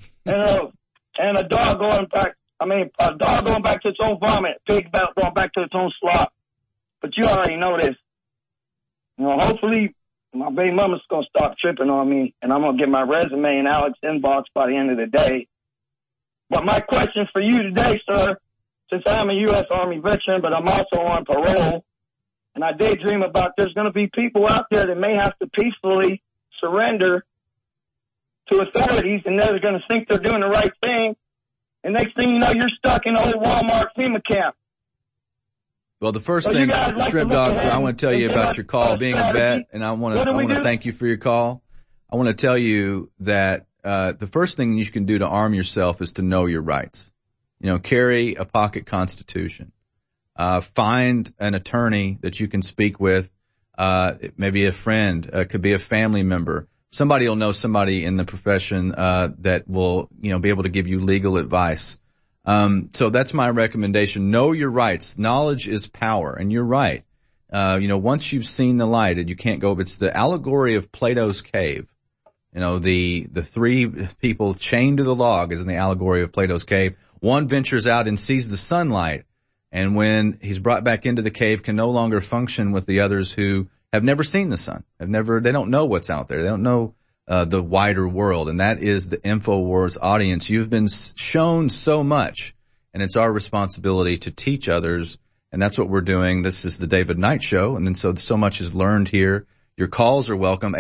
and a dog going back. A dog going back to its own vomit, a pig going back to its own slop. But you already know this. You know, hopefully my baby mama's going to stop tripping on me, and I'm going to get my resume in Alex's inbox by the end of the day. But my question for you today, sir, since I'm a U.S. Army veteran, but I'm also on parole, and I daydream about there's going to be people out there that may have to peacefully surrender to authorities, and they're going to think they're doing the right thing, and next thing you know, you're stuck in old Walmart FEMA camp. Well, the first thing, Shrimp Dog, I want to tell you about your call, being a vet, and I want to thank you for your call. I want to tell you that the first thing you can do to arm yourself is to know your rights. You know, carry a pocket constitution. Find an attorney that you can speak with. Maybe a friend, could be a family member. Somebody will know somebody in the profession that will, you know, be able to give you legal advice. So that's my recommendation. Know your rights. Knowledge is power, and you're right. You know, once you've seen the light, you can't go. It's the allegory of Plato's cave. You know, the three people chained to the log is in the allegory of Plato's cave. One ventures out and sees the sunlight, and when he's brought back into the cave, can no longer function with the others who have never seen the sun. They don't know what's out there. They don't know the wider world, and that is the InfoWars audience. You've been shown so much, and it's our responsibility to teach others, and that's what we're doing. This is the David Knight Show, and then so much is learned here. Your calls are welcome,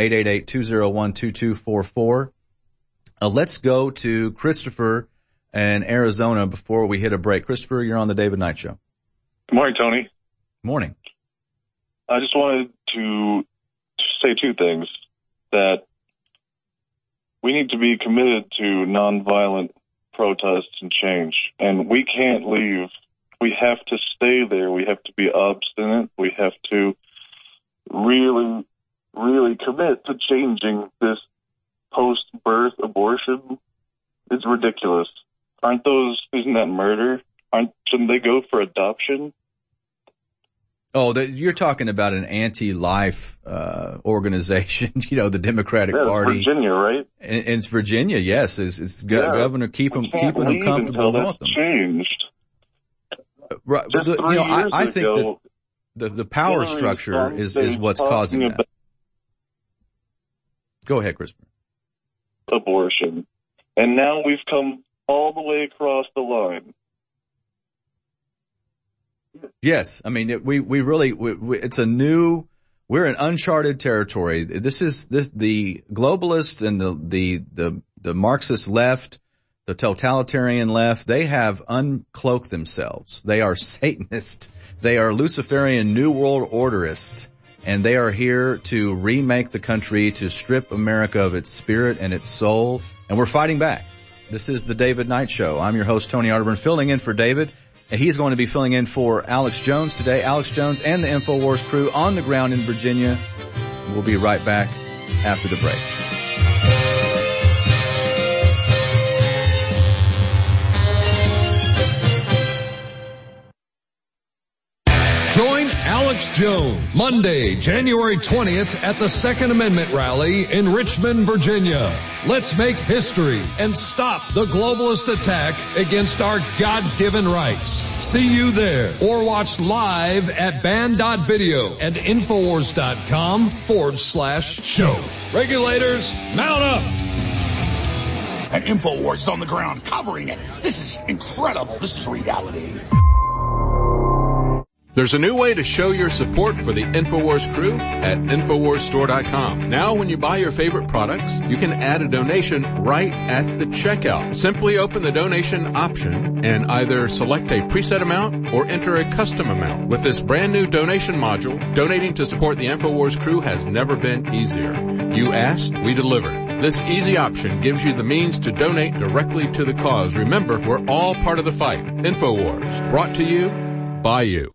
888-201-2244. Let's go to Christopher in Arizona before we hit a break. Christopher, you're on the David Knight Show. Good morning, Tony. Morning. I just wanted to say two things. That we need to be committed to nonviolent protests and change. And we can't leave. We have to stay there. We have to be obstinate. We have to really, really commit to changing this post-birth abortion. It's ridiculous. Isn't that murder? Shouldn't they go for adoption? Oh, you're talking about an anti-life organization, you know, the Democratic Party. Virginia, right? And it's Virginia, yes. It's Governor keeping them comfortable with them. Changed. Right, but I think that the power structure is what's causing that. Go ahead, Christopher. Abortion, and now we've come all the way across the line. Yes, I mean we really it's we're in uncharted territory. The globalists and the Marxist left, the totalitarian left, they have uncloaked themselves. They are Satanists. They are Luciferian New World Orderists, and they are here to remake the country, to strip America of its spirit and its soul, and we're fighting back. This is the David Knight Show. I'm your host, Tony Arterburn, filling in for David. He's going to be filling in for Alex Jones today. Alex Jones and the InfoWars crew on the ground in Virginia. We'll be right back after the break. Join Alex Alex Jones. Monday, January 20th at the Second Amendment rally in Richmond, Virginia. Let's make history and stop the globalist attack against our God-given rights. See you there or watch live at band.video and Infowars.com/show. Regulators, mount up! And InfoWars is on the ground covering it. This is incredible. This is reality. There's a new way to show your support for the InfoWars crew at InfoWarsStore.com. Now, when you buy your favorite products, you can add a donation right at the checkout. Simply open the donation option and either select a preset amount or enter a custom amount. With this brand new donation module, donating to support the InfoWars crew has never been easier. You asked, we delivered. This easy option gives you the means to donate directly to the cause. Remember, we're all part of the fight. InfoWars, brought to you by you.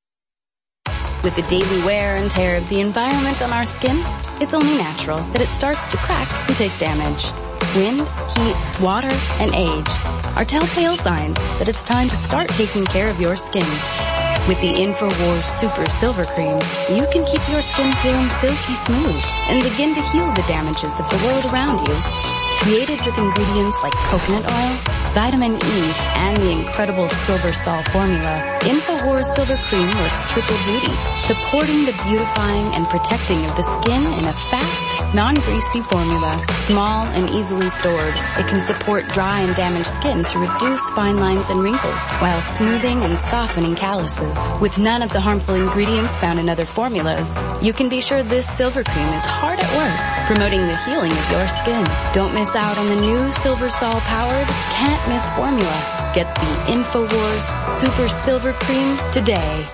With the daily wear and tear of the environment on our skin, it's only natural that it starts to crack and take damage. Wind, heat, water, and age are telltale signs that it's time to start taking care of your skin. With the InfoWars Super Silver Cream, you can keep your skin feeling silky smooth and begin to heal the damages of the world around you. Created with ingredients like coconut oil, vitamin E, and the incredible Silver Sol formula, InfoWars Silver Cream works triple duty, supporting the beautifying and protecting of the skin in a fast, non-greasy formula. Small and easily stored, it can support dry and damaged skin to reduce fine lines and wrinkles, while smoothing and softening calluses. With none of the harmful ingredients found in other formulas, you can be sure this Silver Cream is hard at work, promoting the healing of your skin. Don't miss out on the new Silver Sol powered, can't miss formula. Get the InfoWars Super Silver Cream today.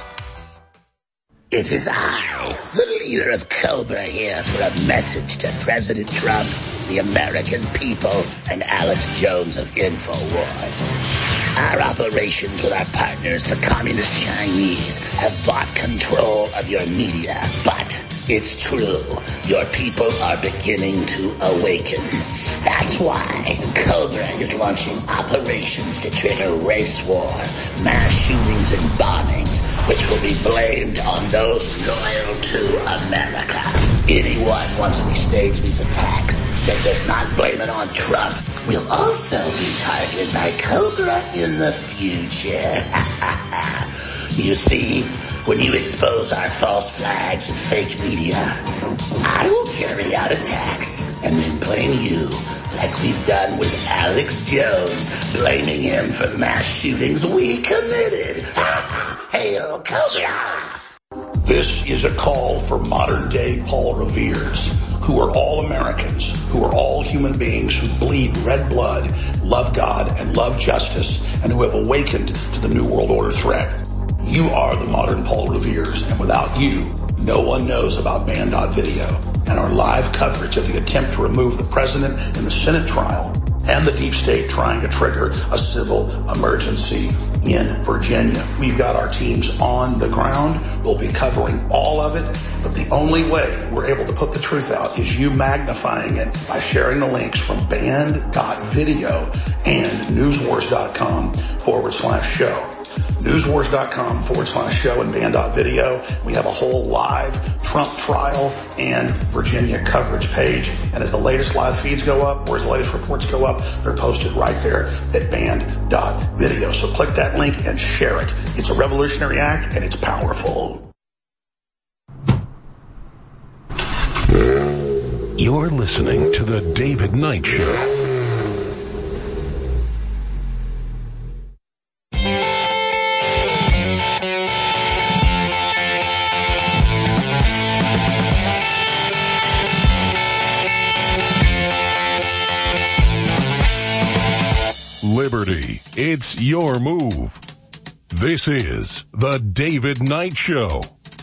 It is I, the leader of Cobra, here for a message to President Trump, the American people, and Alex Jones of InfoWars. Our operations with our partners, the Communist Chinese, have bought control of your media, but it's true. Your people are beginning to awaken. That's why Cobra is launching operations to trigger race war, mass shootings and bombings, which will be blamed on those loyal to America. Anyone, once we stage these attacks, that does not blame it on Trump will also be targeted by Cobra in the future. You see, when you expose our false flags and fake media, I will carry out attacks and then blame you, like we've done with Alex Jones, blaming him for mass shootings we committed. Hail Cobra! This is a call for modern-day Paul Revere's, who are all Americans, who are all human beings who bleed red blood, love God, and love justice, and who have awakened to the New World Order threat. You are the modern Paul Revere's, and without you, no one knows about Band.video and our live coverage of the attempt to remove the president in the Senate trial and the deep state trying to trigger a civil emergency in Virginia. We've got our teams on the ground. We'll be covering all of it, but the only way we're able to put the truth out is you magnifying it by sharing the links from Band.video and newswars.com/show. Newswars.com/show and Band.video. We have a whole live Trump trial and Virginia coverage page. And as the latest live feeds go up, or as the latest reports go up, they're posted right there at Band.video. So click that link and share it. It's a revolutionary act and it's powerful. You're listening to The David Knight Show. Liberty, it's your move. This is The David Knight Show.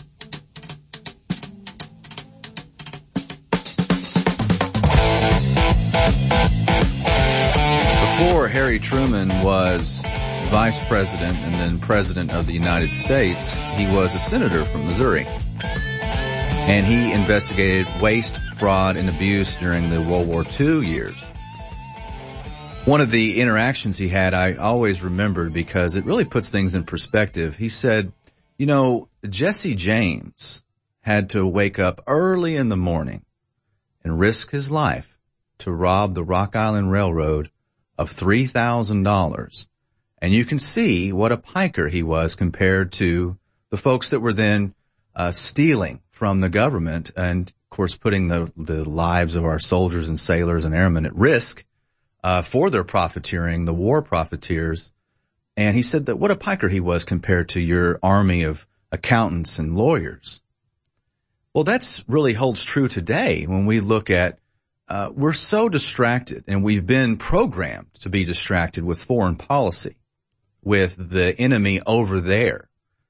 Before Harry Truman was vice president and then president of the United States, he was a senator from Missouri. And he investigated waste, fraud, and abuse during the World War II years. One of the interactions he had, I always remembered because it really puts things in perspective. He said, You know, Jesse James had to wake up early in the morning and risk his life to rob the Rock Island Railroad of $3,000. And you can see what a piker he was compared to the folks that were then stealing from the government and, of course, putting the lives of our soldiers and sailors and airmen at risk for their profiteering, the war profiteers. And he said that what a piker he was compared to your army of accountants and lawyers. Well, that's really holds true today when we look at we're so distracted, and we've been programmed to be distracted with foreign policy, with the enemy over there.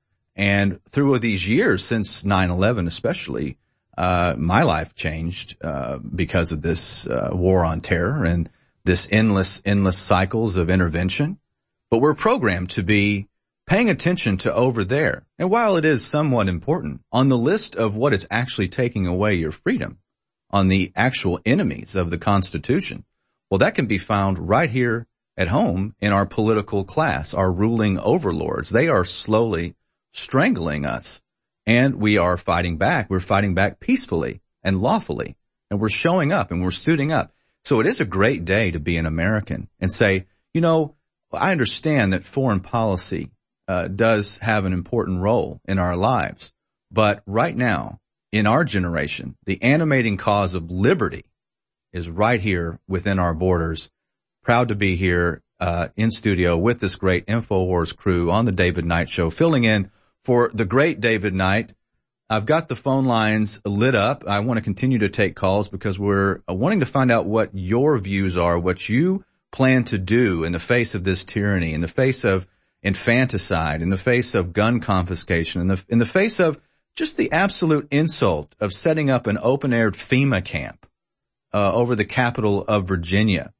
And through these years, since 9/11 especially, my life changed because of this war on terror and this endless cycles of intervention. But we're programmed to be paying attention to over there. And while it is somewhat important, on the list of what is actually taking away your freedom, on the actual enemies of the Constitution, well, that can be found right here at home in our political class, our ruling overlords. They are slowly strangling us, and we are fighting back. We're fighting back peacefully and lawfully, and we're showing up and we're suiting up. So it is a great day to be an American and say, you know, I understand that foreign policy does have an important role in our lives, but right now, in our generation, the animating cause of liberty is right here within our borders. Proud to be here in studio with this great InfoWars crew on the David Knight Show, filling in for the great David Knight. I've got the phone lines lit up. I want to continue to take calls because we're wanting to find out what your views are, what you plan to do in the face of this tyranny, in the face of infanticide, in the face of gun confiscation, in the face of just the absolute insult of setting up an open-air FEMA camp over the capital of Virginia.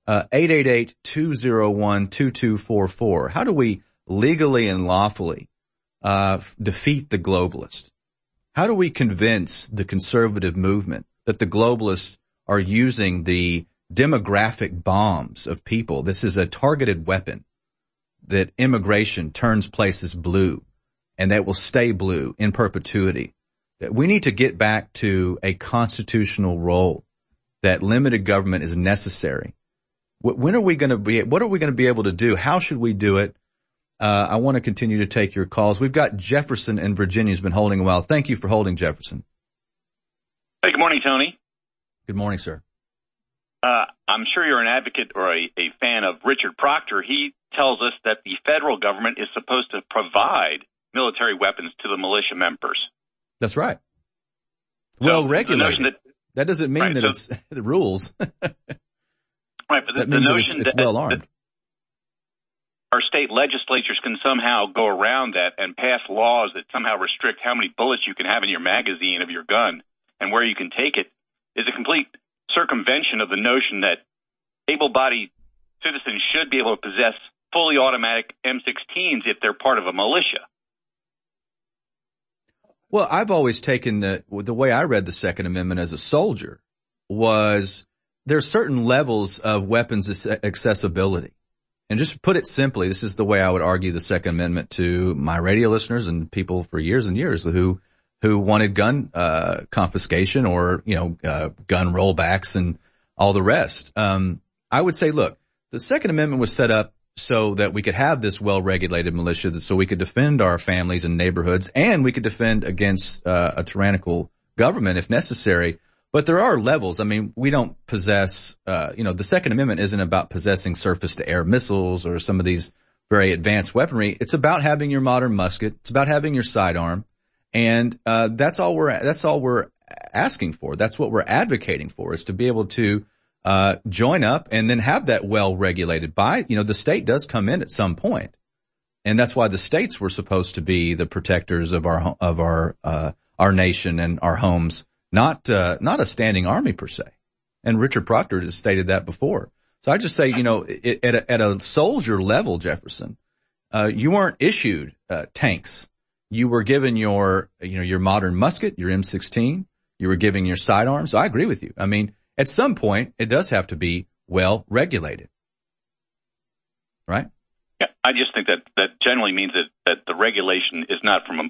888-201-2244. How do we legally and lawfully defeat the globalists? How do we convince the conservative movement that the globalists are using the demographic bombs of people? This is a targeted weapon, that immigration turns places blue, and that will stay blue in perpetuity. That we need to get back to a constitutional role, that limited government is necessary. When are we going to be, what are we going to be able to do? How should we do it? I want to continue to take your calls. We've got Jefferson in Virginia who's been holding a while. Thank you for holding, Jefferson. Hey, good morning, Tony. Good morning, sir. I'm sure you're an advocate or a fan of Richard Proctor. He tells us that the federal government is supposed to provide military weapons to the militia members. That's right. Well regulated. That doesn't mean that it's the rules. Right, but the notion it's well armed. That our state legislatures can somehow go around that and pass laws that somehow restrict how many bullets you can have in your magazine of your gun and where you can take it is a complete circumvention of the notion that able-bodied citizens should be able to possess fully automatic M16s if they're part of a militia. Well, I've always taken the way I read the Second Amendment as a soldier was there's certain levels of weapons accessibility. And just put it simply, this is the way I would argue the Second Amendment to my radio listeners and people for years and years who wanted gun confiscation or, gun rollbacks and all the rest. I would say, look, the Second Amendment was set up so that we could have this well-regulated militia, so we could defend our families and neighborhoods, and we could defend against a tyrannical government if necessary. But there are levels. I mean, we don't possess, the Second Amendment isn't about possessing surface-to-air missiles or some of these very advanced weaponry. It's about having your modern musket. It's about having your sidearm. And that's all we're asking for. That's what we're advocating for, is to be able to join up and then have that well-regulated by, the state does come in at some point. And that's why the states were supposed to be the protectors of our nation and our homes. Not a standing army per se. And Richard Proctor has stated that before. So I just say, at a soldier level, Jefferson, you weren't issued tanks. You were given your modern musket, your M16. You were given your sidearms. So I agree with you. I mean, at some point, it does have to be well regulated. Right? Yeah, I just think that generally means that the regulation is not from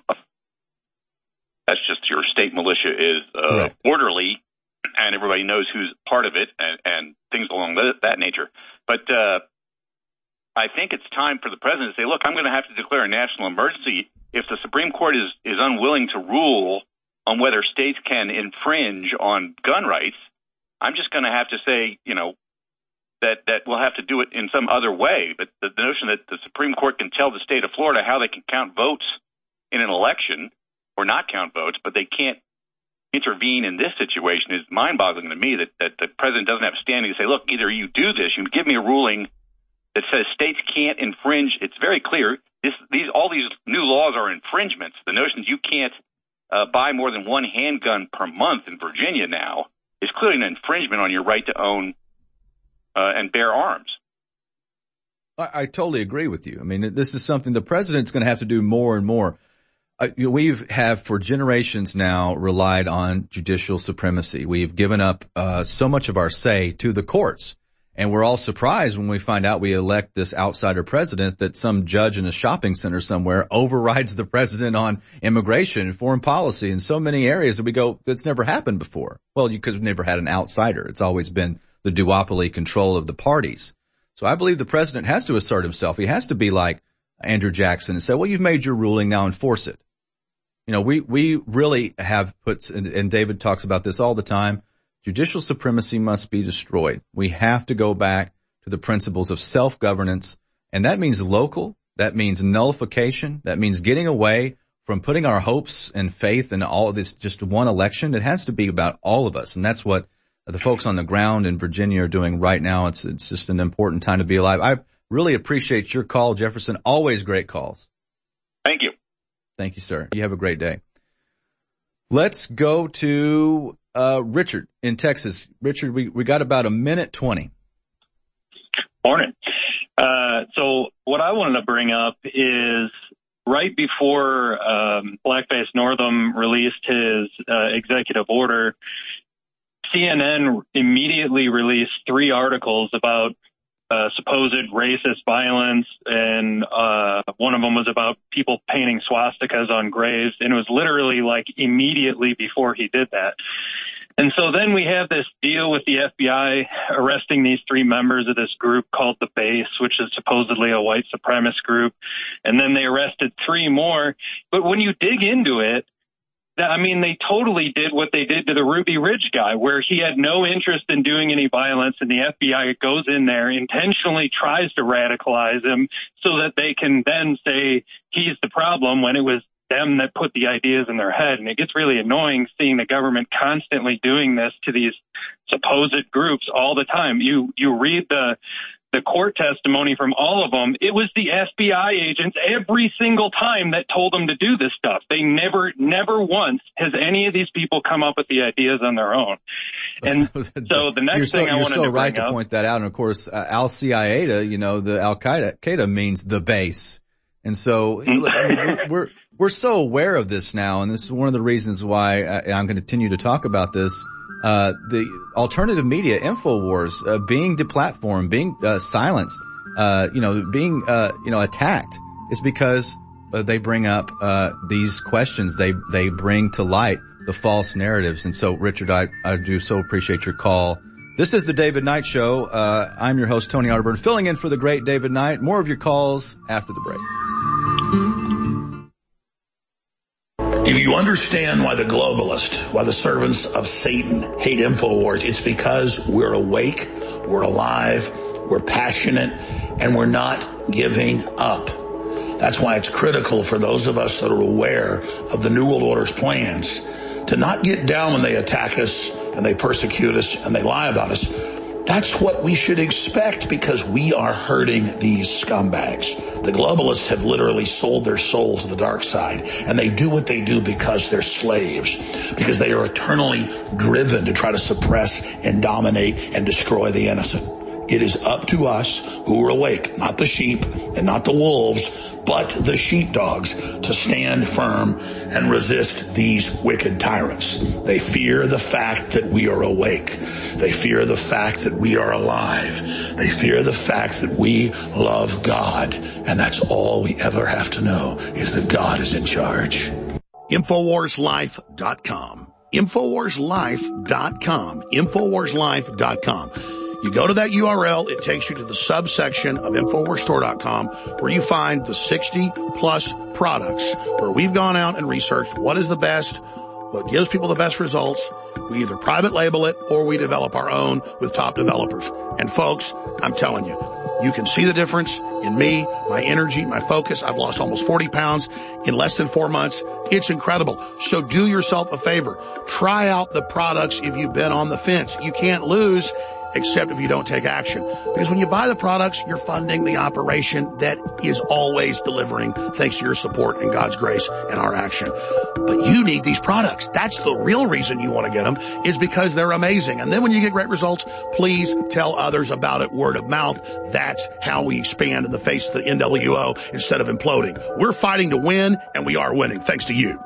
that's just your state militia is orderly, and everybody knows who's part of it, and things along that nature. But I think it's time for the president to say, look, I'm going to have to declare a national emergency if the Supreme Court is unwilling to rule on whether states can infringe on gun rights. I'm just going to have to say, that we'll have to do it in some other way. But the notion that the Supreme Court can tell the state of Florida how they can count votes in an election or not count votes, but they can't intervene in this situation is mind-boggling to me, that the president doesn't have standing to say, look, either you do this, you give me a ruling that says states can't infringe. It's very clear. All these new laws are infringements. The notion that you can't buy more than one handgun per month in Virginia now is clearly an infringement on your right to own and bear arms. I totally agree with you. I mean, this is something the president's going to have to do more and more. We've for generations now relied on judicial supremacy. We've given up so much of our say to the courts. And we're all surprised when we find out we elect this outsider president that some judge in a shopping center somewhere overrides the president on immigration and foreign policy in so many areas that we go, that's never happened before. Well, because we've never had an outsider. It's always been the duopoly control of the parties. So I believe the president has to assert himself. He has to be like Andrew Jackson and say, well, you've made your ruling, now enforce it. We really have put, and David talks about this all the time, judicial supremacy must be destroyed. We have to go back to the principles of self-governance, and that means local, that means nullification, that means getting away from putting our hopes and faith in all of this just one election. It has to be about all of us, and that's what the folks on the ground in Virginia are doing right now. It's just an important time to be alive. I really appreciate your call, Jefferson. Always great calls. Thank you. Thank you, sir. You have a great day. Let's go to Richard in Texas. Richard, we got about a minute 20. Morning. So what I wanted to bring up is right before Blackface Northam released his executive order, CNN immediately released 3 articles about supposed racist violence, and one of them was about people painting swastikas on graves, and it was literally like immediately before he did that. And so then we have this deal with the FBI arresting these 3 members of this group called the Base, which is supposedly a white supremacist group, and then they arrested 3 more. But when you dig into it, they totally did what they did to the Ruby Ridge guy, where he had no interest in doing any violence, and the FBI goes in there, intentionally tries to radicalize him so that they can then say he's the problem when it was them that put the ideas in their head. And it gets really annoying seeing the government constantly doing this to these supposed groups all the time. You read the court testimony from all of them. It was the FBI agents every single time that told them to do this stuff. They never once has any of these people come up with the ideas on their own. And so the next thing I wanted to bring up. You're so right to point that out. And of course, Al-Qaeda, the Al-Qaeda means the base. And so we're so aware of this now. And this is one of the reasons why I'm going to continue to talk about this. The alternative media, InfoWars, being deplatformed, being silenced, being attacked is because they bring up these questions. They bring to light the false narratives. And so, Richard, I do so appreciate your call. This is the David Knight Show. I'm your host, Tony Arterburn, filling in for the great David Knight. More of your calls after the break. If you understand why the globalists, why the servants of Satan hate InfoWars, it's because we're awake, we're alive, we're passionate, and we're not giving up. That's why it's critical for those of us that are aware of the New World Order's plans to not get down when they attack us and they persecute us and they lie about us. That's what we should expect because we are hurting these scumbags. The globalists have literally sold their soul to the dark side, and they do what they do because they're slaves, because they are eternally driven to try to suppress and dominate and destroy the innocent. It is up to us who are awake, not the sheep and not the wolves, but the sheepdogs, to stand firm and resist these wicked tyrants. They fear the fact that we are awake. They fear the fact that we are alive. They fear the fact that we love God. And that's all we ever have to know, is that God is in charge. InfoWarsLife.com. InfoWarsLife.com. InfoWarsLife.com. You go to that URL, it takes you to the subsection of InfoWarsStore.com where you find the 60 plus products where we've gone out and researched what is the best, what gives people the best results. We either private label it or we develop our own with top developers. And folks, I'm telling you, you can see the difference in me, my energy, my focus. I've lost almost 40 pounds in less than 4 months. It's incredible. So do yourself a favor. Try out the products if you've been on the fence. You can't lose except if you don't take action. Because when you buy the products, you're funding the operation that is always delivering thanks to your support and God's grace and our action. But you need these products. That's the real reason you want to get them, is because they're amazing. And then when you get great results, please tell others about it, word of mouth. That's how we expand in the face of the NWO instead of imploding. We're fighting to win, and we are winning thanks to you.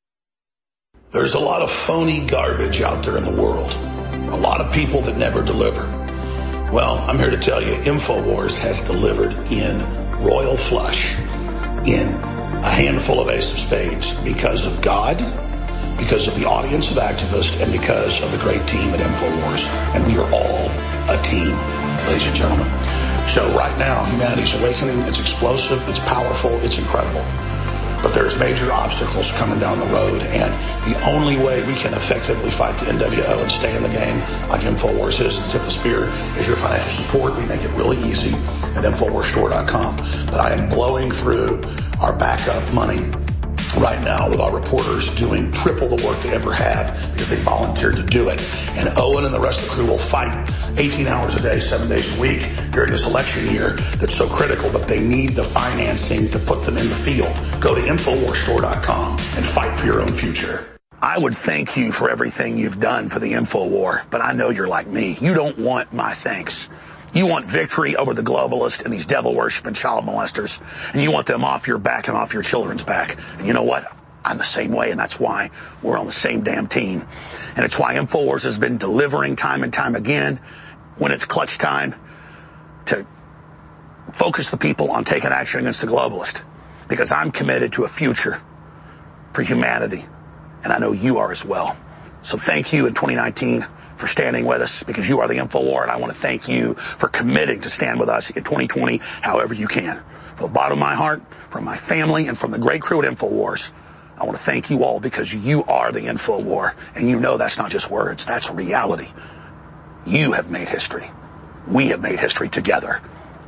There's a lot of phony garbage out there in the world. A lot of people that never deliver. Well, I'm here to tell you, InfoWars has delivered in royal flush, in a handful of ace of spades, because of God, because of the audience of activists, and because of the great team at InfoWars. And we are all a team, ladies and gentlemen. So right now, humanity's awakening. It's explosive, it's powerful, it's incredible. But there's major obstacles coming down the road, and the only way we can effectively fight the NWO and stay in the game like InfoWars is the tip of the spear, is your financial support. We make it really easy at InfoWarsStore.com. But I am blowing through our backup money right now with our reporters doing triple the work they ever have because they volunteered to do it. And Owen and the rest of the crew will fight 18 hours a day, 7 days a week during this election year that's so critical, but they need the financing to put them in the field. Go to InfoWarsStore.com and fight for your own future. I would thank you for everything you've done for the InfoWar, but I know you're like me. You don't want my thanks. You want victory over the globalists and these devil-worshipping child molesters, and you want them off your back and off your children's back. And you know what? I'm the same way, and that's why we're on the same damn team. And it's why InfoWars has been delivering time and time again when it's clutch time to focus the people on taking action against the globalist. Because I'm committed to a future for humanity, and I know you are as well. So thank you in 2019 for standing with us, because you are the InfoWar, and I want to thank you for committing to stand with us in 2020 however you can. From the bottom of my heart, from my family, and from the great crew at InfoWars, I want to thank you all, because you are the InfoWar, and you know that's not just words, that's reality. You have made history. We have made history together.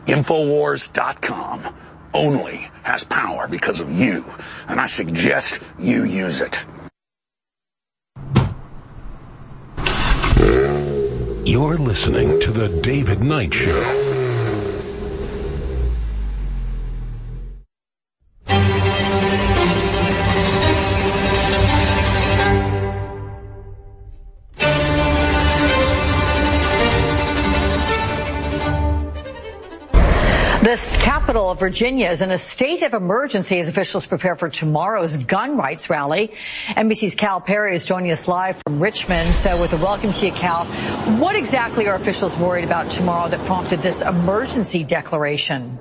InfoWars.com only has power because of you, and I suggest you use it. You're listening to The David Knight Show. The capital of Virginia is in a state of emergency as officials prepare for tomorrow's gun rights rally. NBC's Cal Perry is joining us live from Richmond. So with a welcome to you, Cal, what exactly are officials worried about tomorrow that prompted this emergency declaration?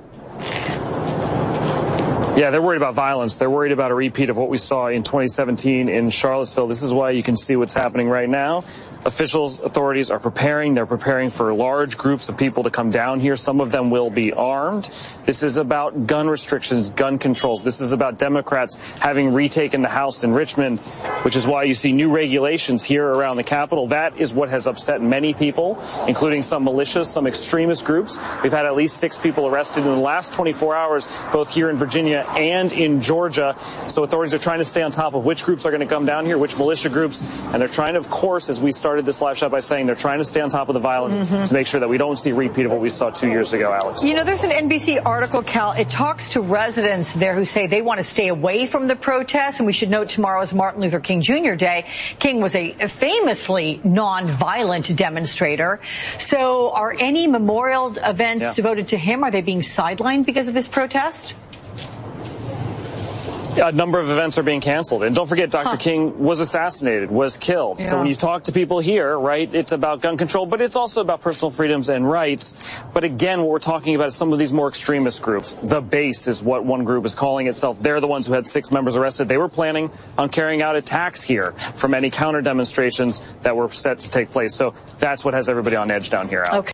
Yeah, they're worried about violence. They're worried about a repeat of what we saw in 2017 in Charlottesville. This is why you can see what's happening right now. Authorities are preparing. They're preparing for large groups of people to come down here. Some of them will be armed. This is about gun restrictions, gun controls. This is about Democrats having retaken the House in Richmond, which is why you see new regulations here around the Capitol. That is what has upset many people, including some militias, some extremist groups. We've had at least 6 people arrested in the last 24 hours, both here in Virginia and in Georgia. So authorities are trying to stay on top of which groups are going to come down here, which militia groups, and they're trying to, of course, as we start started this live shot by saying they're trying to stay on top of the violence to make sure that we don't see a repeat of what we saw 2 years ago, Alex. You know, there's an NBC article, Cal. It talks to residents there who say they want to stay away from the protests. And we should note tomorrow is Martin Luther King Jr. Day. King was a famously nonviolent demonstrator. So are any memorial events devoted to him, are they being sidelined because of this protest? A number of events are being canceled. And don't forget, Dr. King was assassinated, was killed. So when you talk to people here, right, it's about gun control, but it's also about personal freedoms and rights. But again, what we're talking about is some of these more extremist groups. The Base is what one group is calling itself. They're the ones who had 6 members arrested. They were planning on carrying out attacks here from any counter demonstrations that were set to take place. So that's what has everybody on edge down here, Alex. Okay.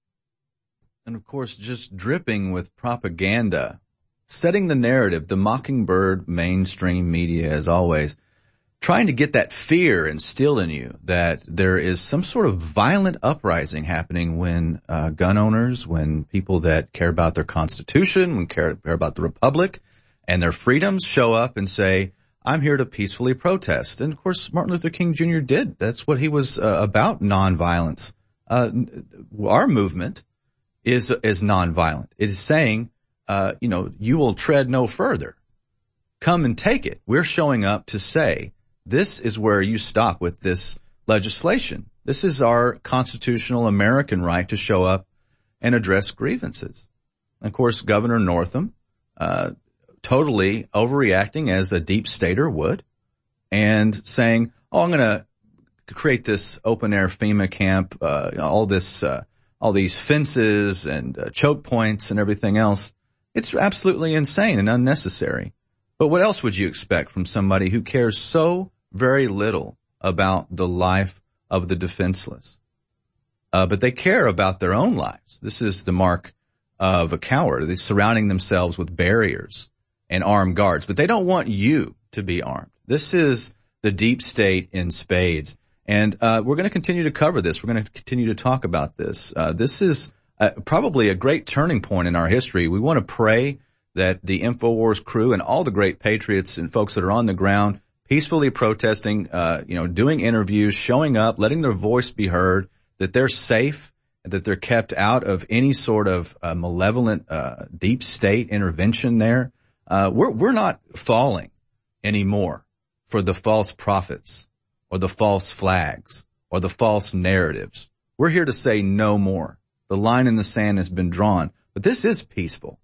And of course, just dripping with propaganda. Setting the narrative, the Mockingbird mainstream media, as always, trying to get that fear instilled in you that there is some sort of violent uprising happening when gun owners, when people that care about their Constitution, when care about the Republic and their freedoms show up and say, I'm here to peacefully protest. And, of course, Martin Luther King Jr. did. That's what he was about, nonviolence. Our movement is nonviolent. It is saying, you will tread no further. Come and take it. We're showing up to say, this is where you stop with this legislation. This is our constitutional American right to show up and address grievances. And of course, Governor Northam, totally overreacting as a deep stater would and saying, I'm going to create this open air FEMA camp, all these fences and choke points and everything else. It's absolutely insane and unnecessary. But what else would you expect from somebody who cares so very little about the life of the defenseless? But they care about their own lives. This is the mark of a coward. They're surrounding themselves with barriers and armed guards. But they don't want you to be armed. This is the deep state in spades. And we're going to continue to cover this. We're going to continue to talk about this. This is probably a great turning point in our history. We want to pray that the InfoWars crew and all the great patriots and folks that are on the ground peacefully protesting, doing interviews, showing up, letting their voice be heard, that they're safe, that they're kept out of any sort of malevolent deep state intervention there. We're not falling anymore for the false prophets or the false flags or the false narratives. We're here to say no more. The line in the sand has been drawn, but this is peaceful.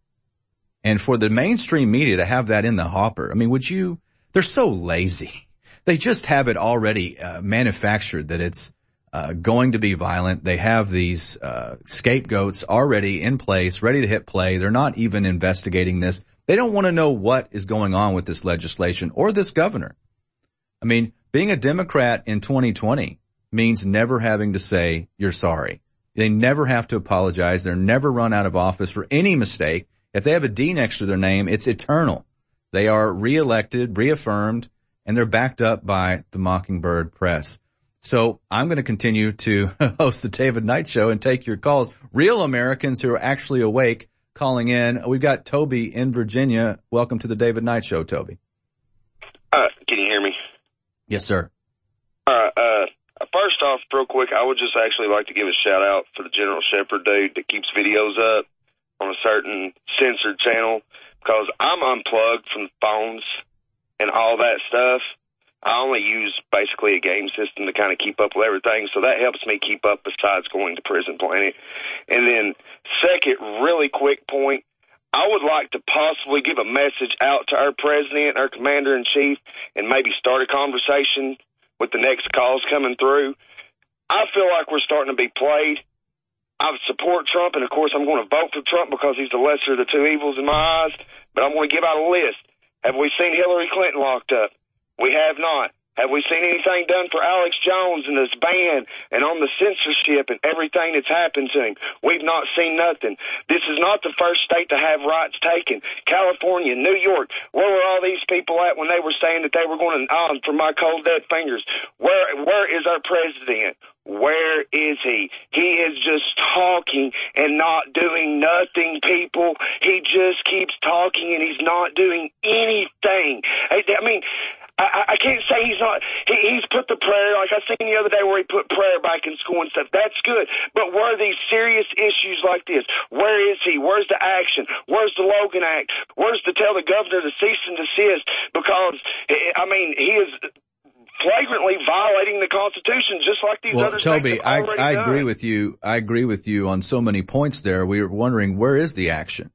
And for the mainstream media to have that in the hopper, I mean, they're so lazy. They just have it already manufactured that it's going to be violent. They have these scapegoats already in place, ready to hit play. They're not even investigating this. They don't want to know what is going on with this legislation or this governor. I mean, being a Democrat in 2020 means never having to say you're sorry. They never have to apologize. They're never run out of office for any mistake. If they have a D next to their name, it's eternal. They are reelected, reaffirmed, and they're backed up by the Mockingbird press. So I'm going to continue to host the David Knight Show and take your calls. Real Americans who are actually awake calling in. We've got Toby in Virginia. Welcome to the David Knight Show, Toby. Can you hear me? Yes, sir. First off, real quick, I would just actually like to give a shout out for the General Shepherd dude that keeps videos up on a certain censored channel, because I'm unplugged from phones and all that stuff. I only use basically a game system to kind of keep up with everything, so that helps me keep up besides going to Prison Planet. And then second, really quick point, I would like to possibly give a message out to our president, our commander-in-chief, and maybe start a conversation with the next calls coming through. I feel like we're starting to be played. I support Trump, and of course I'm going to vote for Trump because he's the lesser of the two evils in my eyes, but I'm going to give out a list. Have we seen Hillary Clinton locked up? We have not. Have we seen anything done for Alex Jones and his ban and on the censorship and everything that's happened to him? We've not seen nothing. This is not the first state to have rights taken. California, New York, where were all these people at when they were saying that they were going to, for my cold dead fingers? Where is our president? Where is he? He is just talking and not doing nothing, people. He just keeps talking and he's not doing anything. I mean, I can't say he's not. He's put the prayer, like I seen the other day where he put prayer back in school and stuff. That's good. But where are these serious issues like this? Where is he? Where's the action? Where's the Logan Act? Where's to tell the governor to cease and desist? Because, I mean, he is flagrantly violating the Constitution just like these other Toby, states have already I done. agree with you. I agree with you on so many points there. We were wondering, where is the action?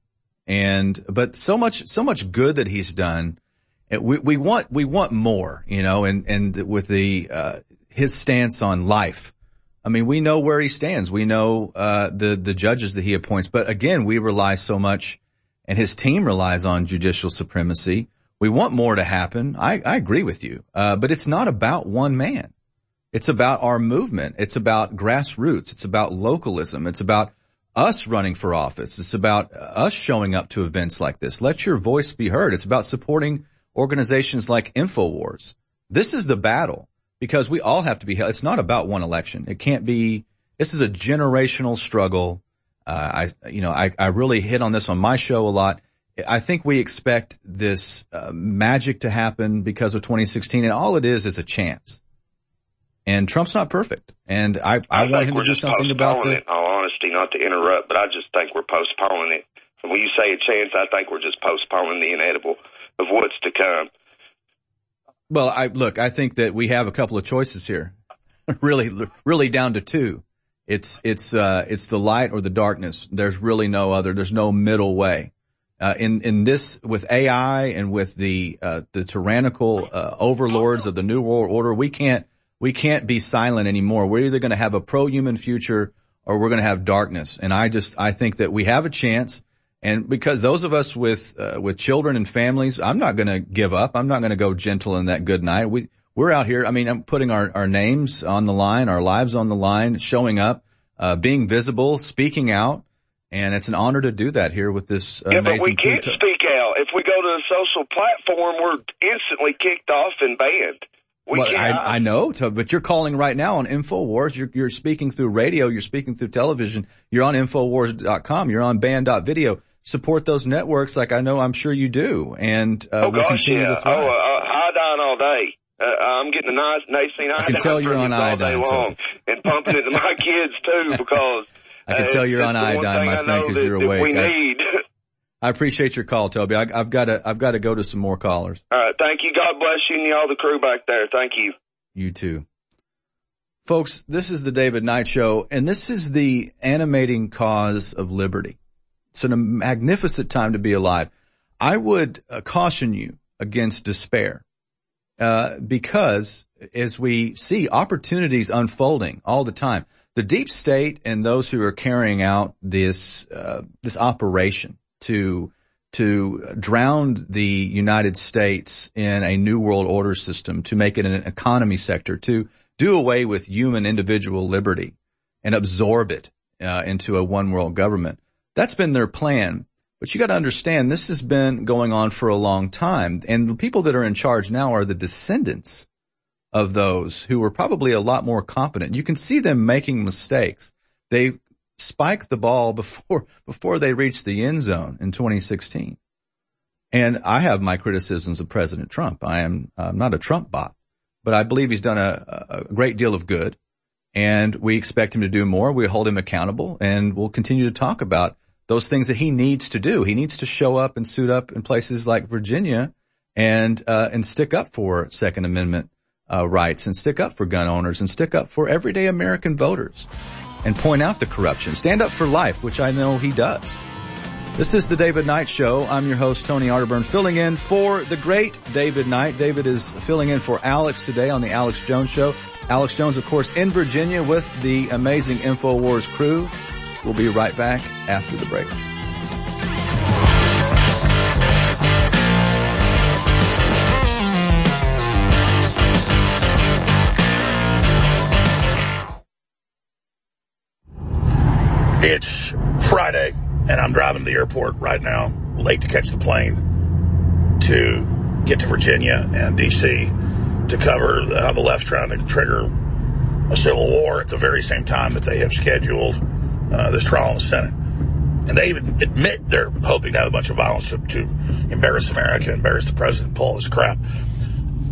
But so much good that he's done. We want more, you know, and with his stance on life. I mean, we know where he stands. We know, the judges that he appoints. But again, we rely so much, and his team relies on judicial supremacy. We want more to happen. I agree with you. But it's not about one man. It's about our movement. It's about grassroots. It's about localism. It's about us running for office. It's about us showing up to events like this. Let your voice be heard. It's about supporting organizations like InfoWars. This is the battle, because we all have to be held. It's not about one election. It can't be. This is a generational struggle. I really hit on this on my show a lot. I think we expect this magic to happen because of 2016, and all it is a chance. And Trump's not perfect, and I want him to do something about it. In all honesty, not to interrupt, but I just think we're postponing it. And when you say a chance, I think we're just postponing the inevitable of what's to come. Well, I think that we have a couple of choices here. really down to two. It's the light or the darkness. There's really no other. There's no middle way. In this, with AI and with the tyrannical, overlords of the New World Order, we can't be silent anymore. We're either going to have a pro-human future or we're going to have darkness. And I think that we have a chance. And because those of us with children and families, I'm not going to give up. I'm not going to go gentle in that good night. We're out here. I mean, I'm putting our names on the line, our lives on the line, showing up, being visible, speaking out. And it's an honor to do that here with this amazing. Yeah, but we can't speak out. If we go to a social platform, we're instantly kicked off and banned. I know, but you're calling right now on InfoWars. You're speaking through radio. You're speaking through television. You're on Infowars.com. You're on Band.video. Support those networks like I'm sure you do. And we'll continue to thrive. Iodine all day. I'm getting a nice Nascene iodine. I can tell you're on iodine, all day long, and pumping it to my kids too, because I can tell you're on iodine, my friend, because you're awake. We need. I appreciate your call, Toby. I've got to go to some more callers. All right. Thank you. God bless you and all the crew back there. Thank you. You too. Folks, this is the David Knight Show, and this is the animating cause of liberty. It's a magnificent time to be alive. I would caution you against despair, because as we see opportunities unfolding all the time, the deep state and those who are carrying out this operation to drown the United States in a new world order system, to make it an economy sector, to do away with human individual liberty and absorb it into a one world government. That's been their plan. But you got to understand, this has been going on for a long time. And the people that are in charge now are the descendants of those who were probably a lot more competent. You can see them making mistakes. They spiked the ball before they reached the end zone in 2016. And I have my criticisms of President Trump. I'm not a Trump bot, but I believe he's done a great deal of good. And we expect him to do more. We hold him accountable, and we'll continue to talk about those things that he needs to do. He needs to show up and suit up in places like Virginia and stick up for Second Amendment rights, and stick up for gun owners, and stick up for everyday American voters, and point out the corruption. Stand up for life, which I know he does. This is the David Knight Show. I'm your host, Tony Arterburn, filling in for the great David Knight. David is filling in for Alex today on the Alex Jones Show. Alex Jones, of course, in Virginia with the amazing InfoWars crew. We'll be right back after the break. It's Friday, and I'm driving to the airport right now, late to catch the plane to get to Virginia and D.C. to cover how the left's trying to trigger a civil war at the very same time that they have scheduled this trial in the Senate. And they even admit they're hoping to have a bunch of violence to embarrass America, embarrass the president, pull all this crap.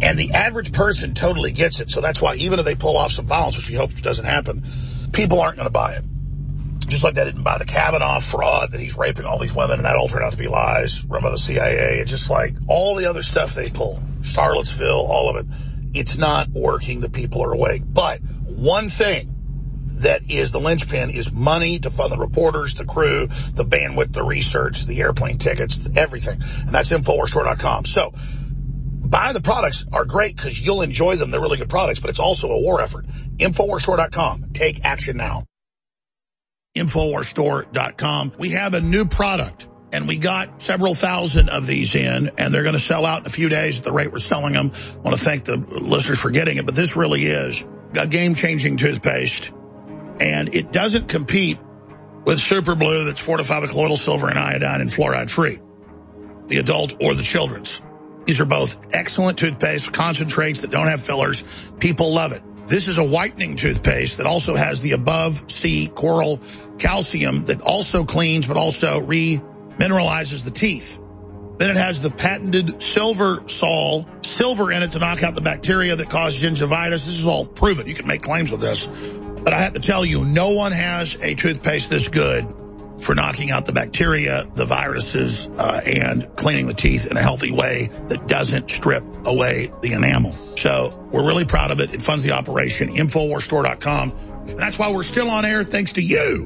And the average person totally gets it. So that's why even if they pull off some violence, which we hope doesn't happen, people aren't going to buy it. Just like they didn't buy the Kavanaugh fraud that he's raping all these women, and that all turned out to be lies run by the CIA. And just like all the other stuff they pull, Charlottesville, all of it, it's not working. The people are awake. But one thing that is the linchpin is money to fund the reporters, the crew, the bandwidth, the research, the airplane tickets, everything. And that's InfoWarsStore.com. So buy the products are great because you'll enjoy them. They're really good products, but it's also a war effort. InfoWarsStore.com. Take action now. InfoWarsStore.com. We have a new product, and we got several thousand of these in, and they're going to sell out in a few days at the rate we're selling them. I want to thank the listeners for getting it, but this really is a game-changing toothpaste, and it doesn't compete with Super Blue that's fortified with colloidal silver and iodine and fluoride-free, the adult or the children's. These are both excellent toothpaste, concentrates that don't have fillers. People love it. This is a whitening toothpaste that also has the above sea coral calcium that also cleans but also remineralizes the teeth. Then it has the patented silver sol, silver in it to knock out the bacteria that cause gingivitis. This is all proven. You can make claims with this. But I have to tell you, no one has a toothpaste this good for knocking out the bacteria, the viruses, and cleaning the teeth in a healthy way that doesn't strip away the enamel. So we're really proud of it. It funds the operation. InfoWarsStore.com. And that's why we're still on air, thanks to you.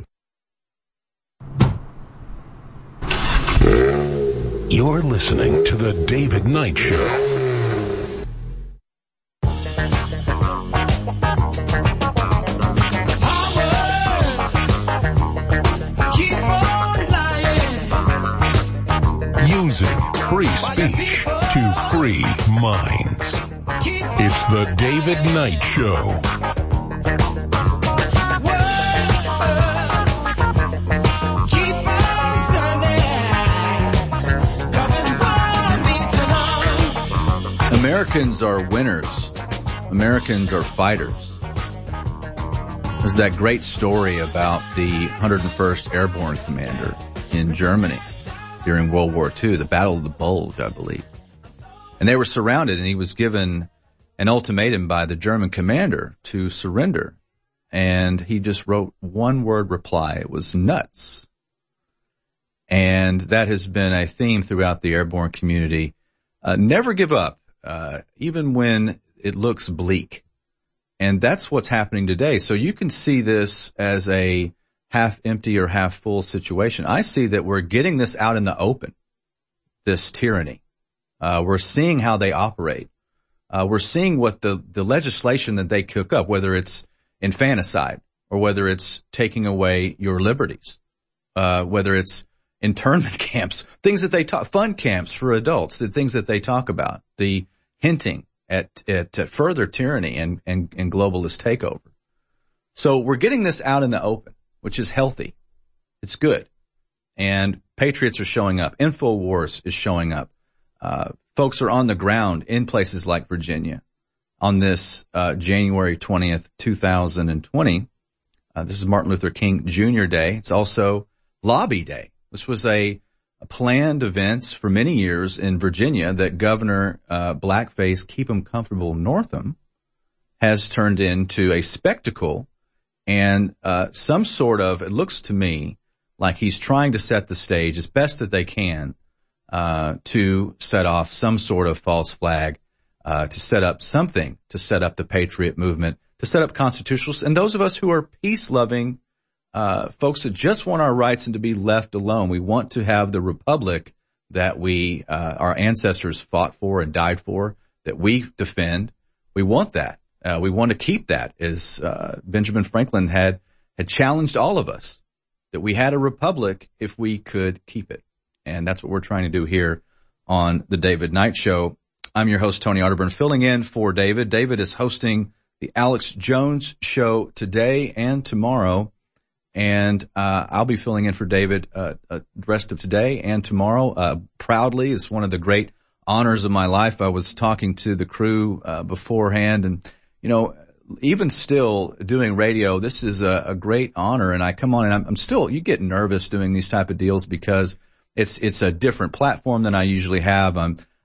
You're listening to The David Knight Show. Using free speech to free minds. It's The David Knight Show. Americans are winners. Americans are fighters. There's that great story about the 101st Airborne Commander in Germany during World War II, the Battle of the Bulge, I believe. And they were surrounded, and he was given an ultimatum by the German commander to surrender. And he just wrote one word reply. It was nuts. And that has been a theme throughout the airborne community. Never give up, even when it looks bleak. And that's what's happening today. So you can see this as a half empty or half full situation. I see that we're getting this out in the open, this tyranny. We're seeing how they operate. We're seeing what the legislation that they cook up, whether it's infanticide or whether it's taking away your liberties, whether it's internment camps, things that they talk, fun camps for adults, the things that they talk about, the hinting at further tyranny and globalist takeover. So we're getting this out in the open, which is healthy. It's good. And patriots are showing up. InfoWars is showing up. Folks are on the ground in places like Virginia on this January 20th, 2020. This is Martin Luther King Jr. Day. It's also Lobby Day. This was a planned events for many years in Virginia that Governor Blackface Keep 'em Comfortable Northam has turned into a spectacle and some sort of, it looks to me like he's trying to set the stage as best that they can to set off some sort of false flag, to set up something, to set up the patriot movement, to set up constitutionalists, and those of us who are peace-loving folks that just want our rights and to be left alone. We want to have the republic that we our ancestors fought for and died for, that we defend. We want that. We want to keep that, as Benjamin Franklin had challenged all of us, that we had a republic if we could keep it. And that's what we're trying to do here on the David Knight Show. I'm your host, Tony Arterburn, filling in for David. David is hosting the Alex Jones Show today and tomorrow. And I'll be filling in for David the rest of today and tomorrow. Proudly, it's one of the great honors of my life. I was talking to the crew beforehand, and you know, even still doing radio, this is a great honor. And I come on, and I'm still, you get nervous doing these type of deals because it's a different platform than I usually have.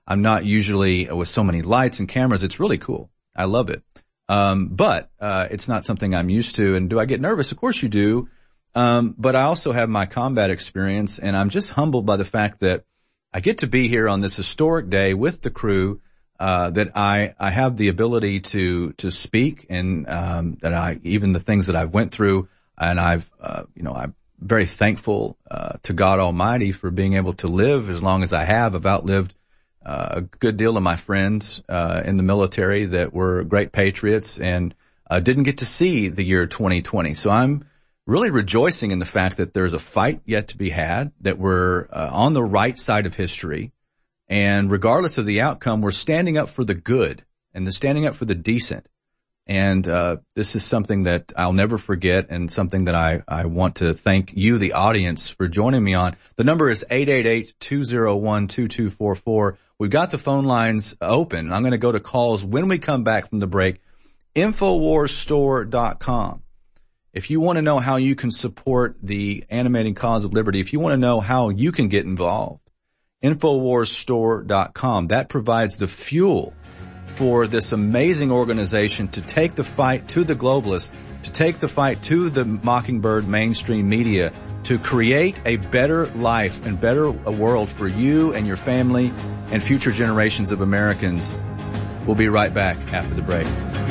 I'm not usually with so many lights and cameras. It's really cool. I love it. But it's not something I'm used to. And do I get nervous? Of course you do. But I also have my combat experience, and I'm just humbled by the fact that I get to be here on this historic day with the crew, that I have the ability to speak, and that even the things that I've went through, and I'm very thankful to God Almighty for being able to live as long as I have. I've outlived a good deal of my friends in the military that were great patriots, and didn't get to see the year 2020. So I'm really rejoicing in the fact that there's a fight yet to be had, that we're on the right side of history. And regardless of the outcome, we're standing up for the good and standing up for the decent. And this is something that I'll never forget, and something that I want to thank you, the audience, for joining me on. The number is 888-201-2244. We've got the phone lines open. I'm going to go to calls when we come back from the break. InfoWarsStore.com. If you want to know how you can support the animating cause of liberty, if you want to know how you can get involved, InfoWarsStore.com. That provides the fuel for this amazing organization to take the fight to the globalists, to take the fight to the Mockingbird mainstream media, to create a better life and better world for you and your family and future generations of Americans. We'll be right back after the break.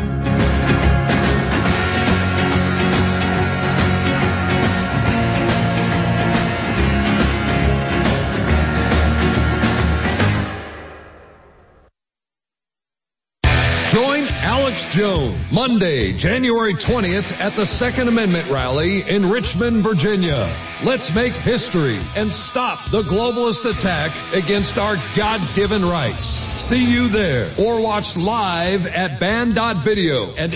Join Alex Jones Monday, January 20th at the Second Amendment rally in Richmond, Virginia. Let's make history and stop the globalist attack against our God-given rights. See you there, or watch live at band.video and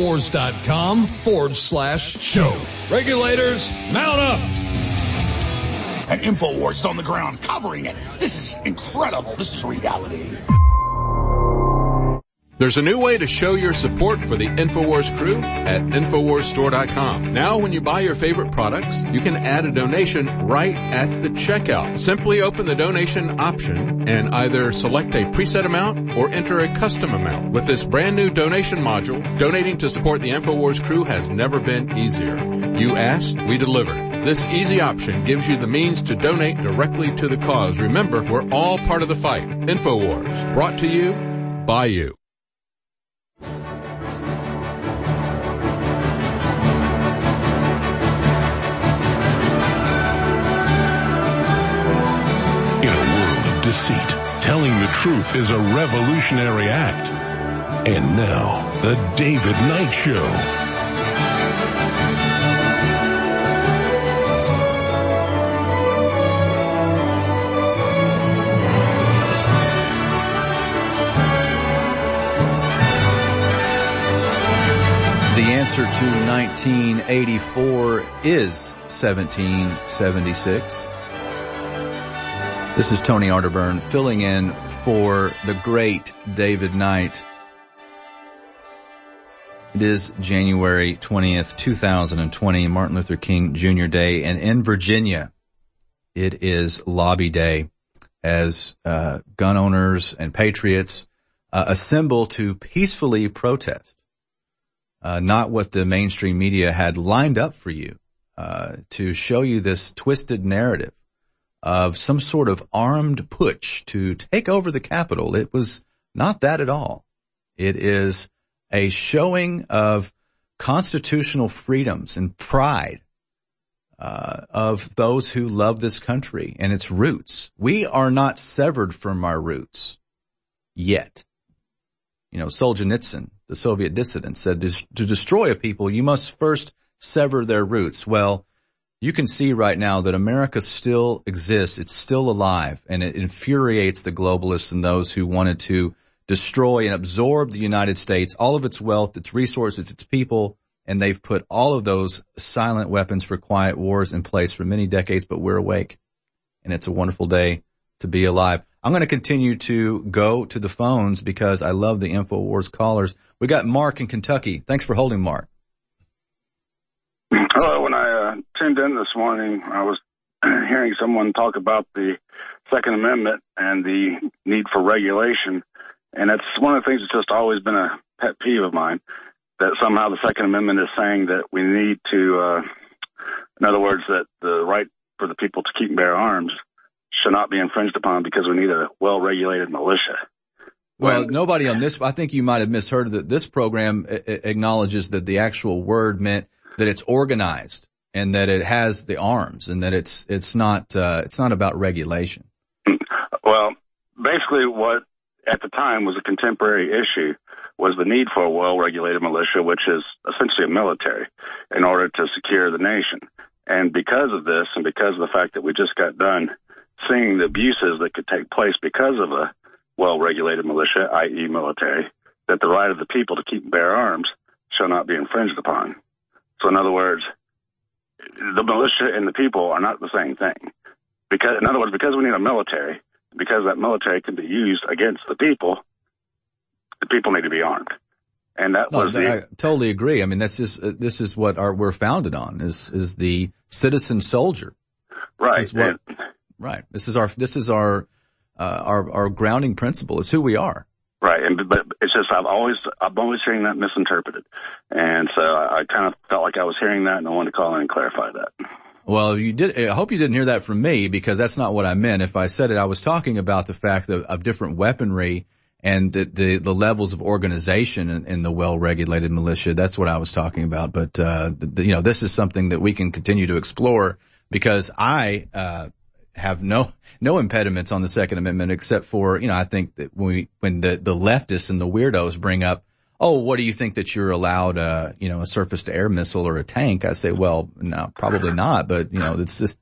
Infowars.com/show. Regulators, mount up! And InfoWars is on the ground covering it. This is incredible. This is reality. There's a new way to show your support for the InfoWars crew at InfoWarsStore.com. Now, when you buy your favorite products, you can add a donation right at the checkout. Simply open the donation option and either select a preset amount or enter a custom amount. With this brand new donation module, donating to support the InfoWars crew has never been easier. You asked, we delivered. This easy option gives you the means to donate directly to the cause. Remember, we're all part of the fight. InfoWars, brought to you by you. Deceit. Telling the truth is a revolutionary act. And now, the David Knight Show. The answer to 1984 is 1776. This is Tony Arterburn filling in for the great David Knight. It is January 20th, 2020, Martin Luther King Jr. Day, and in Virginia, it is Lobby Day as gun owners and patriots assemble to peacefully protest. Not what the mainstream media had lined up for you, to show you this twisted narrative of some sort of armed putsch to take over the Capitol. It was not that at all. It is a showing of constitutional freedoms and pride of those who love this country and its roots. We are not severed from our roots yet. You know, Solzhenitsyn, the Soviet dissident, said to destroy a people, you must first sever their roots. Well, you can see right now that America still exists. It's still alive, and it infuriates the globalists and those who wanted to destroy and absorb the United States, all of its wealth, its resources, its people, and they've put all of those silent weapons for quiet wars in place for many decades, but we're awake, and it's a wonderful day to be alive. I'm going to continue to go to the phones because I love the InfoWars callers. We got Mark in Kentucky. Thanks for holding, Mark. Hello. When I tuned in this morning, I was hearing someone talk about the Second Amendment and the need for regulation. And that's one of the things that's just always been a pet peeve of mine, that somehow the Second Amendment is saying that we need to, in other words, that the right for the people to keep and bear arms should not be infringed upon because we need a well-regulated militia. Well, nobody on this, I think you might have misheard that this program acknowledges that the actual word meant that it's organized and that it has the arms and that it's not about regulation. Well, basically what at the time was a contemporary issue was the need for a well-regulated militia, which is essentially a military, in order to secure the nation. And because of this, and because of the fact that we just got done seeing the abuses that could take place because of a well-regulated militia, i.e. military, that the right of the people to keep and bear arms shall not be infringed upon. So in other words, the militia and the people are not the same thing. In other words, because we need a military, because that military can be used against the people need to be armed. And that I totally agree. I mean, this is what we're founded on is the citizen soldier. Right. Right. This is our grounding principle. It's who we are. Right. But it's just, I'm always hearing that misinterpreted. And so I kind of felt like I was hearing that and I wanted to call in and clarify that. Well, you did. I hope you didn't hear that from me because that's not what I meant. If I said it, I was talking about the fact of different weaponry and the levels of organization in the well-regulated militia. That's what I was talking about. But, this is something that we can continue to explore because I, have no impediments on the Second Amendment except for, I think that when the leftists and the weirdos bring up, oh, what do you think that you're allowed, a surface to air missile or a tank? I say, well, no, probably not. But, it's just,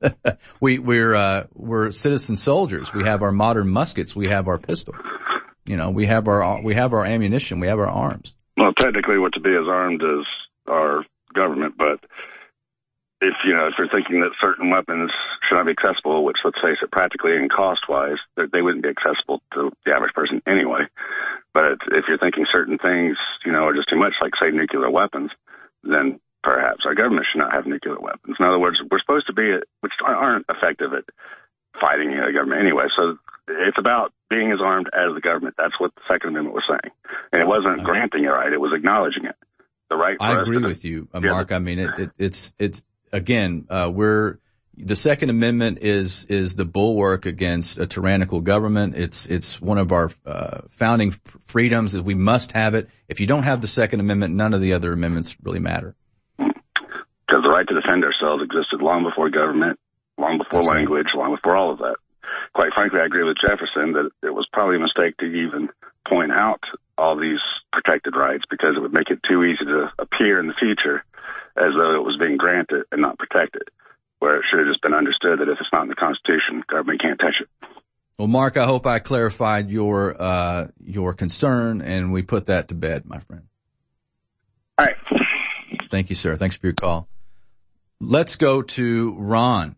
we're citizen soldiers. We have our modern muskets. We have our pistol. We have our ammunition. We have our arms. Well, technically what to be as armed as our government, but if you're thinking that certain weapons should not be accessible, which let's face it, practically and cost-wise, they wouldn't be accessible to the average person anyway. But if you're thinking certain things, are just too much, like say nuclear weapons, then perhaps our government should not have nuclear weapons. In other words, we're supposed to be, which aren't effective at fighting the government anyway. So it's about being as armed as the government. That's what the Second Amendment was saying. And it wasn't granting a right, it was acknowledging it. The right. I agree with you, Mark. I mean, it's again, the Second Amendment is the bulwark against a tyrannical government. It's one of our founding freedoms that we must have it. If you don't have the Second Amendment, none of the other amendments really matter. Because the right to defend ourselves existed long before government, long before language, long before all of that. Quite frankly, I agree with Jefferson that it was probably a mistake to even point out all these protected rights because it would make it too easy to appear in the future as though it was being granted and not protected, where it should have just been understood that if it's not in the Constitution, government can't touch it. Well, Mark, I hope I clarified your concern, and we put that to bed, my friend. All right. Thank you, sir. Thanks for your call. Let's go to Ron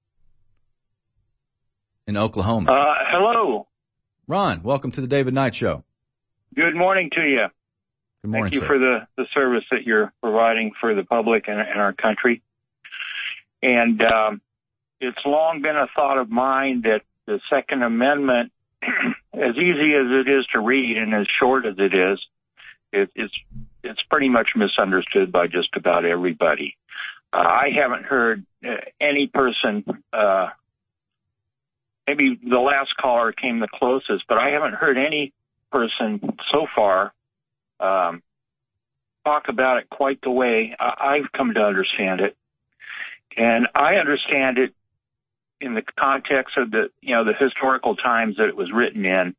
in Oklahoma. Hello. Ron, welcome to the David Knight Show. Good morning to you. Good morning, Thank you sir. for the service that you're providing for the public and our country. And it's long been a thought of mine that the Second Amendment, as easy as it is to read and as short as it is, it's pretty much misunderstood by just about everybody. I haven't heard any person, maybe the last caller came the closest, but I haven't heard any person so far talk about it quite the way I've come to understand it. And I understand it in the context of the historical times that it was written in.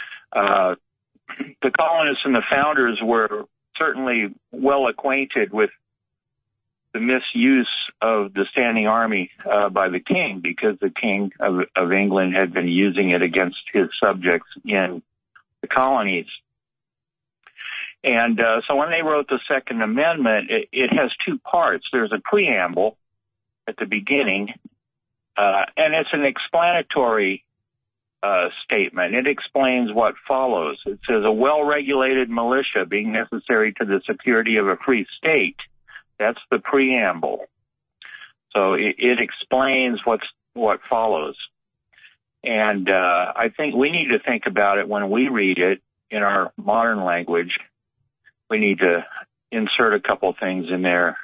The colonists and the founders were certainly well acquainted with the misuse of the standing army by the king, because the king of England had been using it against his subjects in the colonies. And so when they wrote the Second Amendment, it has two parts. There's a preamble at the beginning, and it's an explanatory statement. It explains what follows. It says, a well-regulated militia being necessary to the security of a free state. That's the preamble. So it explains what's what follows. And I think we need to think about it when we read it in our modern language. We need to insert a couple things in there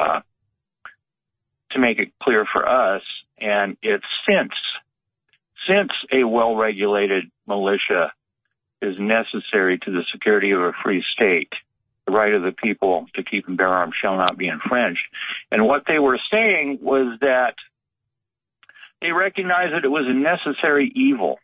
to make it clear for us. And it's since a well-regulated militia is necessary to the security of a free state, the right of the people to keep and bear arms shall not be infringed. And what they were saying was that they recognized that it was a necessary evil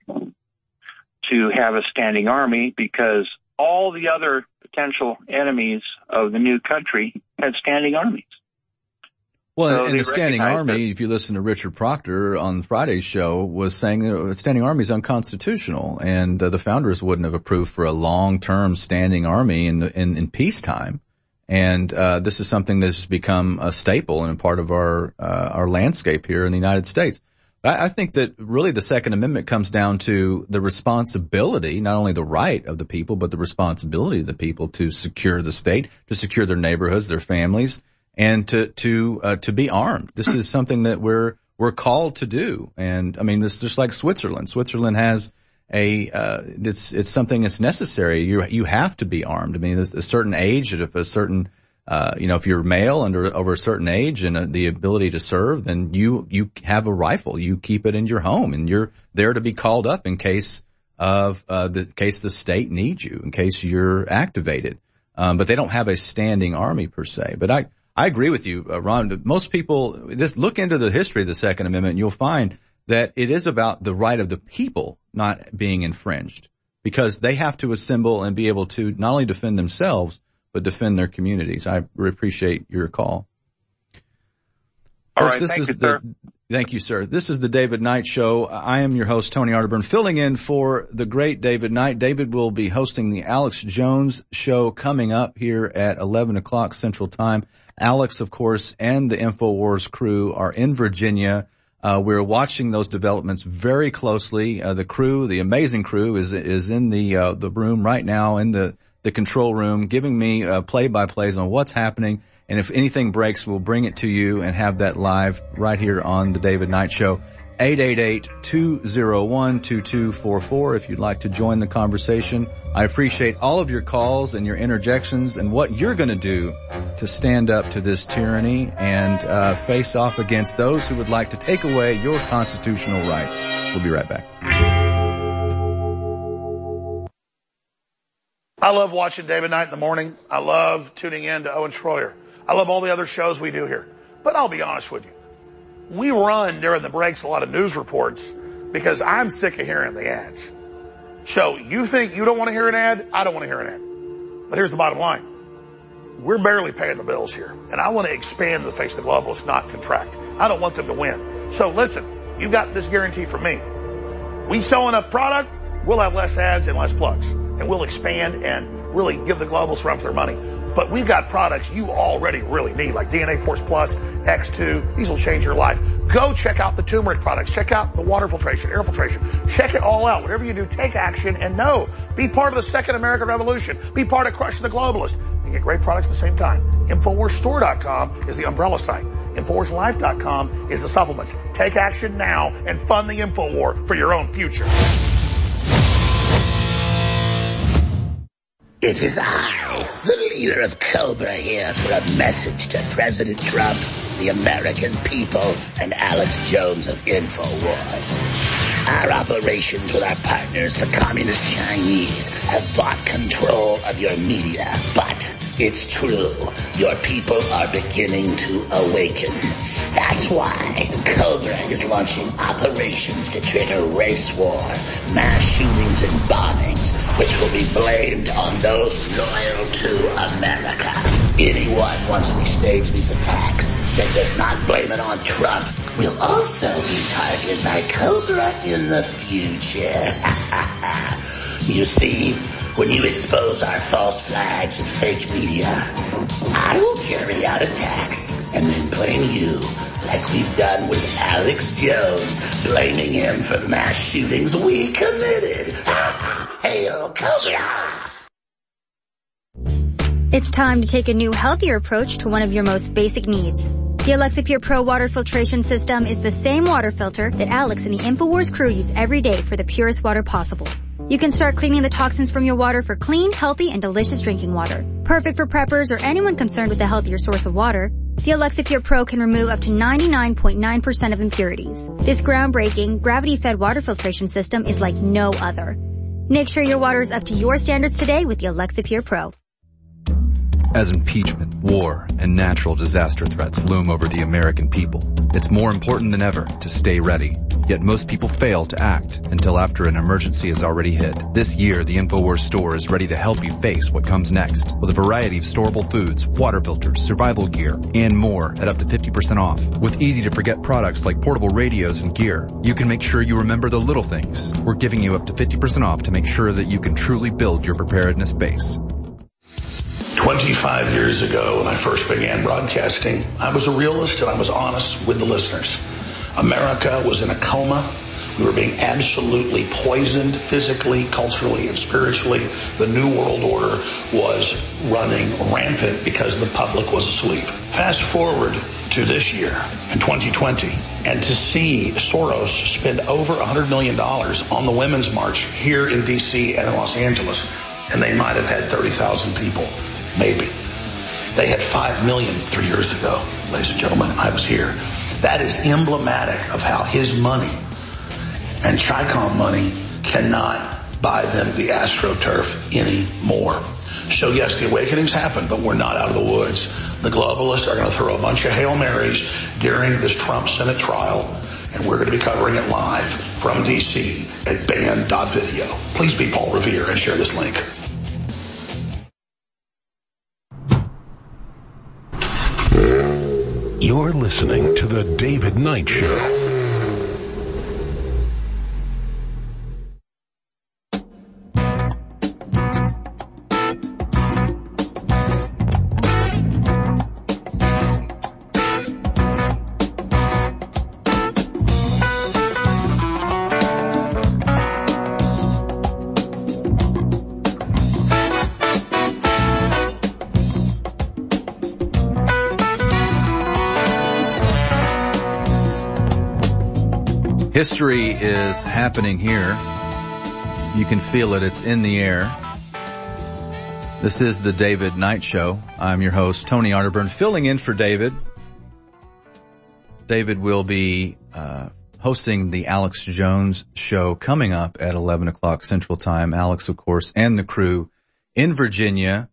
to have a standing army because all the other potential enemies of the new country had standing armies. Well, So and they the standing army, recognized if you listen to Richard Proctor on Friday's show, was saying that the standing army is unconstitutional, and the founders wouldn't have approved for a long-term standing army in peacetime. And this is something that's become a staple and a part of our landscape here in the United States. I think that really the Second Amendment comes down to the responsibility, not only the right of the people, but the responsibility of the people to secure the state, to secure their neighborhoods, their families, and to be armed. This is something that we're called to do. And I mean, it's just like Switzerland. Switzerland has it's something that's necessary. You have to be armed. I mean, there's a certain age, if a certain, if you're male over a certain age and the ability to serve, then you have a rifle. You keep it in your home and you're there to be called up in case of, the state needs you, in case you're activated. But they don't have a standing army per se. But I agree with you, Ron. Most people just look into the history of the Second Amendment and you'll find that it is about the right of the people not being infringed, because they have to assemble and be able to not only defend themselves, but defend their communities. I appreciate your call. All Folks, right, thank you, sir. This is the David Knight Show. I am your host, Tony Arterburn, filling in for the great David Knight. David will be hosting the Alex Jones Show coming up here at 11 o'clock Central Time. Alex, of course, and the InfoWars crew are in Virginia. We're watching those developments very closely. The amazing crew is in the room right now, in the control room, giving me play-by-plays on what's happening. And if anything breaks, we'll bring it to you and have that live right here on the David Knight Show. 888-201-2244 if you'd like to join the conversation. I appreciate all of your calls and your interjections and what you're going to do to stand up to this tyranny and face off against those who would like to take away your constitutional rights. We'll be right back. I love watching David Knight in the morning. I love tuning in to Owen Schroyer. I love all the other shows we do here. But I'll be honest with you. We run during the breaks a lot of news reports because I'm sick of hearing the ads. So you think you don't want to hear an ad? I don't want to hear an ad. But here's the bottom line. We're barely paying the bills here. And I want to expand the face of the globalists, not contract. I don't want them to win. So listen, you got this guarantee from me. We sell enough product, we'll have less ads and less plugs. And we'll expand and really give the globalists run for their money. But we've got products you already really need, like DNA Force Plus, X2. These will change your life. Go check out the turmeric products. Check out the water filtration, air filtration. Check it all out. Whatever you do, take action and know. Be part of the second American Revolution. Be part of crushing the globalists. You get great products at the same time. InfoWarsStore.com is the umbrella site. InfoWarsLife.com is the supplements. Take action now and fund the InfoWar for your own future. It is I, the leader of Cobra, here for a message to President Trump, the American people, and Alex Jones of InfoWars. Our operations with our partners, the Communist Chinese, have bought control of your media. But it's true, your people are beginning to awaken. That's why Cobra is launching operations to trigger race war, mass shootings and bombings, which will be blamed on those loyal to America. Anyone, once we stage these attacks, that does not blame it on Trump will also be targeted by Cobra in the future. You see, when you expose our false flags and fake media, I will carry out attacks and then blame you, like we've done with Alex Jones, blaming him for mass shootings we committed. Hail Cobra! It's time to take a new, healthier approach to one of your most basic needs. The Alexa Pure Pro water filtration system is the same water filter that Alex and the InfoWars crew use every day for the purest water possible. You can start cleaning the toxins from your water for clean, healthy, and delicious drinking water. Perfect for preppers or anyone concerned with a healthier source of water, the Alexa Pure Pro can remove up to 99.9% of impurities. This groundbreaking, gravity-fed water filtration system is like no other. Make sure your water is up to your standards today with the Alexa Pure Pro. As impeachment, war, and natural disaster threats loom over the American people, it's more important than ever to stay ready. Yet most people fail to act until after an emergency has already hit. This year, the InfoWars store is ready to help you face what comes next with a variety of storable foods, water filters, survival gear, and more at up to 50% off. With easy-to-forget products like portable radios and gear, you can make sure you remember the little things. We're giving you up to 50% off to make sure that you can truly build your preparedness base. 25 years ago, when I first began broadcasting, I was a realist and I was honest with the listeners. America was in a coma. We were being absolutely poisoned physically, culturally, and spiritually. The New World Order was running rampant because the public was asleep. Fast forward to this year, in 2020, and to see Soros spend over $100 million on the Women's March here in D.C. and in Los Angeles, and they might have had 30,000 people. Maybe. They had 5 million 3 years ago. Ladies and gentlemen, I was here. That is emblematic of how his money and Chi-Com money cannot buy them the AstroTurf anymore. So yes, the awakening's happened, but we're not out of the woods. The globalists are going to throw a bunch of Hail Marys during this Trump Senate trial, and we're going to be covering it live from D.C. at band.video. Please be Paul Revere and share this link. You're listening to The David Knight Show. History is happening here. You can feel it. It's in the air. This is the David Knight Show. I'm your host, Tony Arterburn, filling in for David. David will be hosting the Alex Jones Show coming up at 11 o'clock Central Time. Alex, of course, and the crew in Virginia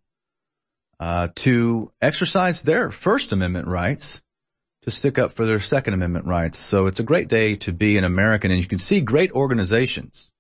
to exercise their First Amendment rights, to stick up for their Second Amendment rights. So it's a great day to be an American, and you can see great organizations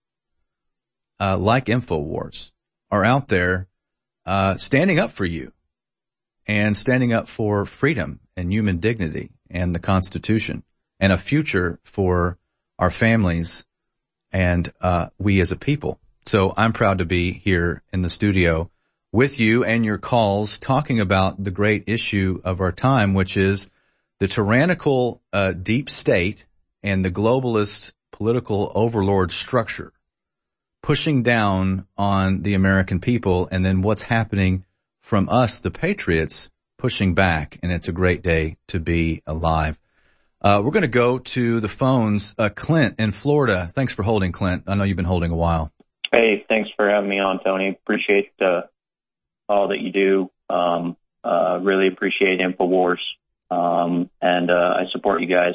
like InfoWars are out there standing up for you and standing up for freedom and human dignity and the Constitution and a future for our families and we as a people. So I'm proud to be here in the studio with you and your calls talking about the great issue of our time, which is the tyrannical deep state and the globalist political overlord structure pushing down on the American people, and then what's happening from us, the patriots, pushing back. And it's a great day to be alive. We're going to go to the phones. Clint in Florida. Thanks for holding, Clint. I know you've been holding a while. Hey, thanks for having me on, Tony. Appreciate all that you do. Really appreciate InfoWars. And I support you guys.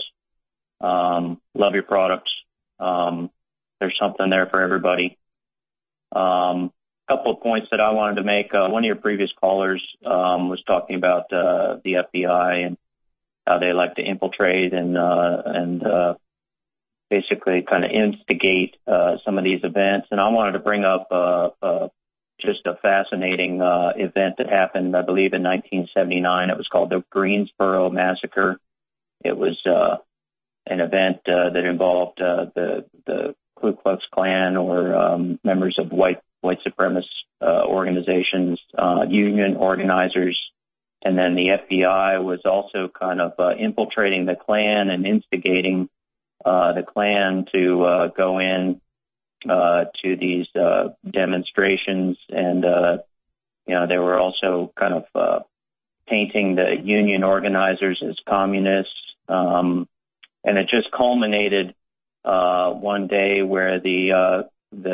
Love your products. There's something there for everybody. Couple of points that I wanted to make. One of your previous callers was talking about the FBI and how they like to infiltrate and basically kind of instigate some of these events. And I wanted to bring up just a fascinating event that happened, I believe, in 1979. It was called the Greensboro Massacre. It was an event that involved the Ku Klux Klan or members of white supremacist organizations, union organizers, and then the FBI was also kind of infiltrating the Klan and instigating the Klan to go in to these demonstrations, and they were also kind of painting the union organizers as communists. And it just culminated one day where the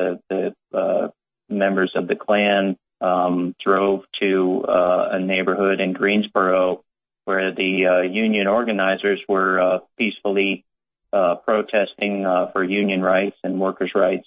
members of the Klan drove to a neighborhood in Greensboro where the union organizers were peacefully protesting for union rights and workers' rights.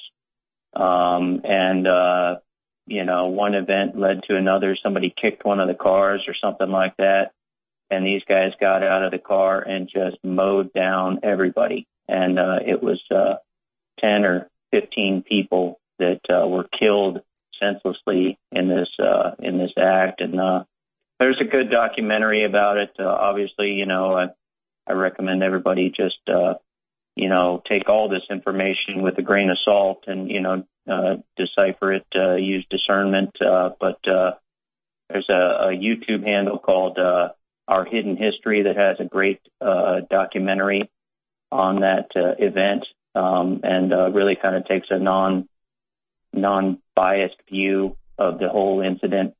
One event led to another. Somebody kicked one of the cars or something like that. And these guys got out of the car and just mowed down everybody. And it was 10 or 15 people that were killed senselessly in this act. And there's a good documentary about it. Obviously, I recommend everybody just take all this information with a grain of salt and decipher it, use discernment. But there's a YouTube handle called Our Hidden History that has a great documentary on that event, and really kind of takes a non-biased view of the whole incident.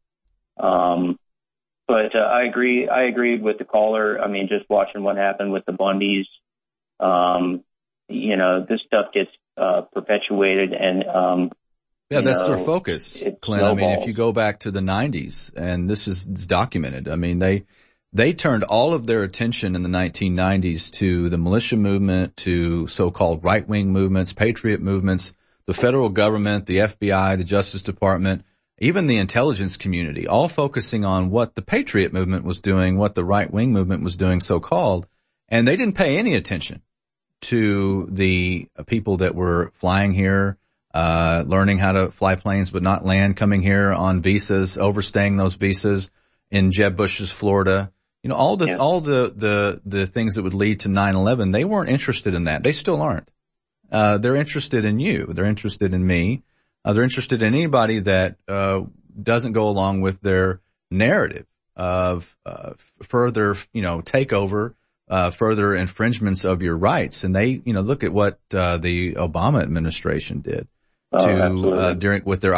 But I agreed with the caller. I mean, just watching what happened with the Bundys, this stuff gets perpetuated, and that's their focus, Clint. I mean, if you go back to the 90s, and this is documented, I mean, they turned all of their attention in the 1990s to the militia movement, to so-called right-wing movements, patriot movements, the federal government, the FBI, the Justice Department, even the intelligence community, all focusing on what the patriot movement was doing, what the right-wing movement was doing, so-called, and they didn't pay any attention to the people that were flying here, learning how to fly planes but not land, coming here on visas, overstaying those visas in Jeb Bush's Florida. All the things that would lead to 9/11, they weren't interested in that. They still aren't. They're interested in you. They're interested in me. They're interested in anybody that doesn't go along with their narrative of further, takeover, further infringements of your rights. And they, look at what the Obama administration did with their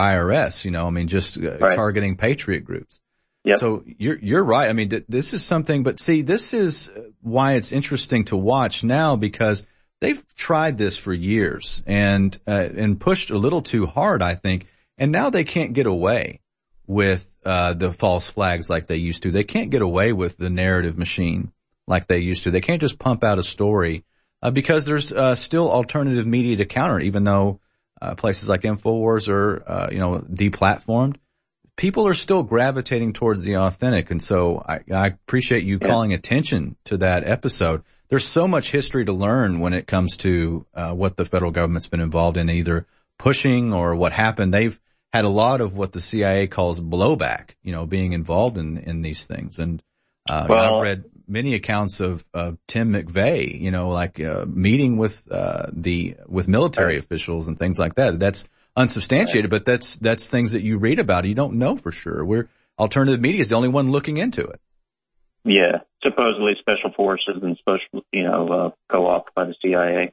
IRS. Targeting patriot groups. Yep. So you're right. I mean, this is something, but see, this is why it's interesting to watch now, because they've tried this for years and pushed a little too hard, I think. And now they can't get away with the false flags like they used to. They can't get away with the narrative machine like they used to. They can't just pump out a story because there's still alternative media to counter it, even though places like InfoWars are deplatformed. People are still gravitating towards the authentic. And so I appreciate you calling attention to that episode. There's so much history to learn when it comes to what the federal government's been involved in, either pushing or what happened. They've had a lot of what the CIA calls blowback, being involved in these things. And I've read many accounts of Tim McVeigh, meeting with military officials and things like that. That's unsubstantiated, but that's things that you read about. You don't know for sure. Alternative media is the only one looking into it. Yeah, supposedly special forces and co-opted by the CIA.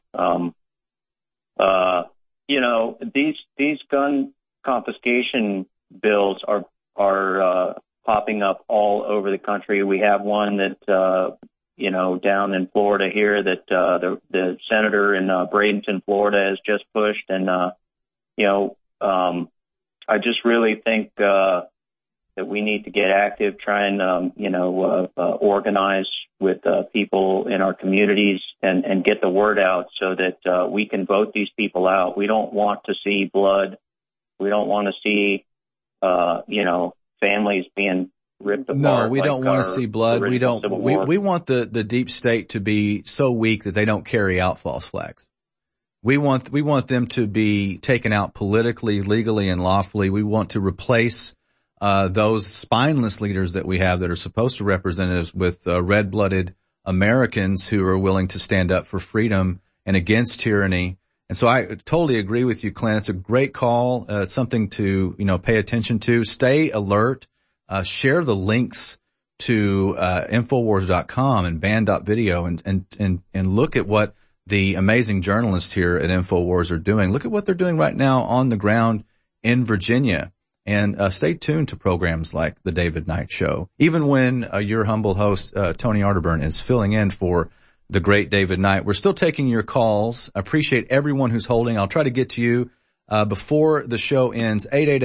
These gun confiscation bills are popping up all over the country. We have one that down in Florida here that the senator in Bradenton, Florida, has just pushed, and I just really think that we need to get active, try and organize with people in our communities and get the word out so that we can vote these people out. We don't want to see blood. We don't want to see families being ripped apart. No, we don't want to see blood. We don't. We want the deep state to be so weak that they don't carry out false flags. We want them to be taken out politically, legally, and lawfully. We want to replace those spineless leaders that we have that are supposed to represent us with red-blooded Americans who are willing to stand up for freedom and against tyranny. And so I totally agree with you, Clint. It's a great call. It's something to pay attention to. Stay alert. Share the links to Infowars.com and Band.video and look at what the amazing journalists here at InfoWars are doing. Look at what they're doing right now on the ground in Virginia. And stay tuned to programs like The David Knight Show. Even when your humble host, Tony Arterburn, is filling in for the great David Knight, we're still taking your calls. I appreciate everyone who's holding. I'll try to get to you before the show ends.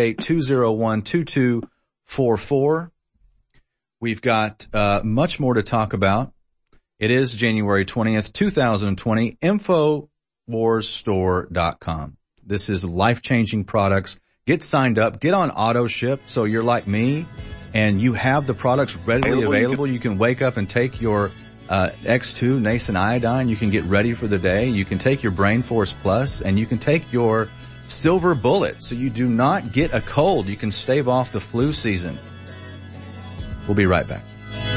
888-201-2244. We've got much more to talk about. It is January 20th, 2020. InfoWarsStore.com. This is life-changing products. Get signed up. Get on auto ship so you're like me and you have the products readily available. You can wake up and take your X2 Nascent Iodine. You can get ready for the day. You can take your Brain Force Plus, and you can take your Silver Bullet so you do not get a cold. You can stave off the flu season. We'll be right back.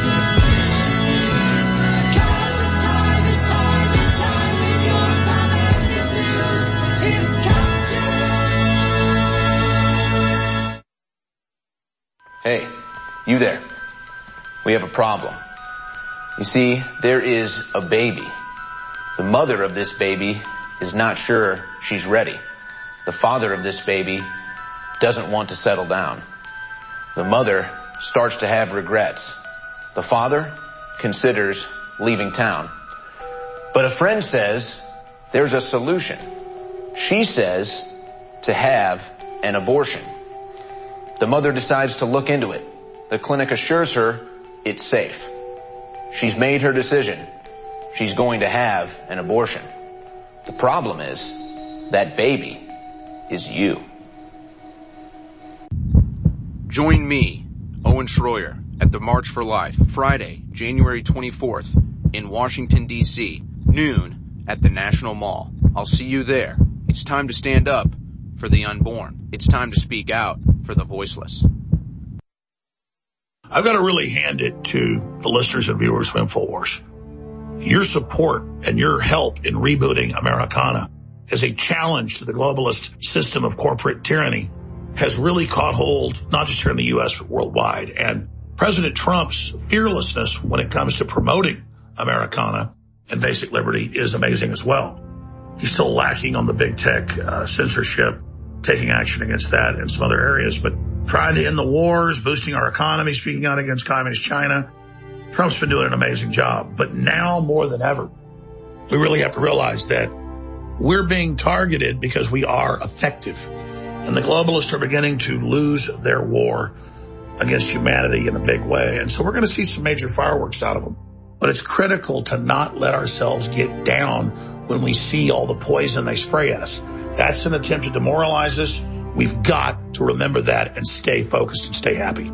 Hey, you there. We have a problem. You see, there is a baby. The mother of this baby is not sure she's ready. The father of this baby doesn't want to settle down. The mother starts to have regrets. The father considers leaving town. But a friend says there's a solution. She says to have an abortion. The mother decides to look into it. The clinic assures her it's safe. She's made her decision. She's going to have an abortion. The problem is that baby is you. Join me, Owen Schroyer, at the March for Life, Friday, January 24th in Washington, D.C., noon at the National Mall. I'll see you there. It's time to stand up for the unborn. It's time to speak out for the voiceless. I've got to really hand it to the listeners and viewers of InfoWars. Your support and your help in rebooting Americana as a challenge to the globalist system of corporate tyranny has really caught hold, not just here in the U.S., but worldwide. And President Trump's fearlessness when it comes to promoting Americana and basic liberty is amazing as well. He's still lacking on the big tech censorship, taking action against that in some other areas, but trying to end the wars, boosting our economy, speaking out against communist China. Trump's been doing an amazing job. But now more than ever, we really have to realize that we're being targeted because we are effective. And the globalists are beginning to lose their war against humanity in a big way. And so we're going to see some major fireworks out of them. But it's critical to not let ourselves get down when we see all the poison they spray at us. That's an attempt to demoralize us. We've got to remember that and stay focused and stay happy.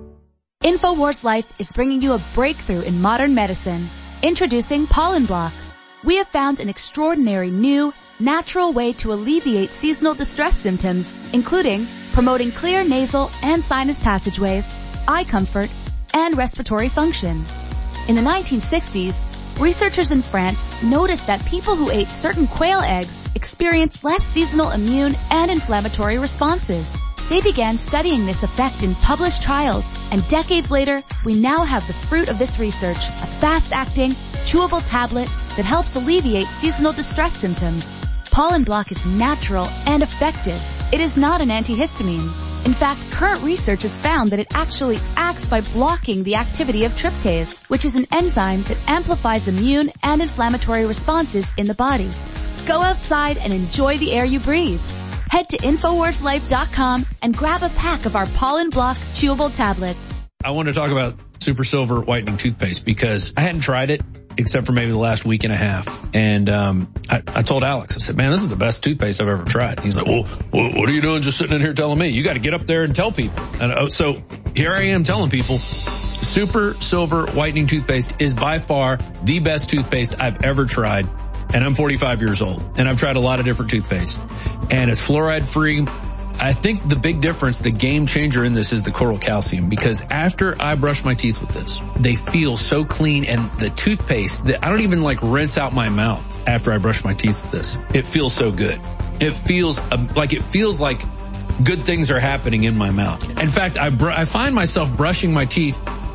InfoWars Life is bringing you a breakthrough in modern medicine. Introducing Pollen Block. We have found an extraordinary new, natural way to alleviate seasonal distress symptoms, including promoting clear nasal and sinus passageways, eye comfort, and respiratory function. In the 1960s, researchers in France noticed that people who ate certain quail eggs experienced less seasonal immune and inflammatory responses. They began studying this effect in published trials, and decades later, we now have the fruit of this research, a fast-acting, chewable tablet that helps alleviate seasonal distress symptoms. Pollen Block is natural and effective. It is not an antihistamine. In fact, current research has found that it actually acts by blocking the activity of tryptase, which is an enzyme that amplifies immune and inflammatory responses in the body. Go outside and enjoy the air you breathe. Head to InfoWarsLife.com and grab a pack of our Pollen Block chewable tablets. I want to talk about Super Silver Whitening Toothpaste because I hadn't tried it except for maybe the last week and a half. And I told Alex, I said, man, this is the best toothpaste I've ever tried. He's like, well, what are you doing just sitting in here telling me? You got to get up there and tell people. And so here I am telling people, Super Silver Whitening Toothpaste is by far the best toothpaste I've ever tried. And I'm 45 years old. And I've tried a lot of different toothpaste. And it's fluoride free. I think the big difference, the game changer in this is the coral calcium, because after I brush my teeth with this, they feel so clean, and the toothpaste, I don't even like rinse out my mouth after I brush my teeth with this. It feels so good. It feels like good things are happening in my mouth. In fact, I find myself brushing my teeth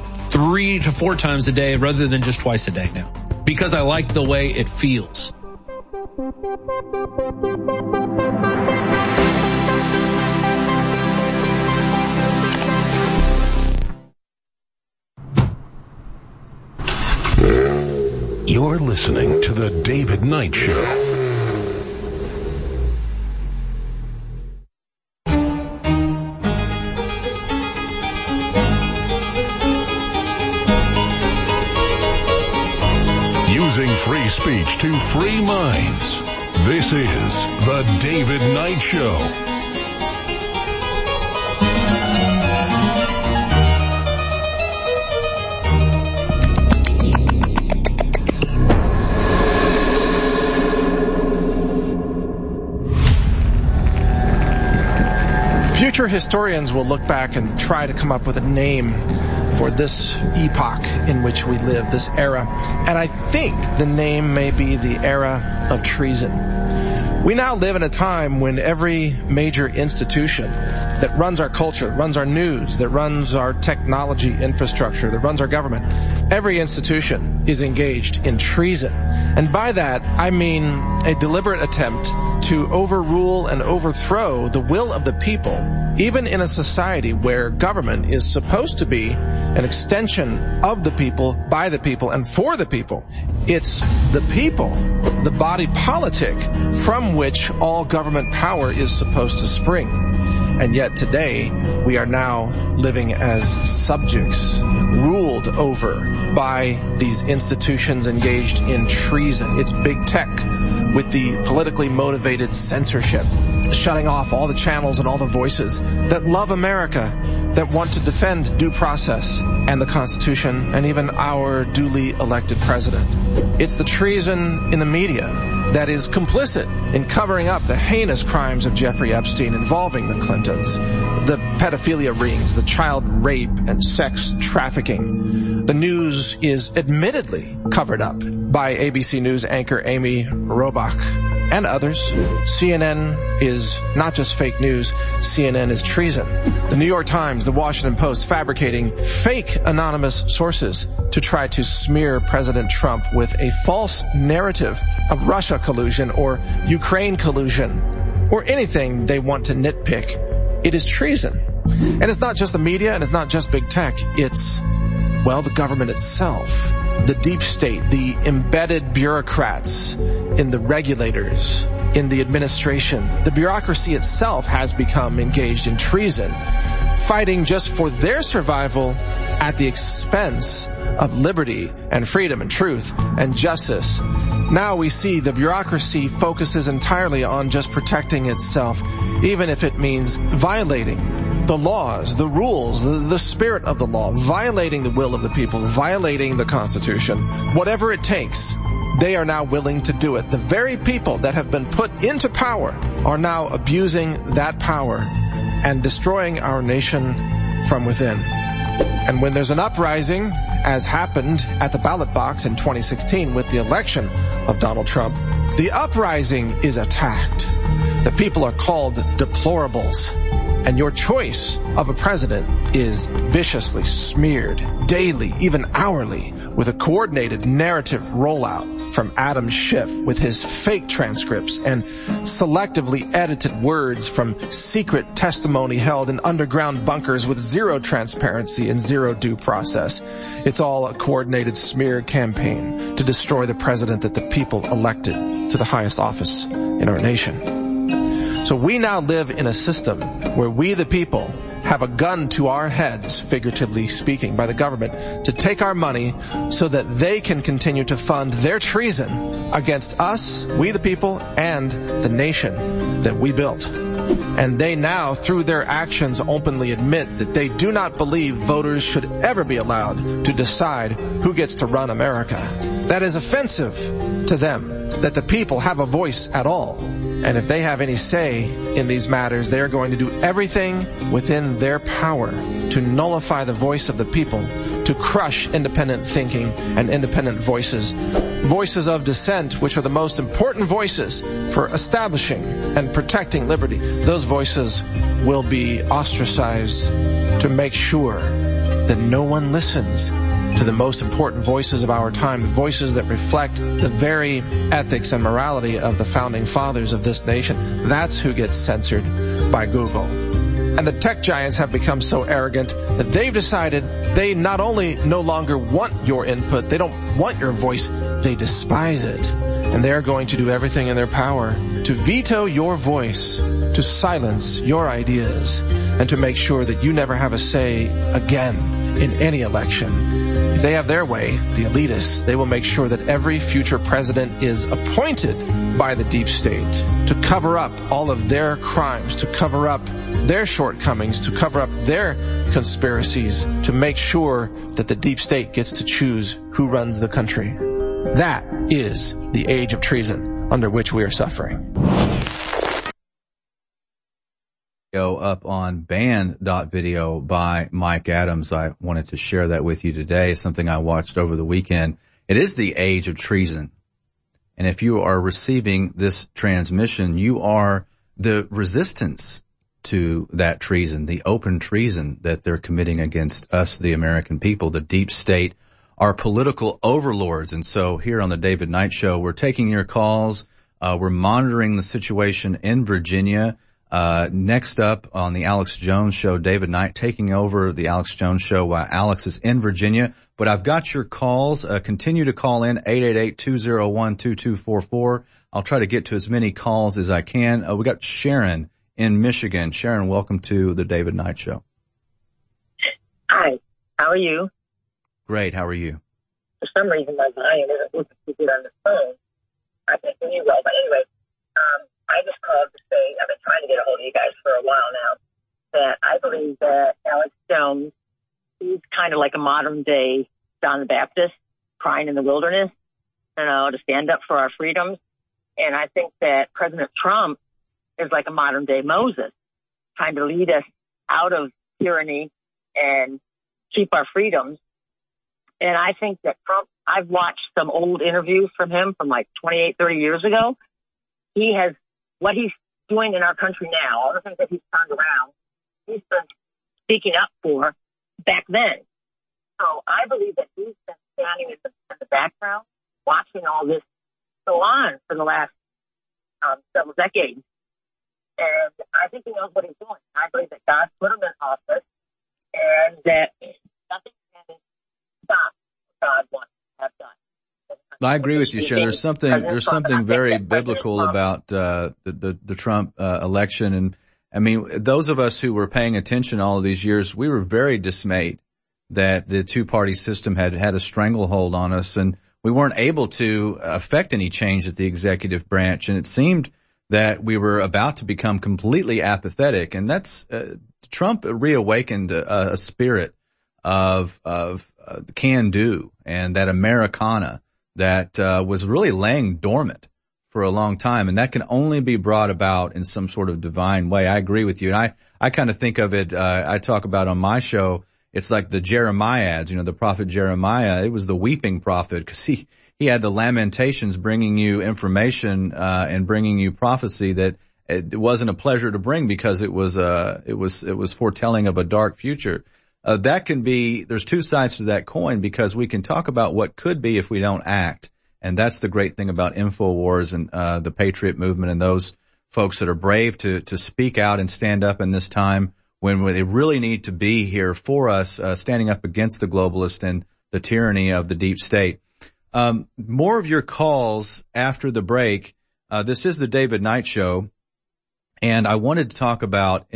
3 to 4 times a day rather than just twice a day now, because I like the way it feels. You're listening to The David Knight Show. Using free speech to free minds. This is The David Knight Show. Future historians will look back and try to come up with a name for this epoch in which we live, this era. And I think the name may be the era of treason. We now live in a time when every major institution that runs our culture, that runs our news, that runs our technology infrastructure, that runs our government, every institution is engaged in treason. And by that, I mean a deliberate attempt to overrule and overthrow the will of the people, even in a society where government is supposed to be an extension of the people, by the people, and for the people. It's the people, the body politic, from which all government power is supposed to spring. And yet today, we are now living as subjects, ruled over by these institutions engaged in treason. It's big tech with the politically motivated censorship, shutting off all the channels and all the voices that love America, that want to defend due process and the Constitution and even our duly elected president. It's the treason in the media that is complicit in covering up the heinous crimes of Jeffrey Epstein involving the Clintons, the pedophilia rings, the child rape and sex trafficking. The news is admittedly covered up by ABC News anchor Amy Robach and others. CNN is not just fake news, CNN is treason. The New York Times, the Washington Post fabricating fake anonymous sources to try to smear President Trump with a false narrative of Russia collusion or Ukraine collusion or anything they want to nitpick. It is treason. And it's not just the media and it's not just big tech. It's, well, the government itself, the deep state, the embedded bureaucrats in the regulators, in the administration. The bureaucracy itself has become engaged in treason, fighting just for their survival at the expense of liberty and freedom and truth and justice. Now we see the bureaucracy focuses entirely on just protecting itself, even if it means violating the laws, the rules, the spirit of the law, violating the will of the people, violating the Constitution. Whatever it takes, they are now willing to do it. The very people that have been put into power are now abusing that power and destroying our nation from within. And when there's an uprising, as happened at the ballot box in 2016 with the election of Donald Trump, the uprising is attacked. The people are called deplorables. And your choice of a president is viciously smeared daily, even hourly, with a coordinated narrative rollout from Adam Schiff with his fake transcripts and selectively edited words from secret testimony held in underground bunkers with zero transparency and zero due process. It's all a coordinated smear campaign to destroy the president that the people elected to the highest office in our nation. So we now live in a system where we, the people, have a gun to our heads, figuratively speaking, by the government to take our money so that they can continue to fund their treason against us, we the people, and the nation that we built. And they now, through their actions, openly admit that they do not believe voters should ever be allowed to decide who gets to run America. That is offensive to them, that the people have a voice at all. And if they have any say in these matters, they are going to do everything within their power to nullify the voice of the people, to crush independent thinking and independent voices. Voices of dissent, which are the most important voices for establishing and protecting liberty. Those voices will be ostracized to make sure that no one listens to the most important voices of our time, the voices that reflect the very ethics and morality of the founding fathers of this nation. That's who gets censored by Google. And the tech giants have become so arrogant that they've decided they not only no longer want your input, they don't want your voice, they despise it. And they're going to do everything in their power to veto your voice, to silence your ideas, and to make sure that you never have a say again in any election. If they have their way, the elitists, they will make sure that every future president is appointed by the deep state to cover up all of their crimes, to cover up their shortcomings, to cover up their conspiracies, to make sure that the deep state gets to choose who runs the country. That is the age of treason under which we are suffering. Up on band.video by Mike Adams. I wanted to share that with you today, something I watched over the weekend. It is the age of treason. And if you are receiving this transmission, you are the resistance to that treason, the open treason that they're committing against us, the American people, the deep state, our political overlords. And so here on the David Knight Show, we're taking your calls. We're monitoring the situation in Virginia. Next up on the Alex Jones Show, David Knight taking over the Alex Jones Show while Alex is in Virginia. But I've got your calls. Continue to call in 888-201-2244. I'll try to get to as many calls as I can. We got Sharon in Michigan. Sharon, welcome to the David Knight Show. Hi, how are you? Great, how are you? For some reason, my volume isn't looking too good on the phone. I think you will, but anyway, I just called to say I've been trying to get a hold of you guys for a while now, that I believe that Alex Jones, he's kind of like a modern-day John the Baptist crying in the wilderness, to stand up for our freedoms. And I think that President Trump is like a modern-day Moses, trying to lead us out of tyranny and keep our freedoms. And I think that Trump, I've watched some old interviews from him from like 28, 30 years ago. He has, what he's doing in our country now, all the things that he's turned around, he's been speaking up for back then. So I believe that he's been standing in the background, watching all this go on for the last several decades. And I think he knows what he's doing. I believe that God put him in office and that nothing can stop what God wants to have done. I agree with you, Sharon. There's something very biblical about the Trump election. And I mean, those of us who were paying attention all of these years, we were very dismayed that the two-party system had a stranglehold on us, and we weren't able to affect any change at the executive branch. And it seemed that we were about to become completely apathetic. And that's Trump reawakened a spirit of can-do and that Americana that was really laying dormant for a long time, and that can only be brought about in some sort of divine way. I agree with you, and I kind of think of it, I talk about on my show, it's like the Jeremiads, the prophet Jeremiah. It was the weeping prophet because he had the lamentations bringing you information and bringing you prophecy that it wasn't a pleasure to bring because it was foretelling of a dark future. That can be, there's two sides to that coin because we can talk about what could be if we don't act. And that's the great thing about InfoWars and the Patriot movement and those folks that are brave to speak out and stand up in this time when they really need to be here for us, standing up against the globalists and the tyranny of the deep state. More of your calls after the break. This is the David Knight Show, and I wanted to talk about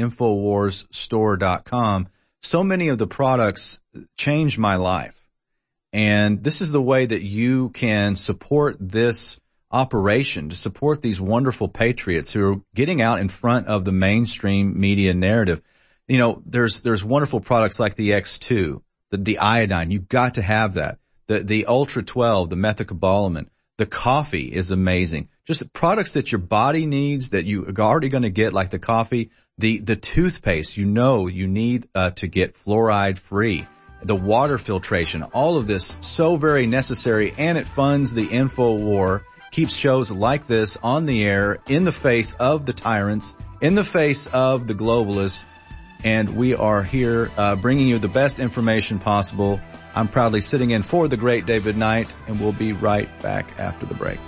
InfoWarsStore.com. So many of the products changed my life, and this is the way that you can support this operation, to support these wonderful patriots who are getting out in front of the mainstream media narrative. There's wonderful products like the X2, the iodine. You've got to have that. The Ultra 12, the methylcobalamin. The coffee is amazing. Just products that your body needs that you are already going to get, like the coffee. The toothpaste, you need to get fluoride free. The water filtration, all of this so very necessary, and it funds the info war, keeps shows like this on the air in the face of the tyrants, in the face of the globalists, and we are here bringing you the best information possible. I'm proudly sitting in for the great David Knight, and we'll be right back after the break.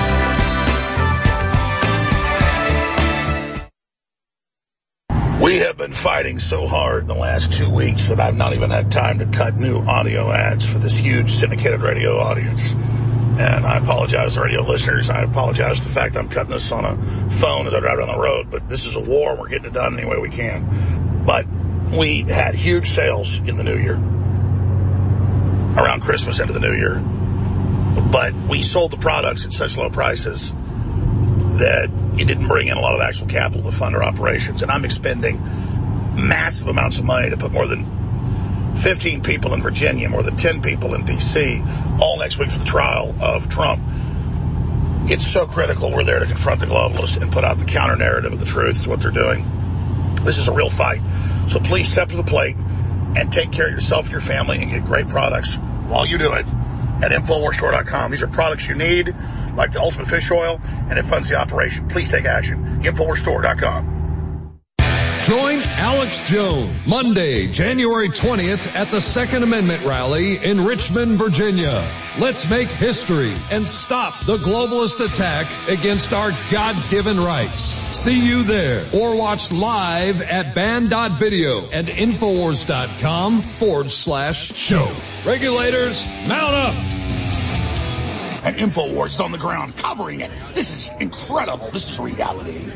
We have been fighting so hard in the last 2 weeks that I've not even had time to cut new audio ads for this huge syndicated radio audience. And I apologize to radio listeners. I apologize for the fact I'm cutting this on a phone as I drive down the road. But this is a war, and we're getting it done any way we can. But we had huge sales in the new year, around Christmas into the new year. But we sold the products at such low prices that it didn't bring in a lot of actual capital to fund our operations. And I'm expending massive amounts of money to put more than 15 people in Virginia, more than 10 people in D.C., all next week for the trial of Trump. It's so critical we're there to confront the globalists and put out the counter-narrative of the truth to what they're doing. This is a real fight. So please step to the plate and take care of yourself and your family and get great products while you do it at InfoWarsStore.com. These are products you need, like the Ultimate Fish Oil, and it funds the operation. Please take action. InfoWarsStore.com. Join Alex Jones Monday, January 20th at the Second Amendment rally in Richmond, Virginia. Let's make history and stop the globalist attack against our God-given rights. See you there or watch live at band.video and Infowars.com/show. Regulators, mount up. And InfoWars is on the ground covering it. This is incredible. This is reality.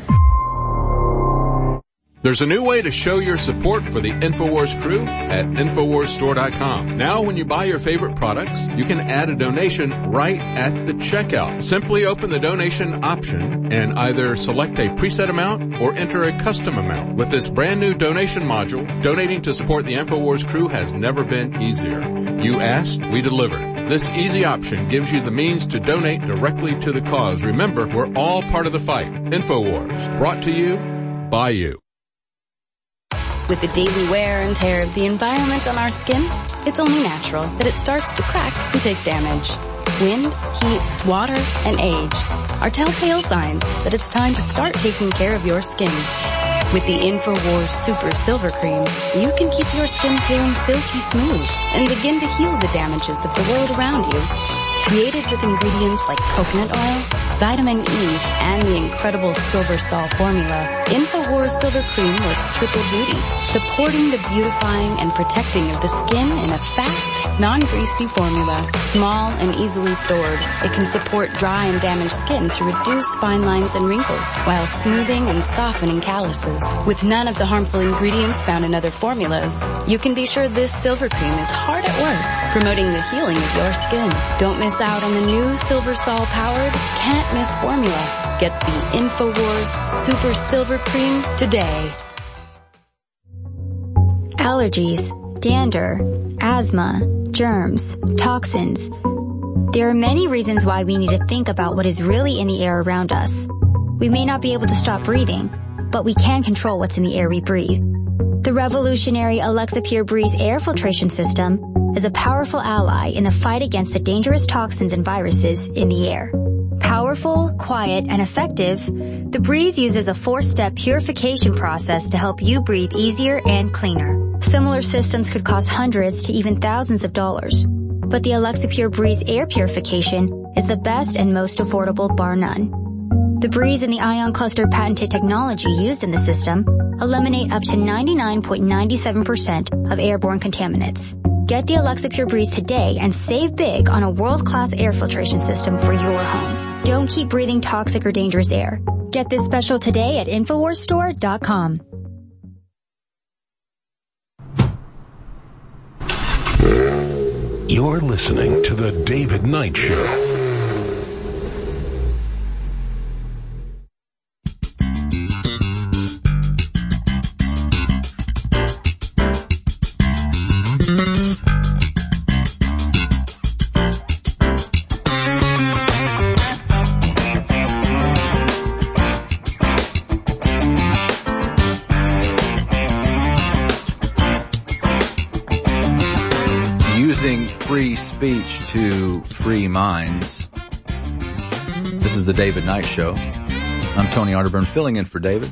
There's a new way to show your support for the InfoWars crew at InfoWarsStore.com. Now, when you buy your favorite products, you can add a donation right at the checkout. Simply open the donation option and either select a preset amount or enter a custom amount. With this brand new donation module, donating to support the InfoWars crew has never been easier. You asked, we delivered. This easy option gives you the means to donate directly to the cause. Remember, we're all part of the fight. InfoWars, brought to you by you. With the daily wear and tear of the environment on our skin, it's only natural that it starts to crack and take damage. Wind, heat, water, and age are telltale signs that it's time to start taking care of your skin. With the InfoWars Super Silver Cream, you can keep your skin feeling silky smooth and begin to heal the damages of the world around you. Created with ingredients like coconut oil, vitamin E, and the incredible Silver Sol formula, InfoWars Silver Cream works triple duty, supporting the beautifying and protecting of the skin in a fast, non-greasy formula. Small and easily stored, it can support dry and damaged skin to reduce fine lines and wrinkles, while smoothing and softening calluses. With none of the harmful ingredients found in other formulas, you can be sure this Silver Cream is hard at work, promoting the healing of your skin. Don't miss out on the new Silver Sol powered, can't miss formula. Get the InfoWars Super Silver Cream today. Allergies, dander, asthma, germs, toxins. There are many reasons why we need to think about what is really in the air around us. We may not be able to stop breathing, but we can control what's in the air we breathe. The revolutionary Alexa Pure Breeze air filtration system is a powerful ally in the fight against the dangerous toxins and viruses in the air. Powerful, quiet, and effective, the Breeze uses a 4-step purification process to help you breathe easier and cleaner. Similar systems could cost hundreds to even thousands of dollars, but the Alexa Pure Breeze air purification is the best and most affordable, bar none. The Breeze and the Ion Cluster patented technology used in the system eliminate up to 99.97% of airborne contaminants. Get the Alexa Pure Breeze today and save big on a world-class air filtration system for your home. Don't keep breathing toxic or dangerous air. Get this special today at InfoWarsStore.com. You're listening to The David Knight Show. Free speech to free minds. This is the David Knight Show. I'm Tony Arterburn, filling in for David.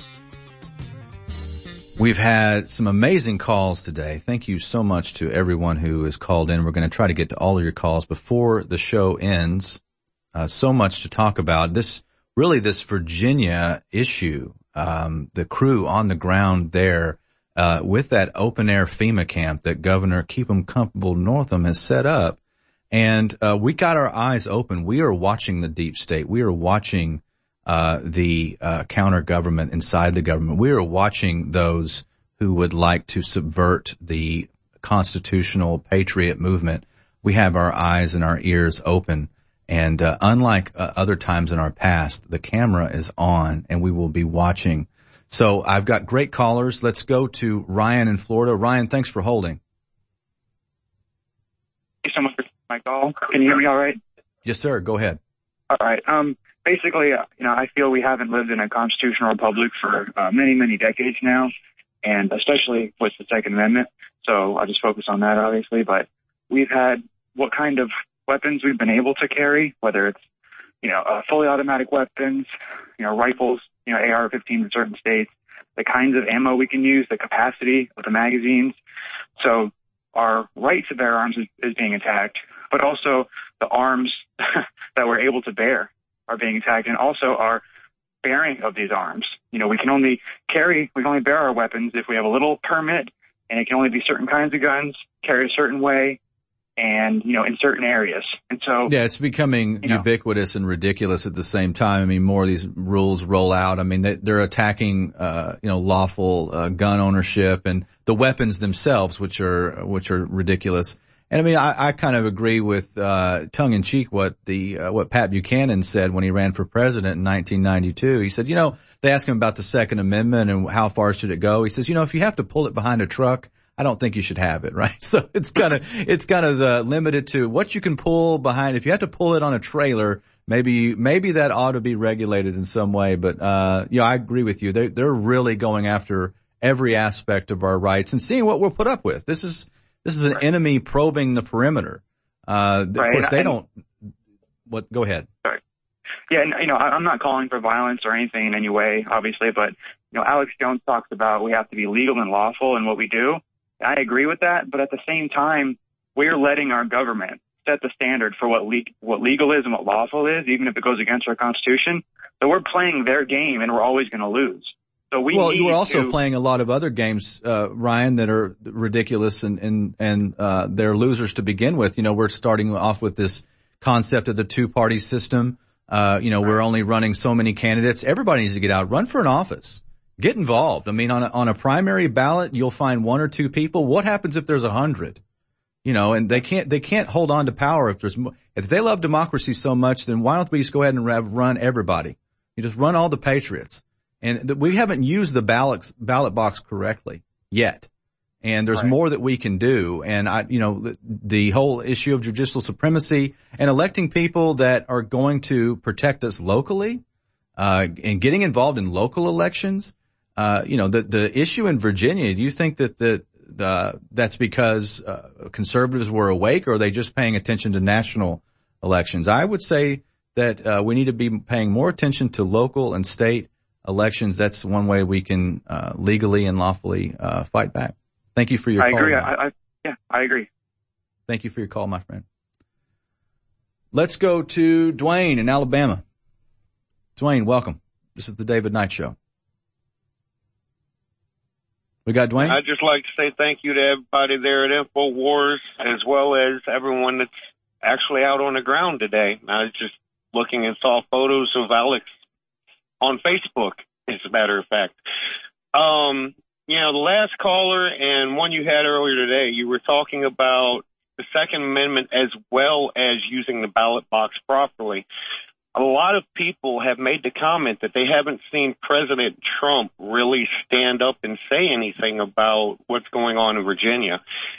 We've had some amazing calls today. Thank you so much to everyone who has called in. We're going to try to get to all of your calls before the show ends. So much to talk about. This Virginia issue the crew on the ground there, with that open air FEMA camp that Governor Keep 'em Comfortable Northam has set up. And, we got our eyes open. We are watching the deep state. We are watching, the counter government inside the government. We are watching those who would like to subvert the constitutional patriot movement. We have our eyes and our ears open. And unlike other times in our past, the camera is on and we will be watching. So I've got great callers. Let's go to Ryan in Florida. Ryan, thanks for holding. Thank you so much for my call. Can you hear me all right? Yes, sir. Go ahead. All right. Basically, I feel we haven't lived in a constitutional republic for many, many decades now, and especially with the Second Amendment. So I'll just focus on that, obviously. But we've had what kind of weapons we've been able to carry, whether it's, fully automatic weapons, rifles, AR-15 in certain states, the kinds of ammo we can use, the capacity of the magazines. So our right to bear arms is being attacked, but also the arms that we're able to bear are being attacked, and also our bearing of these arms. We can only bear our weapons if we have a little permit, and it can only be certain kinds of guns, carried a certain way, and, in certain areas. And so, yeah, it's becoming ubiquitous and ridiculous at the same time. I mean, more of these rules roll out. I mean, they're attacking, lawful, gun ownership and the weapons themselves, which are ridiculous. And I mean, I kind of agree with, tongue in cheek what Pat Buchanan said when he ran for president in 1992. He said, they asked him about the Second Amendment and how far should it go. He says, if you have to pull it behind a truck, I don't think you should have it, right? So it's kind of limited to what you can pull behind. If you have to pull it on a trailer, maybe that ought to be regulated in some way. But, I agree with you. They're really going after every aspect of our rights and seeing what we'll put up with. This is an enemy probing the perimeter. Of course they don't. What? Go ahead. Sorry. Yeah, and, I'm not calling for violence or anything in any way, obviously, but, Alex Jones talks about we have to be legal and lawful in what we do. I agree with that, but at the same time, we're letting our government set the standard for what legal is and what lawful is, even if it goes against our Constitution. So we're playing their game, and we're always going to lose. So you were also playing a lot of other games, Ryan, that are ridiculous and they're losers to begin with. We're starting off with this concept of the two-party system. We're only running so many candidates. Everybody needs to get out, run for an office. Get involved. I mean, on a primary ballot, you'll find one or two people. What happens if there's 100? And they can't hold on to power if they love democracy so much, then why don't we just go ahead and run everybody? You just run all the patriots. And we haven't used the ballot box correctly yet. And there's more that we can do. And the whole issue of judicial supremacy and electing people that are going to protect us locally, and getting involved in local elections. The issue in Virginia, do you think that's because conservatives were awake, or are they just paying attention to national elections? I would say that we need to be paying more attention to local and state elections. That's one way we can legally and lawfully fight back. Thank you for your call. I agree. I agree. Thank you for your call, my friend. Let's go to Dwayne in Alabama. Dwayne, welcome. This is the David Knight Show. We got Dwayne? I'd just like to say thank you to everybody there at InfoWars, as well as everyone that's actually out on the ground today. I was just looking and saw photos of Alex on Facebook, as a matter of fact. The last caller and one you had earlier today, you were talking about the Second Amendment as well as using the ballot box properly. A lot of people have made the comment that they haven't seen President Trump really stand up and say anything about what's going on in Virginia.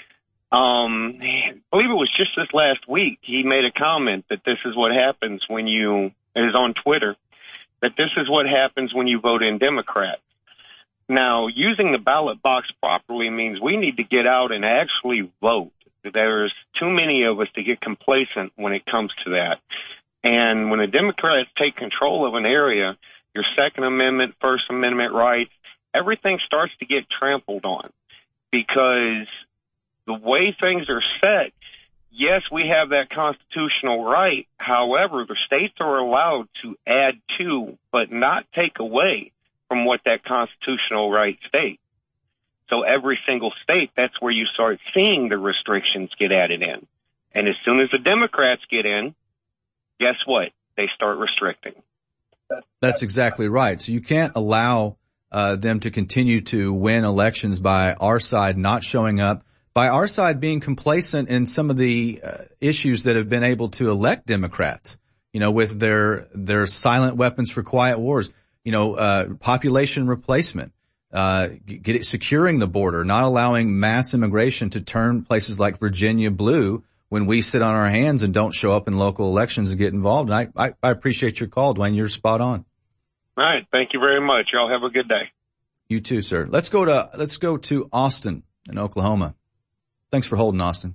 I believe it was just this last week he made a comment that this is what happens when it is on Twitter, that this is what happens when you vote in Democrat. Now, using the ballot box properly means we need to get out and actually vote. There's too many of us to get complacent when it comes to that. And when the Democrats take control of an area, your Second Amendment, First Amendment rights, everything starts to get trampled on. Because the way things are set, yes, we have that constitutional right. However, the states are allowed to add to, but not take away from what that constitutional right states. So every single state, that's where you start seeing the restrictions get added in. And as soon as the Democrats get in, guess what? They start restricting. That's exactly right. So you can't allow them to continue to win elections by our side not showing up, by our side being complacent in some of the issues that have been able to elect Democrats, with their silent weapons for quiet wars, population replacement, securing the border, not allowing mass immigration to turn places like Virginia blue when we sit on our hands and don't show up in local elections and get involved. And I appreciate your call, Dwayne. You're spot on. All right. Thank you very much. Y'all have a good day. You too, sir. Let's go to Austin in Oklahoma. Thanks for holding, Austin.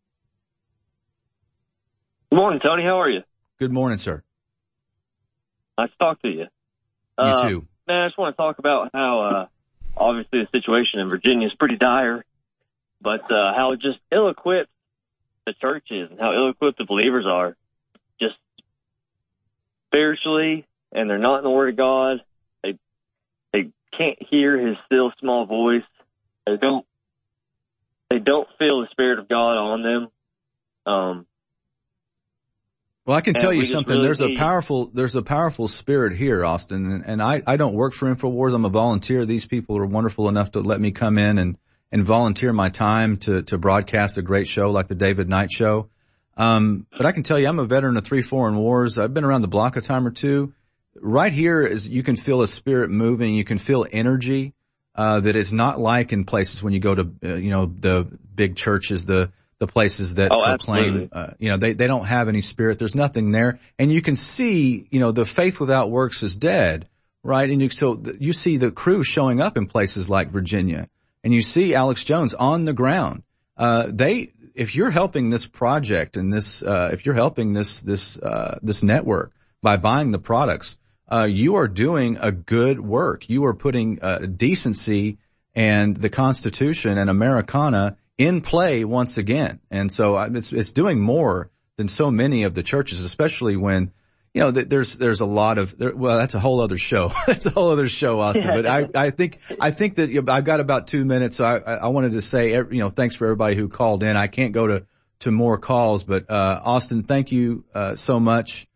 Good morning, Tony. How are you? Good morning, sir. Nice to talk to you. You too. Man, I just want to talk about how, obviously the situation in Virginia is pretty dire, but, how just ill-equipped the church is and how ill-equipped the believers are, just spiritually, and they're not in the Word of God. They can't hear His still small voice. They don't feel the Spirit of God on them. Well, I can tell you something. Really there's a powerful spirit here, Austin. And I don't work for InfoWars. I'm a volunteer. These people are wonderful enough to let me come in and volunteer my time to broadcast a great show like the David Knight Show. But I can tell you, I'm a veteran of 3 foreign wars. I've been around the block a time or two. Right here is, you can feel a spirit moving. You can feel energy, that is not like in places when you go to, the big churches, the places that proclaim, they don't have any spirit. There's nothing there. And you can see, the faith without works is dead, right? And you see the crew showing up in places like Virginia, and you see Alex Jones on the ground. If you're helping this project and if you're helping this network by buying the products, you are doing a good work. You are putting decency and the Constitution and Americana in play once again. And so it's doing more than so many of the churches, especially when, there's a lot of, that's a whole other show. That's a whole other show, Austin. But I think that I've got about 2 minutes. So I wanted to say, thanks for everybody who called in. I can't go to more calls, but, Austin, thank you, so much,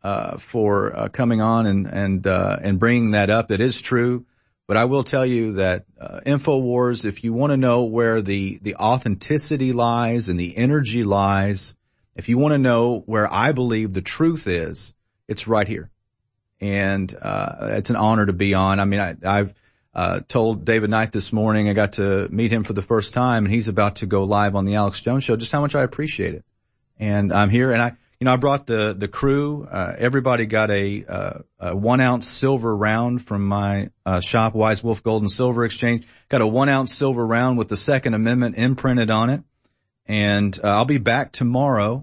for, coming on and bringing that up. That is true. But I will tell you that, InfoWars, if you want to know where the authenticity lies and the energy lies, if you want to know where I believe the truth is, it's right here. And, it's an honor to be on. I mean, I've told David Knight this morning, I got to meet him for the first time, and he's about to go live on the Alex Jones Show, just how much I appreciate it. And I'm here, and I brought the crew. Everybody got a 1 ounce silver round from my shop, Wise Wolf Gold and Silver Exchange. Got a 1 ounce silver round with the Second Amendment imprinted on it. And I'll be back tomorrow,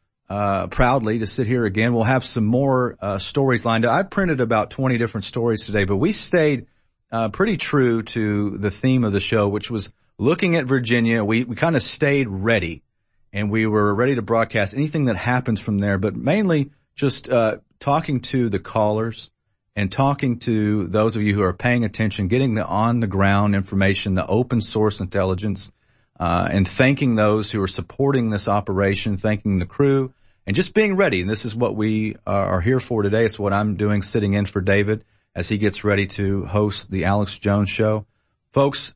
proudly to sit here again. We'll have some more stories lined up. I printed about 20 different stories today, but we stayed pretty true to the theme of the show, which was looking at Virginia. We kind of stayed ready. And we were ready to broadcast anything that happens from there, but mainly just talking to the callers and talking to those of you who are paying attention, getting the on-the-ground information, the open source intelligence, and thanking those who are supporting this operation, thanking the crew, and just being ready. And this is what we are here for today. It's what I'm doing, sitting in for David as he gets ready to host the Alex Jones Show. Folks,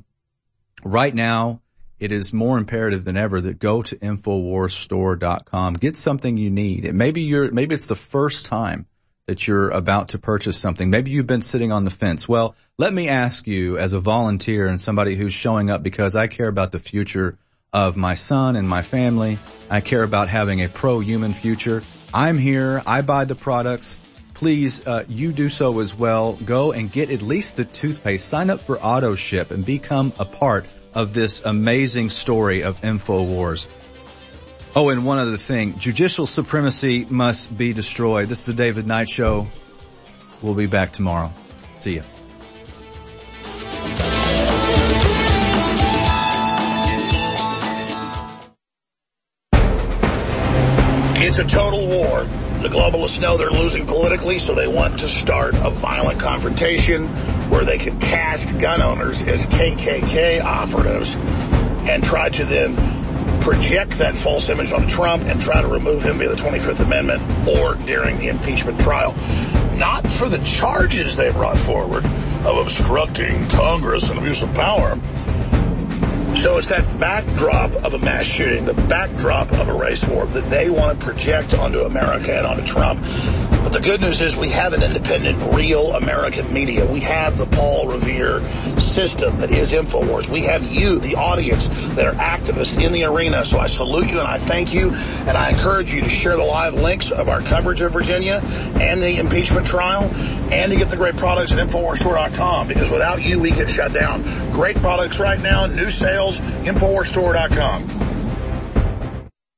right now, it is more imperative than ever that go to InfoWarsStore.com. Get something you need. Maybe it's the first time that you're about to purchase something. Maybe you've been sitting on the fence. Well, let me ask you, as a volunteer and somebody who's showing up because I care about the future of my son and my family. I care about having a pro-human future. I'm here. I buy the products. Please, you do so as well. Go and get at least the toothpaste. Sign up for auto ship and become a part of this amazing story of InfoWars. Oh, and one other thing. Judicial supremacy must be destroyed. This is the David Knight Show. We'll be back tomorrow. See ya. It's a total war. The globalists know they're losing politically, so they want to start a violent confrontation where they can cast gun owners as KKK operatives and try to then project that false image on Trump and try to remove him via the 25th Amendment or during the impeachment trial. Not for the charges they brought forward of obstructing Congress and abuse of power. So it's that backdrop of a mass shooting, the backdrop of a race war that they want to project onto America and onto Trump. But the good news is we have an independent, real American media. We have the Paul Revere system that is InfoWars. We have you, the audience, that are activists in the arena. So I salute you and I thank you. And I encourage you to share the live links of our coverage of Virginia and the impeachment trial and to get the great products at InfoWarsStore.com, because without you, we get shut down. Great products right now, new sales, InfoWarsStore.com.